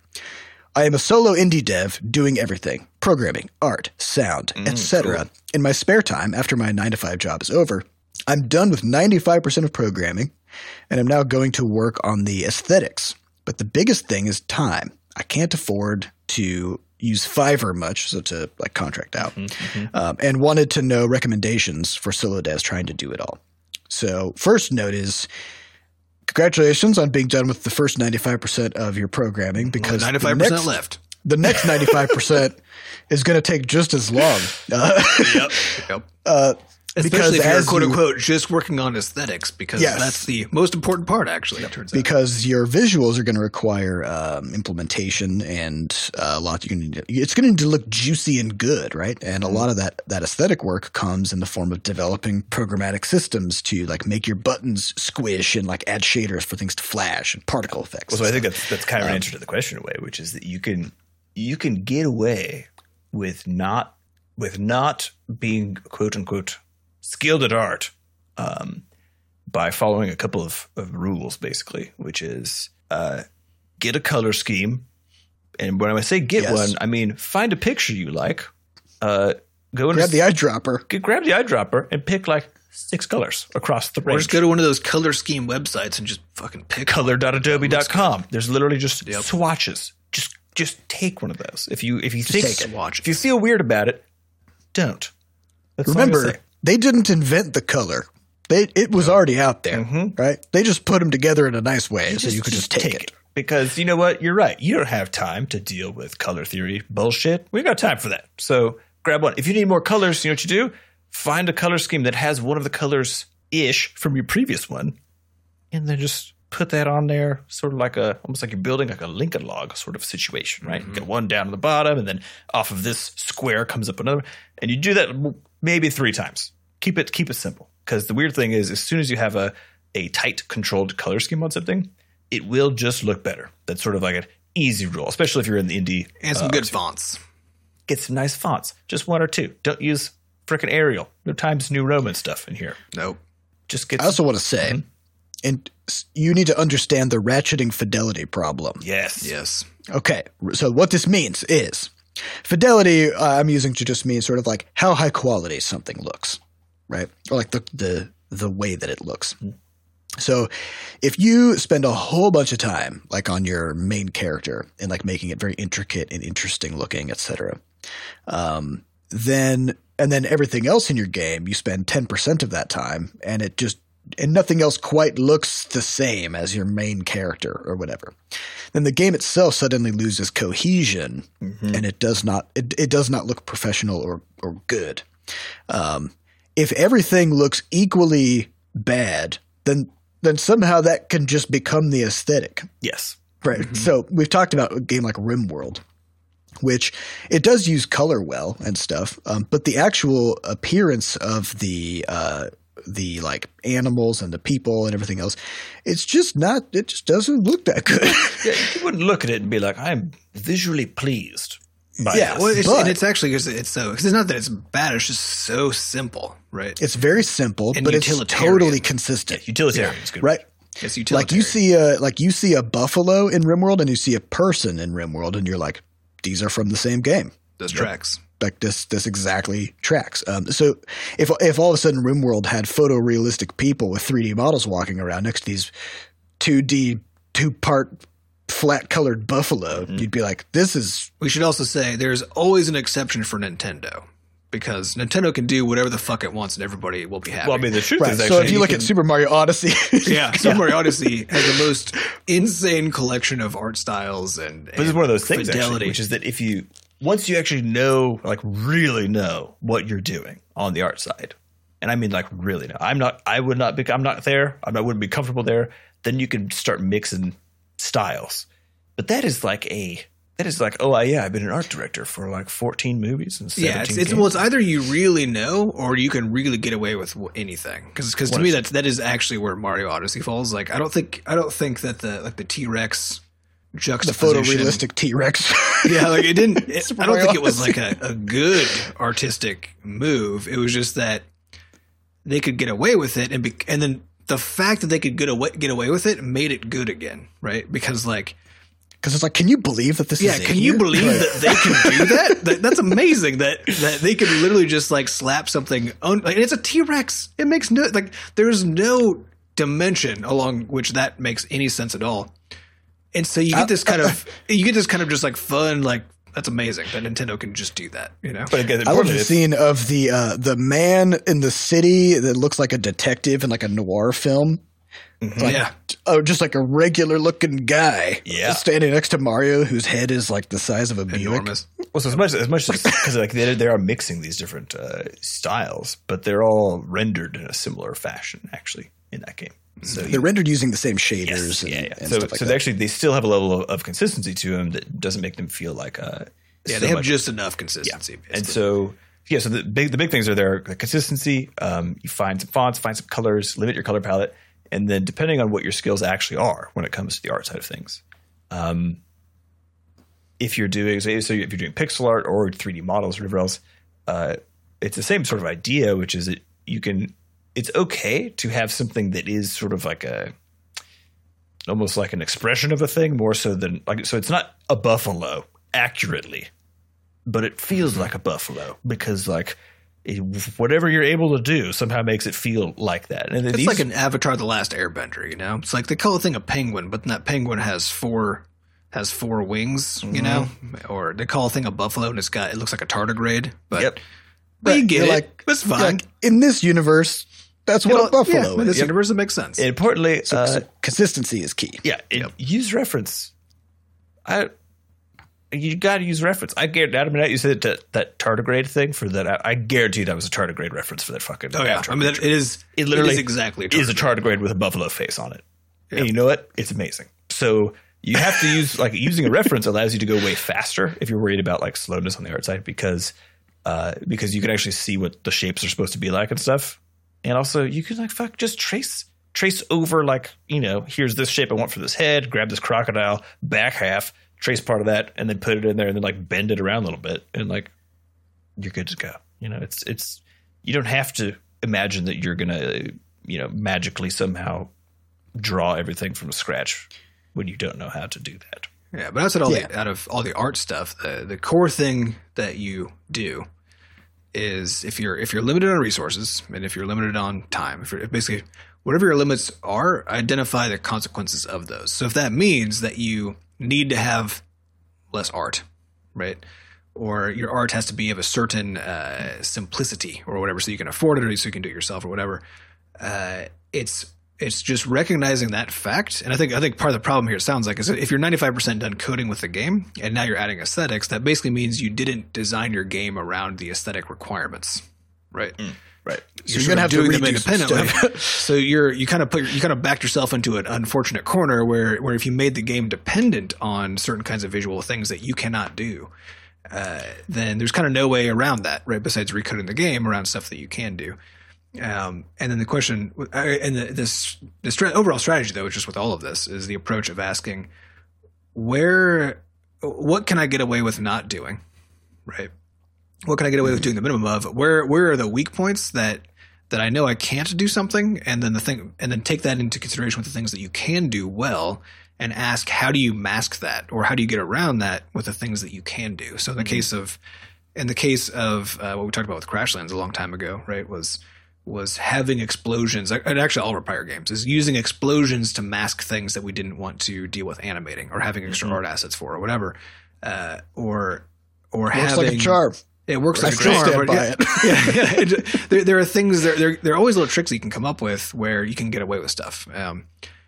[SPEAKER 1] I am a solo indie dev doing everything: programming, art, sound, et cetera. In my spare time, after my nine to five job is over, I'm done with ninety-five percent of programming, and I'm now going to work on the aesthetics. But the biggest thing is time. I can't afford to use Fiverr much, so to like contract out, um, and wanted to know recommendations for solo devs trying to do it all. So first note is, congratulations on being done with the first ninety-five percent of your programming, because the
[SPEAKER 2] ninety-five percent
[SPEAKER 1] next-
[SPEAKER 2] left.
[SPEAKER 1] The next ninety-five percent is going to take just as long. Uh,
[SPEAKER 2] Yep. Yep.
[SPEAKER 1] uh,
[SPEAKER 2] Especially
[SPEAKER 1] because
[SPEAKER 2] if you're
[SPEAKER 1] as
[SPEAKER 2] quote
[SPEAKER 1] you-
[SPEAKER 2] unquote just working on aesthetics, because
[SPEAKER 1] Yes.
[SPEAKER 2] that's the most important part. Actually, it turns out.
[SPEAKER 1] because your visuals are going to require um, implementation and uh, a lot. You're going to it's going to need to look juicy and good, right? And a lot of that that aesthetic work comes in the form of developing programmatic systems to like make your buttons squish and like add shaders for things to flash and particle effects.
[SPEAKER 3] Well, so I think that's that's kind of an answer to the question in a way, which is that you can you can get away with not with not being quote unquote skilled at art um, by following a couple of, of rules, basically, which is uh, get a color scheme, and when I say get
[SPEAKER 1] Yes.
[SPEAKER 3] one, I mean find a picture you like, uh, go and
[SPEAKER 1] Grab the eyedropper.
[SPEAKER 3] get, grab the eyedropper and pick like six colors across the
[SPEAKER 2] or
[SPEAKER 3] range.
[SPEAKER 2] just go to one of those color scheme websites and just fucking pick
[SPEAKER 3] color dot adobe dot com. There's literally just
[SPEAKER 2] Yep.
[SPEAKER 3] swatches. Just just take one of those. If you if you think
[SPEAKER 1] take it.
[SPEAKER 2] Swatches.
[SPEAKER 3] if you feel weird about it, don't. That's all I'm gonna
[SPEAKER 1] Remember,
[SPEAKER 3] say.
[SPEAKER 1] they didn't invent the color. They it was already out there, right? They just put them together in a nice way, so you could just, take, it.
[SPEAKER 3] Because you know what? You're right. You don't have time to deal with color theory bullshit. We got time for that. So grab one. If you need more colors, you know what you do? Find a color scheme that has one of the colors ish from your previous one, and then just put that on there, sort of like a almost like you're building like a Lincoln log sort of situation, right? You get one down at the bottom, and then off of this square comes up another, and you do that maybe three times. Keep it keep it simple, because the weird thing is, as soon as you have a a tight controlled color scheme on something, it will just look better. That's sort of like an easy rule, especially if you're in the indie.
[SPEAKER 2] and some
[SPEAKER 3] uh,
[SPEAKER 2] good fonts.
[SPEAKER 3] Get some nice fonts, just one or two. Don't use frickin' Arial. No Times New Roman stuff in here.
[SPEAKER 2] Nope.
[SPEAKER 3] Just get.
[SPEAKER 1] I also want to say, and s- you need to understand the ratcheting fidelity problem.
[SPEAKER 3] yes,
[SPEAKER 2] Yes.
[SPEAKER 1] Okay, so what this means is fidelity. Uh, I'm using to just mean sort of like how high quality something looks, right? Or like the the the way that it looks. So if you spend a whole bunch of time like on your main character and like making it very intricate and interesting looking, et cetera, um, then and then everything else in your game, you spend ten percent of that time and it just and nothing else quite looks the same as your main character or whatever. Then the game itself suddenly loses cohesion, mm-hmm. and it does not it, it does not look professional or or good. Um, if everything looks equally bad, then then somehow that can just become the aesthetic.
[SPEAKER 3] Yes.
[SPEAKER 1] Right. Mm-hmm. So we've talked about a game like RimWorld, which it does use color well and stuff, um, but the actual appearance of the uh, the like animals and the people and everything else, it's just not. It just doesn't look that good.
[SPEAKER 3] Yeah, you wouldn't look at it and be like, "I'm visually pleased." By
[SPEAKER 1] yeah,
[SPEAKER 3] this.
[SPEAKER 2] Well, it's,
[SPEAKER 1] but
[SPEAKER 2] and it's actually because it's so. Cause it's not that it's bad. It's just so simple, right?
[SPEAKER 1] it's very simple,
[SPEAKER 2] And
[SPEAKER 1] but it's
[SPEAKER 2] utilitarian.
[SPEAKER 1] totally consistent.
[SPEAKER 3] Utilitarian is good.
[SPEAKER 1] Right.
[SPEAKER 2] It's
[SPEAKER 1] Like
[SPEAKER 2] utilitarian.
[SPEAKER 1] you see a like you see a buffalo in RimWorld and you see a person in RimWorld and you're like, these are from the same game.
[SPEAKER 2] those tracks.
[SPEAKER 1] Like this, this exactly tracks. Um, so if if all of a sudden RimWorld had photorealistic people with three D models walking around next to these two D two part flat colored buffalo, mm-hmm. you'd be like, this is.
[SPEAKER 2] We should also say there's always an exception for Nintendo because Nintendo can do whatever the fuck it wants and everybody will be happy.
[SPEAKER 3] Well, I mean, the truth
[SPEAKER 1] Right.
[SPEAKER 3] is
[SPEAKER 1] So
[SPEAKER 3] actually
[SPEAKER 1] if you look
[SPEAKER 3] can,
[SPEAKER 1] at Super Mario Odyssey,
[SPEAKER 2] yeah, Super Mario Odyssey has the most insane collection of art styles and,
[SPEAKER 3] but it's one of those things,
[SPEAKER 2] fidelity.
[SPEAKER 3] actually, which is that if you once you actually know, like, really know what you're doing on the art side, and I mean, like, really know, I'm not, I would not be, I'm not there, I wouldn't be comfortable there. Then you can start mixing styles. But that is like a that is like oh yeah I've been an art director for like fourteen movies and seventeen
[SPEAKER 2] yeah, it's, it's
[SPEAKER 3] games.
[SPEAKER 2] well, it's either you really know or you can really get away with wh- anything. Because to
[SPEAKER 3] What
[SPEAKER 2] me
[SPEAKER 3] is-
[SPEAKER 2] that's that is actually where Mario Odyssey falls. Like I don't think I don't think that the like the T-Rex
[SPEAKER 1] the
[SPEAKER 2] juxtaposition,
[SPEAKER 1] photorealistic T-Rex.
[SPEAKER 2] yeah, like it didn't. It,
[SPEAKER 1] Super
[SPEAKER 2] I don't
[SPEAKER 1] Mario
[SPEAKER 2] think it was like
[SPEAKER 1] Odyssey.
[SPEAKER 2] a, a good artistic move. It was just that they could get away with it, and be, and then the fact that they could get away get away with it made it good again, right? Because like.
[SPEAKER 1] Because it's like, can you believe that this
[SPEAKER 2] Yeah,
[SPEAKER 1] is in
[SPEAKER 2] can you
[SPEAKER 1] here?
[SPEAKER 2] believe
[SPEAKER 1] Right.
[SPEAKER 2] that they can do that? that? That's amazing. That that they could literally just like slap something. On, like, and it's a T Rex. It makes no like. There's no dimension along which that makes any sense at all. And so you get this kind of you get this kind of just like fun like that's amazing that Nintendo can just do that. You know.
[SPEAKER 3] But again,
[SPEAKER 1] I love
[SPEAKER 3] important
[SPEAKER 1] the
[SPEAKER 3] is-
[SPEAKER 1] scene of the uh, the man in the city that looks like a detective in like a noir film. Like,
[SPEAKER 2] yeah.
[SPEAKER 1] Oh, just like a regular looking guy.
[SPEAKER 3] Yeah.
[SPEAKER 1] Standing next to Mario, whose head is like the size of a Buick.
[SPEAKER 2] Enormous.
[SPEAKER 3] Well, so as much as much as because like they they are mixing these different uh, styles, but they're all rendered in a similar fashion actually in that game. So
[SPEAKER 1] They're
[SPEAKER 3] you,
[SPEAKER 1] rendered using the same shaders.
[SPEAKER 3] yes,
[SPEAKER 1] and,
[SPEAKER 3] yeah, yeah.
[SPEAKER 1] and
[SPEAKER 3] So
[SPEAKER 1] stuff like
[SPEAKER 3] so
[SPEAKER 1] that.
[SPEAKER 3] they actually they still have a level of, of consistency to them that doesn't make them feel like uh
[SPEAKER 2] Yeah,
[SPEAKER 3] so
[SPEAKER 2] they have
[SPEAKER 3] much-
[SPEAKER 2] just enough consistency.
[SPEAKER 3] and
[SPEAKER 2] basically.
[SPEAKER 3] so yeah, so the big the big things are there the consistency. Um, you find some fonts, find some colors, limit your color palette. And then depending on what your skills actually are when it comes to the art side of things, um, if you're doing so, so if you're doing pixel art or three D models or whatever else, uh, it's the same sort of idea, which is that you can. It's okay to have something that is sort of like a almost like an expression of a thing, more so than like so. It's not a buffalo accurately, but it feels like a buffalo because like. It, whatever you're able to do somehow makes it feel like that. And
[SPEAKER 2] It's
[SPEAKER 3] these,
[SPEAKER 2] like an Avatar: The Last Airbender, you know. It's like they call a thing a penguin, but then that penguin has four has four wings, you know. Or they call a thing a buffalo, and it's got it looks like a tardigrade. But,
[SPEAKER 3] Yep.
[SPEAKER 2] but you
[SPEAKER 1] Right,
[SPEAKER 2] get
[SPEAKER 1] you're
[SPEAKER 2] it.
[SPEAKER 1] like-
[SPEAKER 2] it's
[SPEAKER 1] You're
[SPEAKER 2] fine.
[SPEAKER 1] like, in this universe, that's what
[SPEAKER 2] Well,
[SPEAKER 1] a buffalo
[SPEAKER 2] yeah, in this
[SPEAKER 1] is.
[SPEAKER 2] universe, it makes sense.
[SPEAKER 3] and importantly,
[SPEAKER 1] So,
[SPEAKER 3] uh,
[SPEAKER 1] so consistency is key.
[SPEAKER 3] yeah, it, use reference. I you got to use reference. I guarantee. Adam and I, you said that that tardigrade thing for that. I, I guarantee that was a tardigrade reference for that fucking.
[SPEAKER 2] oh yeah,
[SPEAKER 3] Avatar
[SPEAKER 2] I mean that,
[SPEAKER 3] creature.
[SPEAKER 2] it is.
[SPEAKER 3] It literally
[SPEAKER 2] is exactly
[SPEAKER 3] is a tardigrade with a buffalo face on it.
[SPEAKER 2] Yeah.
[SPEAKER 3] And you know what? It's amazing. So you have to use like using a reference allows you to go way faster if you're worried about like slowness on the art side because uh, because you can actually see what the shapes are supposed to be like and stuff. And also you can like fuck just trace trace over like, you know, here's this shape I want for this head, grab this crocodile back half, trace part of that, and then put it in there and then like bend it around a little bit and like you're good to go. You know, it's it's you don't have to imagine that you're gonna, you know, magically somehow draw everything from scratch when you don't know how to do that.
[SPEAKER 2] Yeah, but outside all
[SPEAKER 1] Yeah.
[SPEAKER 2] the out of all the art stuff, the the core thing that you do is if you're if you're limited on resources and if you're limited on time, if you're basically whatever your limits are, identify the consequences of those. So if that means that you need to have less art, right? Or your art has to be of a certain uh, simplicity or whatever, so you can afford it or so you can do it yourself or whatever. Uh, it's it's just recognizing that fact. And I think I think part of the problem here, it sounds like, is that if you're ninety-five percent done coding with the game and now you're adding aesthetics, that basically means you didn't design your game around the aesthetic requirements, right?
[SPEAKER 3] Mm, right.
[SPEAKER 1] So you're, you're gonna have to redo them independently.
[SPEAKER 2] So you're you kind of put you kind of backed yourself into an unfortunate corner where where if you made the game dependent on certain kinds of visual things that you cannot do, uh, then there's kind of no way around that, right? Besides recoding the game around stuff that you can do. Um, and then the question, and the, this the stra- overall strategy, though, just with all of this, is the approach of asking, where, what can I get away with not doing, right? What can I get away with doing the minimum of? Where where are the weak points that that I know I can't do something, and then the thing, and then take that into consideration with the things that you can do well, and ask, how do you mask that, or how do you get around that with the things that you can do? So in the mm-hmm. case of, in the case of uh, what we talked about with Crashlands a long time ago, right, was was having explosions, and actually all of our prior games, is using explosions to mask things that we didn't want to deal with animating, or having extra mm-hmm. art assets for, or whatever, uh, or or
[SPEAKER 1] Works
[SPEAKER 2] having
[SPEAKER 1] like a charm.
[SPEAKER 2] It works
[SPEAKER 1] I
[SPEAKER 2] like a charm.
[SPEAKER 1] Stand by
[SPEAKER 2] yeah,
[SPEAKER 1] it.
[SPEAKER 2] yeah, yeah. It, there, there are things there, there. There are always little tricks you can come up with where you can get away with stuff, um,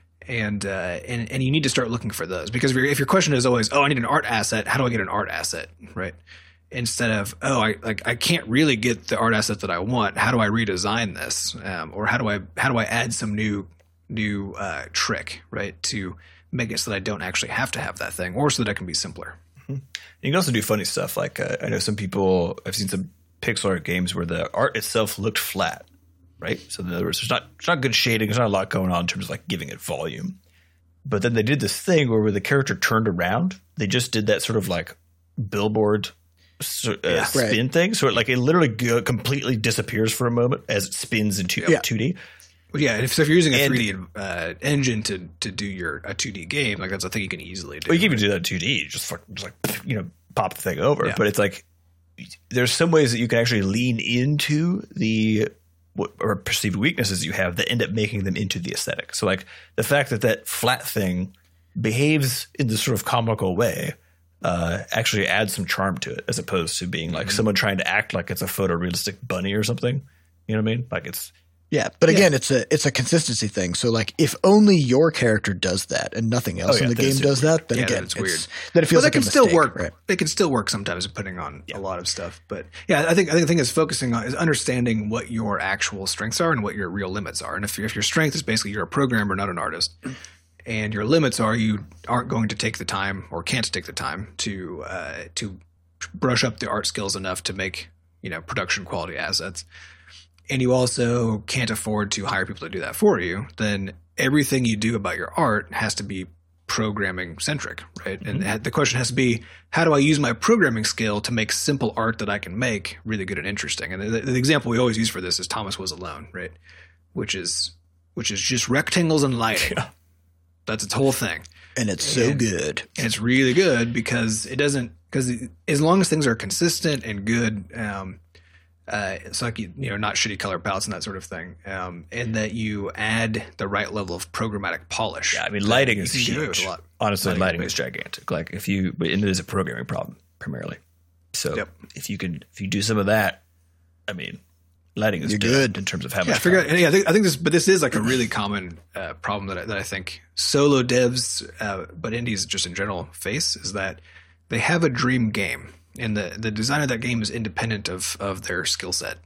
[SPEAKER 2] and uh, and and you need to start looking for those, because if, if your question is always, oh, I need an art asset. How do I get an art asset? Right. Instead of, oh, I like I can't really get the art asset that I want. How do I redesign this, um, or how do I how do I add some new new uh, trick, right, to make it so that I don't actually have to have that thing, or so that it can be simpler.
[SPEAKER 3] Mm-hmm. You can also do funny stuff. Like uh, I know some people. I've seen some pixel art games where the art itself looked flat, right? So in other words, there's not there's not good shading. There's not a lot going on in terms of like giving it volume. But then they did this thing where, where the character turned around. They just did that sort of like billboard. So, uh,
[SPEAKER 2] yeah,
[SPEAKER 3] spin
[SPEAKER 1] right.
[SPEAKER 3] thing, so it like it literally go, completely disappears for a moment as it spins into
[SPEAKER 1] yeah.
[SPEAKER 3] two D.
[SPEAKER 2] Well, yeah, if, so if you're using a
[SPEAKER 3] and,
[SPEAKER 2] three D uh, engine to to do your a two D game, like that's a thing you can easily do.
[SPEAKER 3] Well, you can even do that in two D, just, fuck, just like you know, pop the thing over.
[SPEAKER 2] Yeah.
[SPEAKER 3] But it's like there's some ways that you can actually lean into the what, or perceived weaknesses you have that end up making them into the aesthetic. So like the fact that that flat thing behaves in this sort of comical way. Uh, actually add some charm to it, as opposed to being like mm-hmm. someone trying to act like it's a photorealistic bunny or something. You know what I mean? Like it's
[SPEAKER 1] yeah, but again,
[SPEAKER 2] yeah.
[SPEAKER 1] it's a it's a consistency thing. So like, if only your character does that and nothing else
[SPEAKER 3] oh, yeah,
[SPEAKER 1] in the game does
[SPEAKER 3] weird.
[SPEAKER 1] that, then
[SPEAKER 2] yeah,
[SPEAKER 1] again,
[SPEAKER 2] it's
[SPEAKER 1] it's
[SPEAKER 2] weird.
[SPEAKER 1] Then it feels
[SPEAKER 2] but
[SPEAKER 1] like
[SPEAKER 2] that can
[SPEAKER 1] a
[SPEAKER 2] still
[SPEAKER 1] mistake,
[SPEAKER 2] work.
[SPEAKER 1] Right?
[SPEAKER 2] It can still work sometimes, depending on
[SPEAKER 3] yeah.
[SPEAKER 2] a lot of stuff. But yeah, I think I think the thing is focusing on is understanding what your actual strengths are and what your real limits are. And if if your strength is basically you're a programmer, not an artist. And your limits are you aren't going to take the time or can't take the time to uh, to brush up the art skills enough to make, you know, production quality assets. And you also can't afford to hire people to do that for you. Then everything you do about your art has to be programming centric, right? Mm-hmm. And the question has to be, how do I use my programming skill to make simple art that I can make really good and interesting? And the, the example we always use for this is Thomas Was Alone, right? Which is which is just rectangles and lighting. Yeah. That's its whole thing.
[SPEAKER 1] And it's so
[SPEAKER 2] and,
[SPEAKER 1] good.
[SPEAKER 2] And it's really good because it doesn't – because as long as things are consistent and good, um, uh, it's like, you, you know, not shitty color palettes and that sort of thing, um, and that you add the right level of programmatic polish.
[SPEAKER 3] Yeah, I mean, lighting is huge.
[SPEAKER 2] A lot.
[SPEAKER 3] Honestly, lighting, lighting
[SPEAKER 2] is
[SPEAKER 3] is gigantic. Like if you – and it is a programming problem primarily. So
[SPEAKER 2] yep.
[SPEAKER 3] if you can if you do some of that, I mean – lighting is
[SPEAKER 1] You're
[SPEAKER 3] good.
[SPEAKER 1] good
[SPEAKER 3] in terms of how
[SPEAKER 2] yeah,
[SPEAKER 3] much.
[SPEAKER 2] I forgot. Yeah, I think, I think this, but this is like a really common uh, problem that I, that I think solo devs, uh, but indies just in general face, is that they have a dream game, and the the design of that game is independent of of their skill set,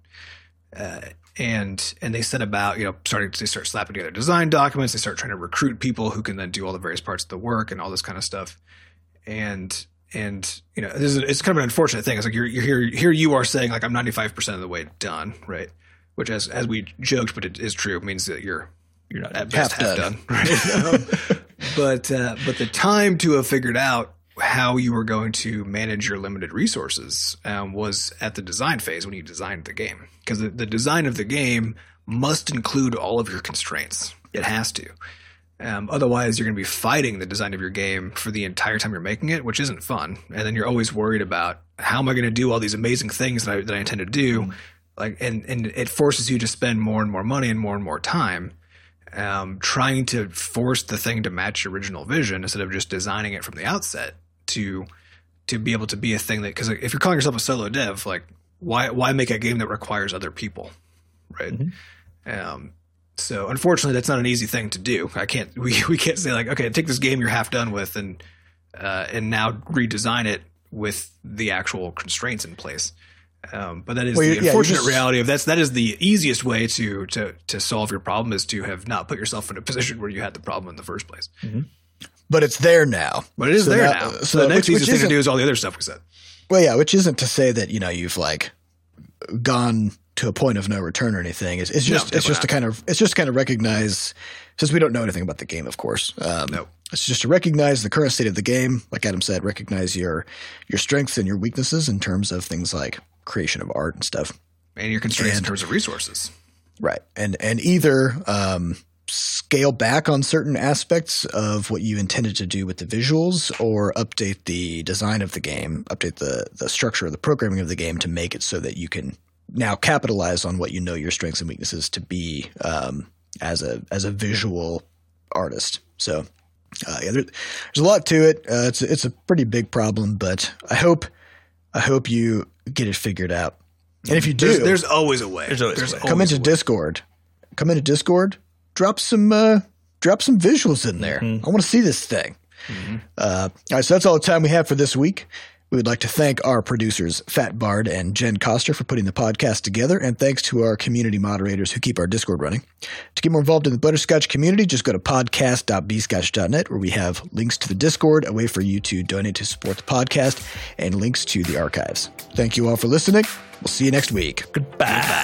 [SPEAKER 2] uh, and and they set about you know starting to start slapping together design documents. They start trying to recruit people who can then do all the various parts of the work and all this kind of stuff, and. And, you know, this is, it's kind of an unfortunate thing. It's like you're, you're here, here you are saying like, I'm ninety-five percent of the way done. Right. Which as, as we joked, but it is true, means that you're, you're not at best half, half done. done right? um, but, uh, but the time to have figured out how you were going to manage your limited resources um, was at the design phase when you designed the game. Because the, the design of the game must include all of your constraints. It has to. Um, otherwise, you're going to be fighting the design of your game for the entire time you're making it, which isn't fun. And then you're always worried about how am I going to do all these amazing things that I, that I intend to do, mm. like, and and it forces you to spend more and more money and more and more time um, trying to force the thing to match your original vision instead of just designing it from the outset to to be able to be a thing that, because if you're calling yourself a solo dev, like why why make a game that requires other people, right? Mm-hmm. Um, So unfortunately, that's not an easy thing to do. I can't. We we can't say like, okay, take this game you're half done with, and uh, and now redesign it with the actual constraints in place. Um, but that is
[SPEAKER 1] Well,
[SPEAKER 2] the
[SPEAKER 1] yeah,
[SPEAKER 2] unfortunate
[SPEAKER 1] just-
[SPEAKER 2] reality of that's that is the easiest way to to to solve your problem is to have not put yourself in a position where you had the problem in the first place.
[SPEAKER 1] But it's there now.
[SPEAKER 2] But it is
[SPEAKER 1] So
[SPEAKER 2] there
[SPEAKER 1] that-
[SPEAKER 2] now.
[SPEAKER 1] so
[SPEAKER 2] So the
[SPEAKER 1] that-
[SPEAKER 2] next
[SPEAKER 1] which-
[SPEAKER 2] easiest
[SPEAKER 1] which
[SPEAKER 2] thing to
[SPEAKER 1] isn't-
[SPEAKER 2] do is all the other stuff we said.
[SPEAKER 1] Well, yeah, which isn't to say that, you know, you've like gone to a point of no return or anything. It's, it's
[SPEAKER 2] No,
[SPEAKER 1] just it's just to
[SPEAKER 2] definitely
[SPEAKER 1] kind of it's just to kind of recognize, since we don't know anything about the game, of course. Um,
[SPEAKER 2] No.
[SPEAKER 1] It's just to recognize the current state of the game. Like Adam said, recognize your your strengths and your weaknesses in terms of things like creation of art and stuff.
[SPEAKER 2] And your constraints in
[SPEAKER 1] And-
[SPEAKER 2] terms of resources.
[SPEAKER 1] Right. And and either um, scale back on certain aspects of what you intended to do with the visuals, or update the design of the game, update the the structure of the programming of the game to make it so that you can now capitalize on what you know your strengths and weaknesses to be um, as a as a visual artist. So uh, yeah, there, there's a lot to it. Uh, it's it's a pretty big problem, but I hope I hope you get it figured out. And if you do,
[SPEAKER 2] There's, there's always a way.
[SPEAKER 3] There's always a way.
[SPEAKER 1] come into
[SPEAKER 2] a way.
[SPEAKER 1] Discord. Come into Discord. Drop some uh, drop some visuals in there. I want to see this thing. Uh, all right, so that's all the time we have for this week. We would like to thank our producers, Fat Bard and Jen Coster, for putting the podcast together, and thanks to our community moderators who keep our Discord running. To get more involved in the Butterscotch community, just go to podcast dot b scotch dot net, where we have links to the Discord, a way for you to donate to support the podcast, and links to the archives. Thank you all for listening. We'll see you next week.
[SPEAKER 3] Goodbye.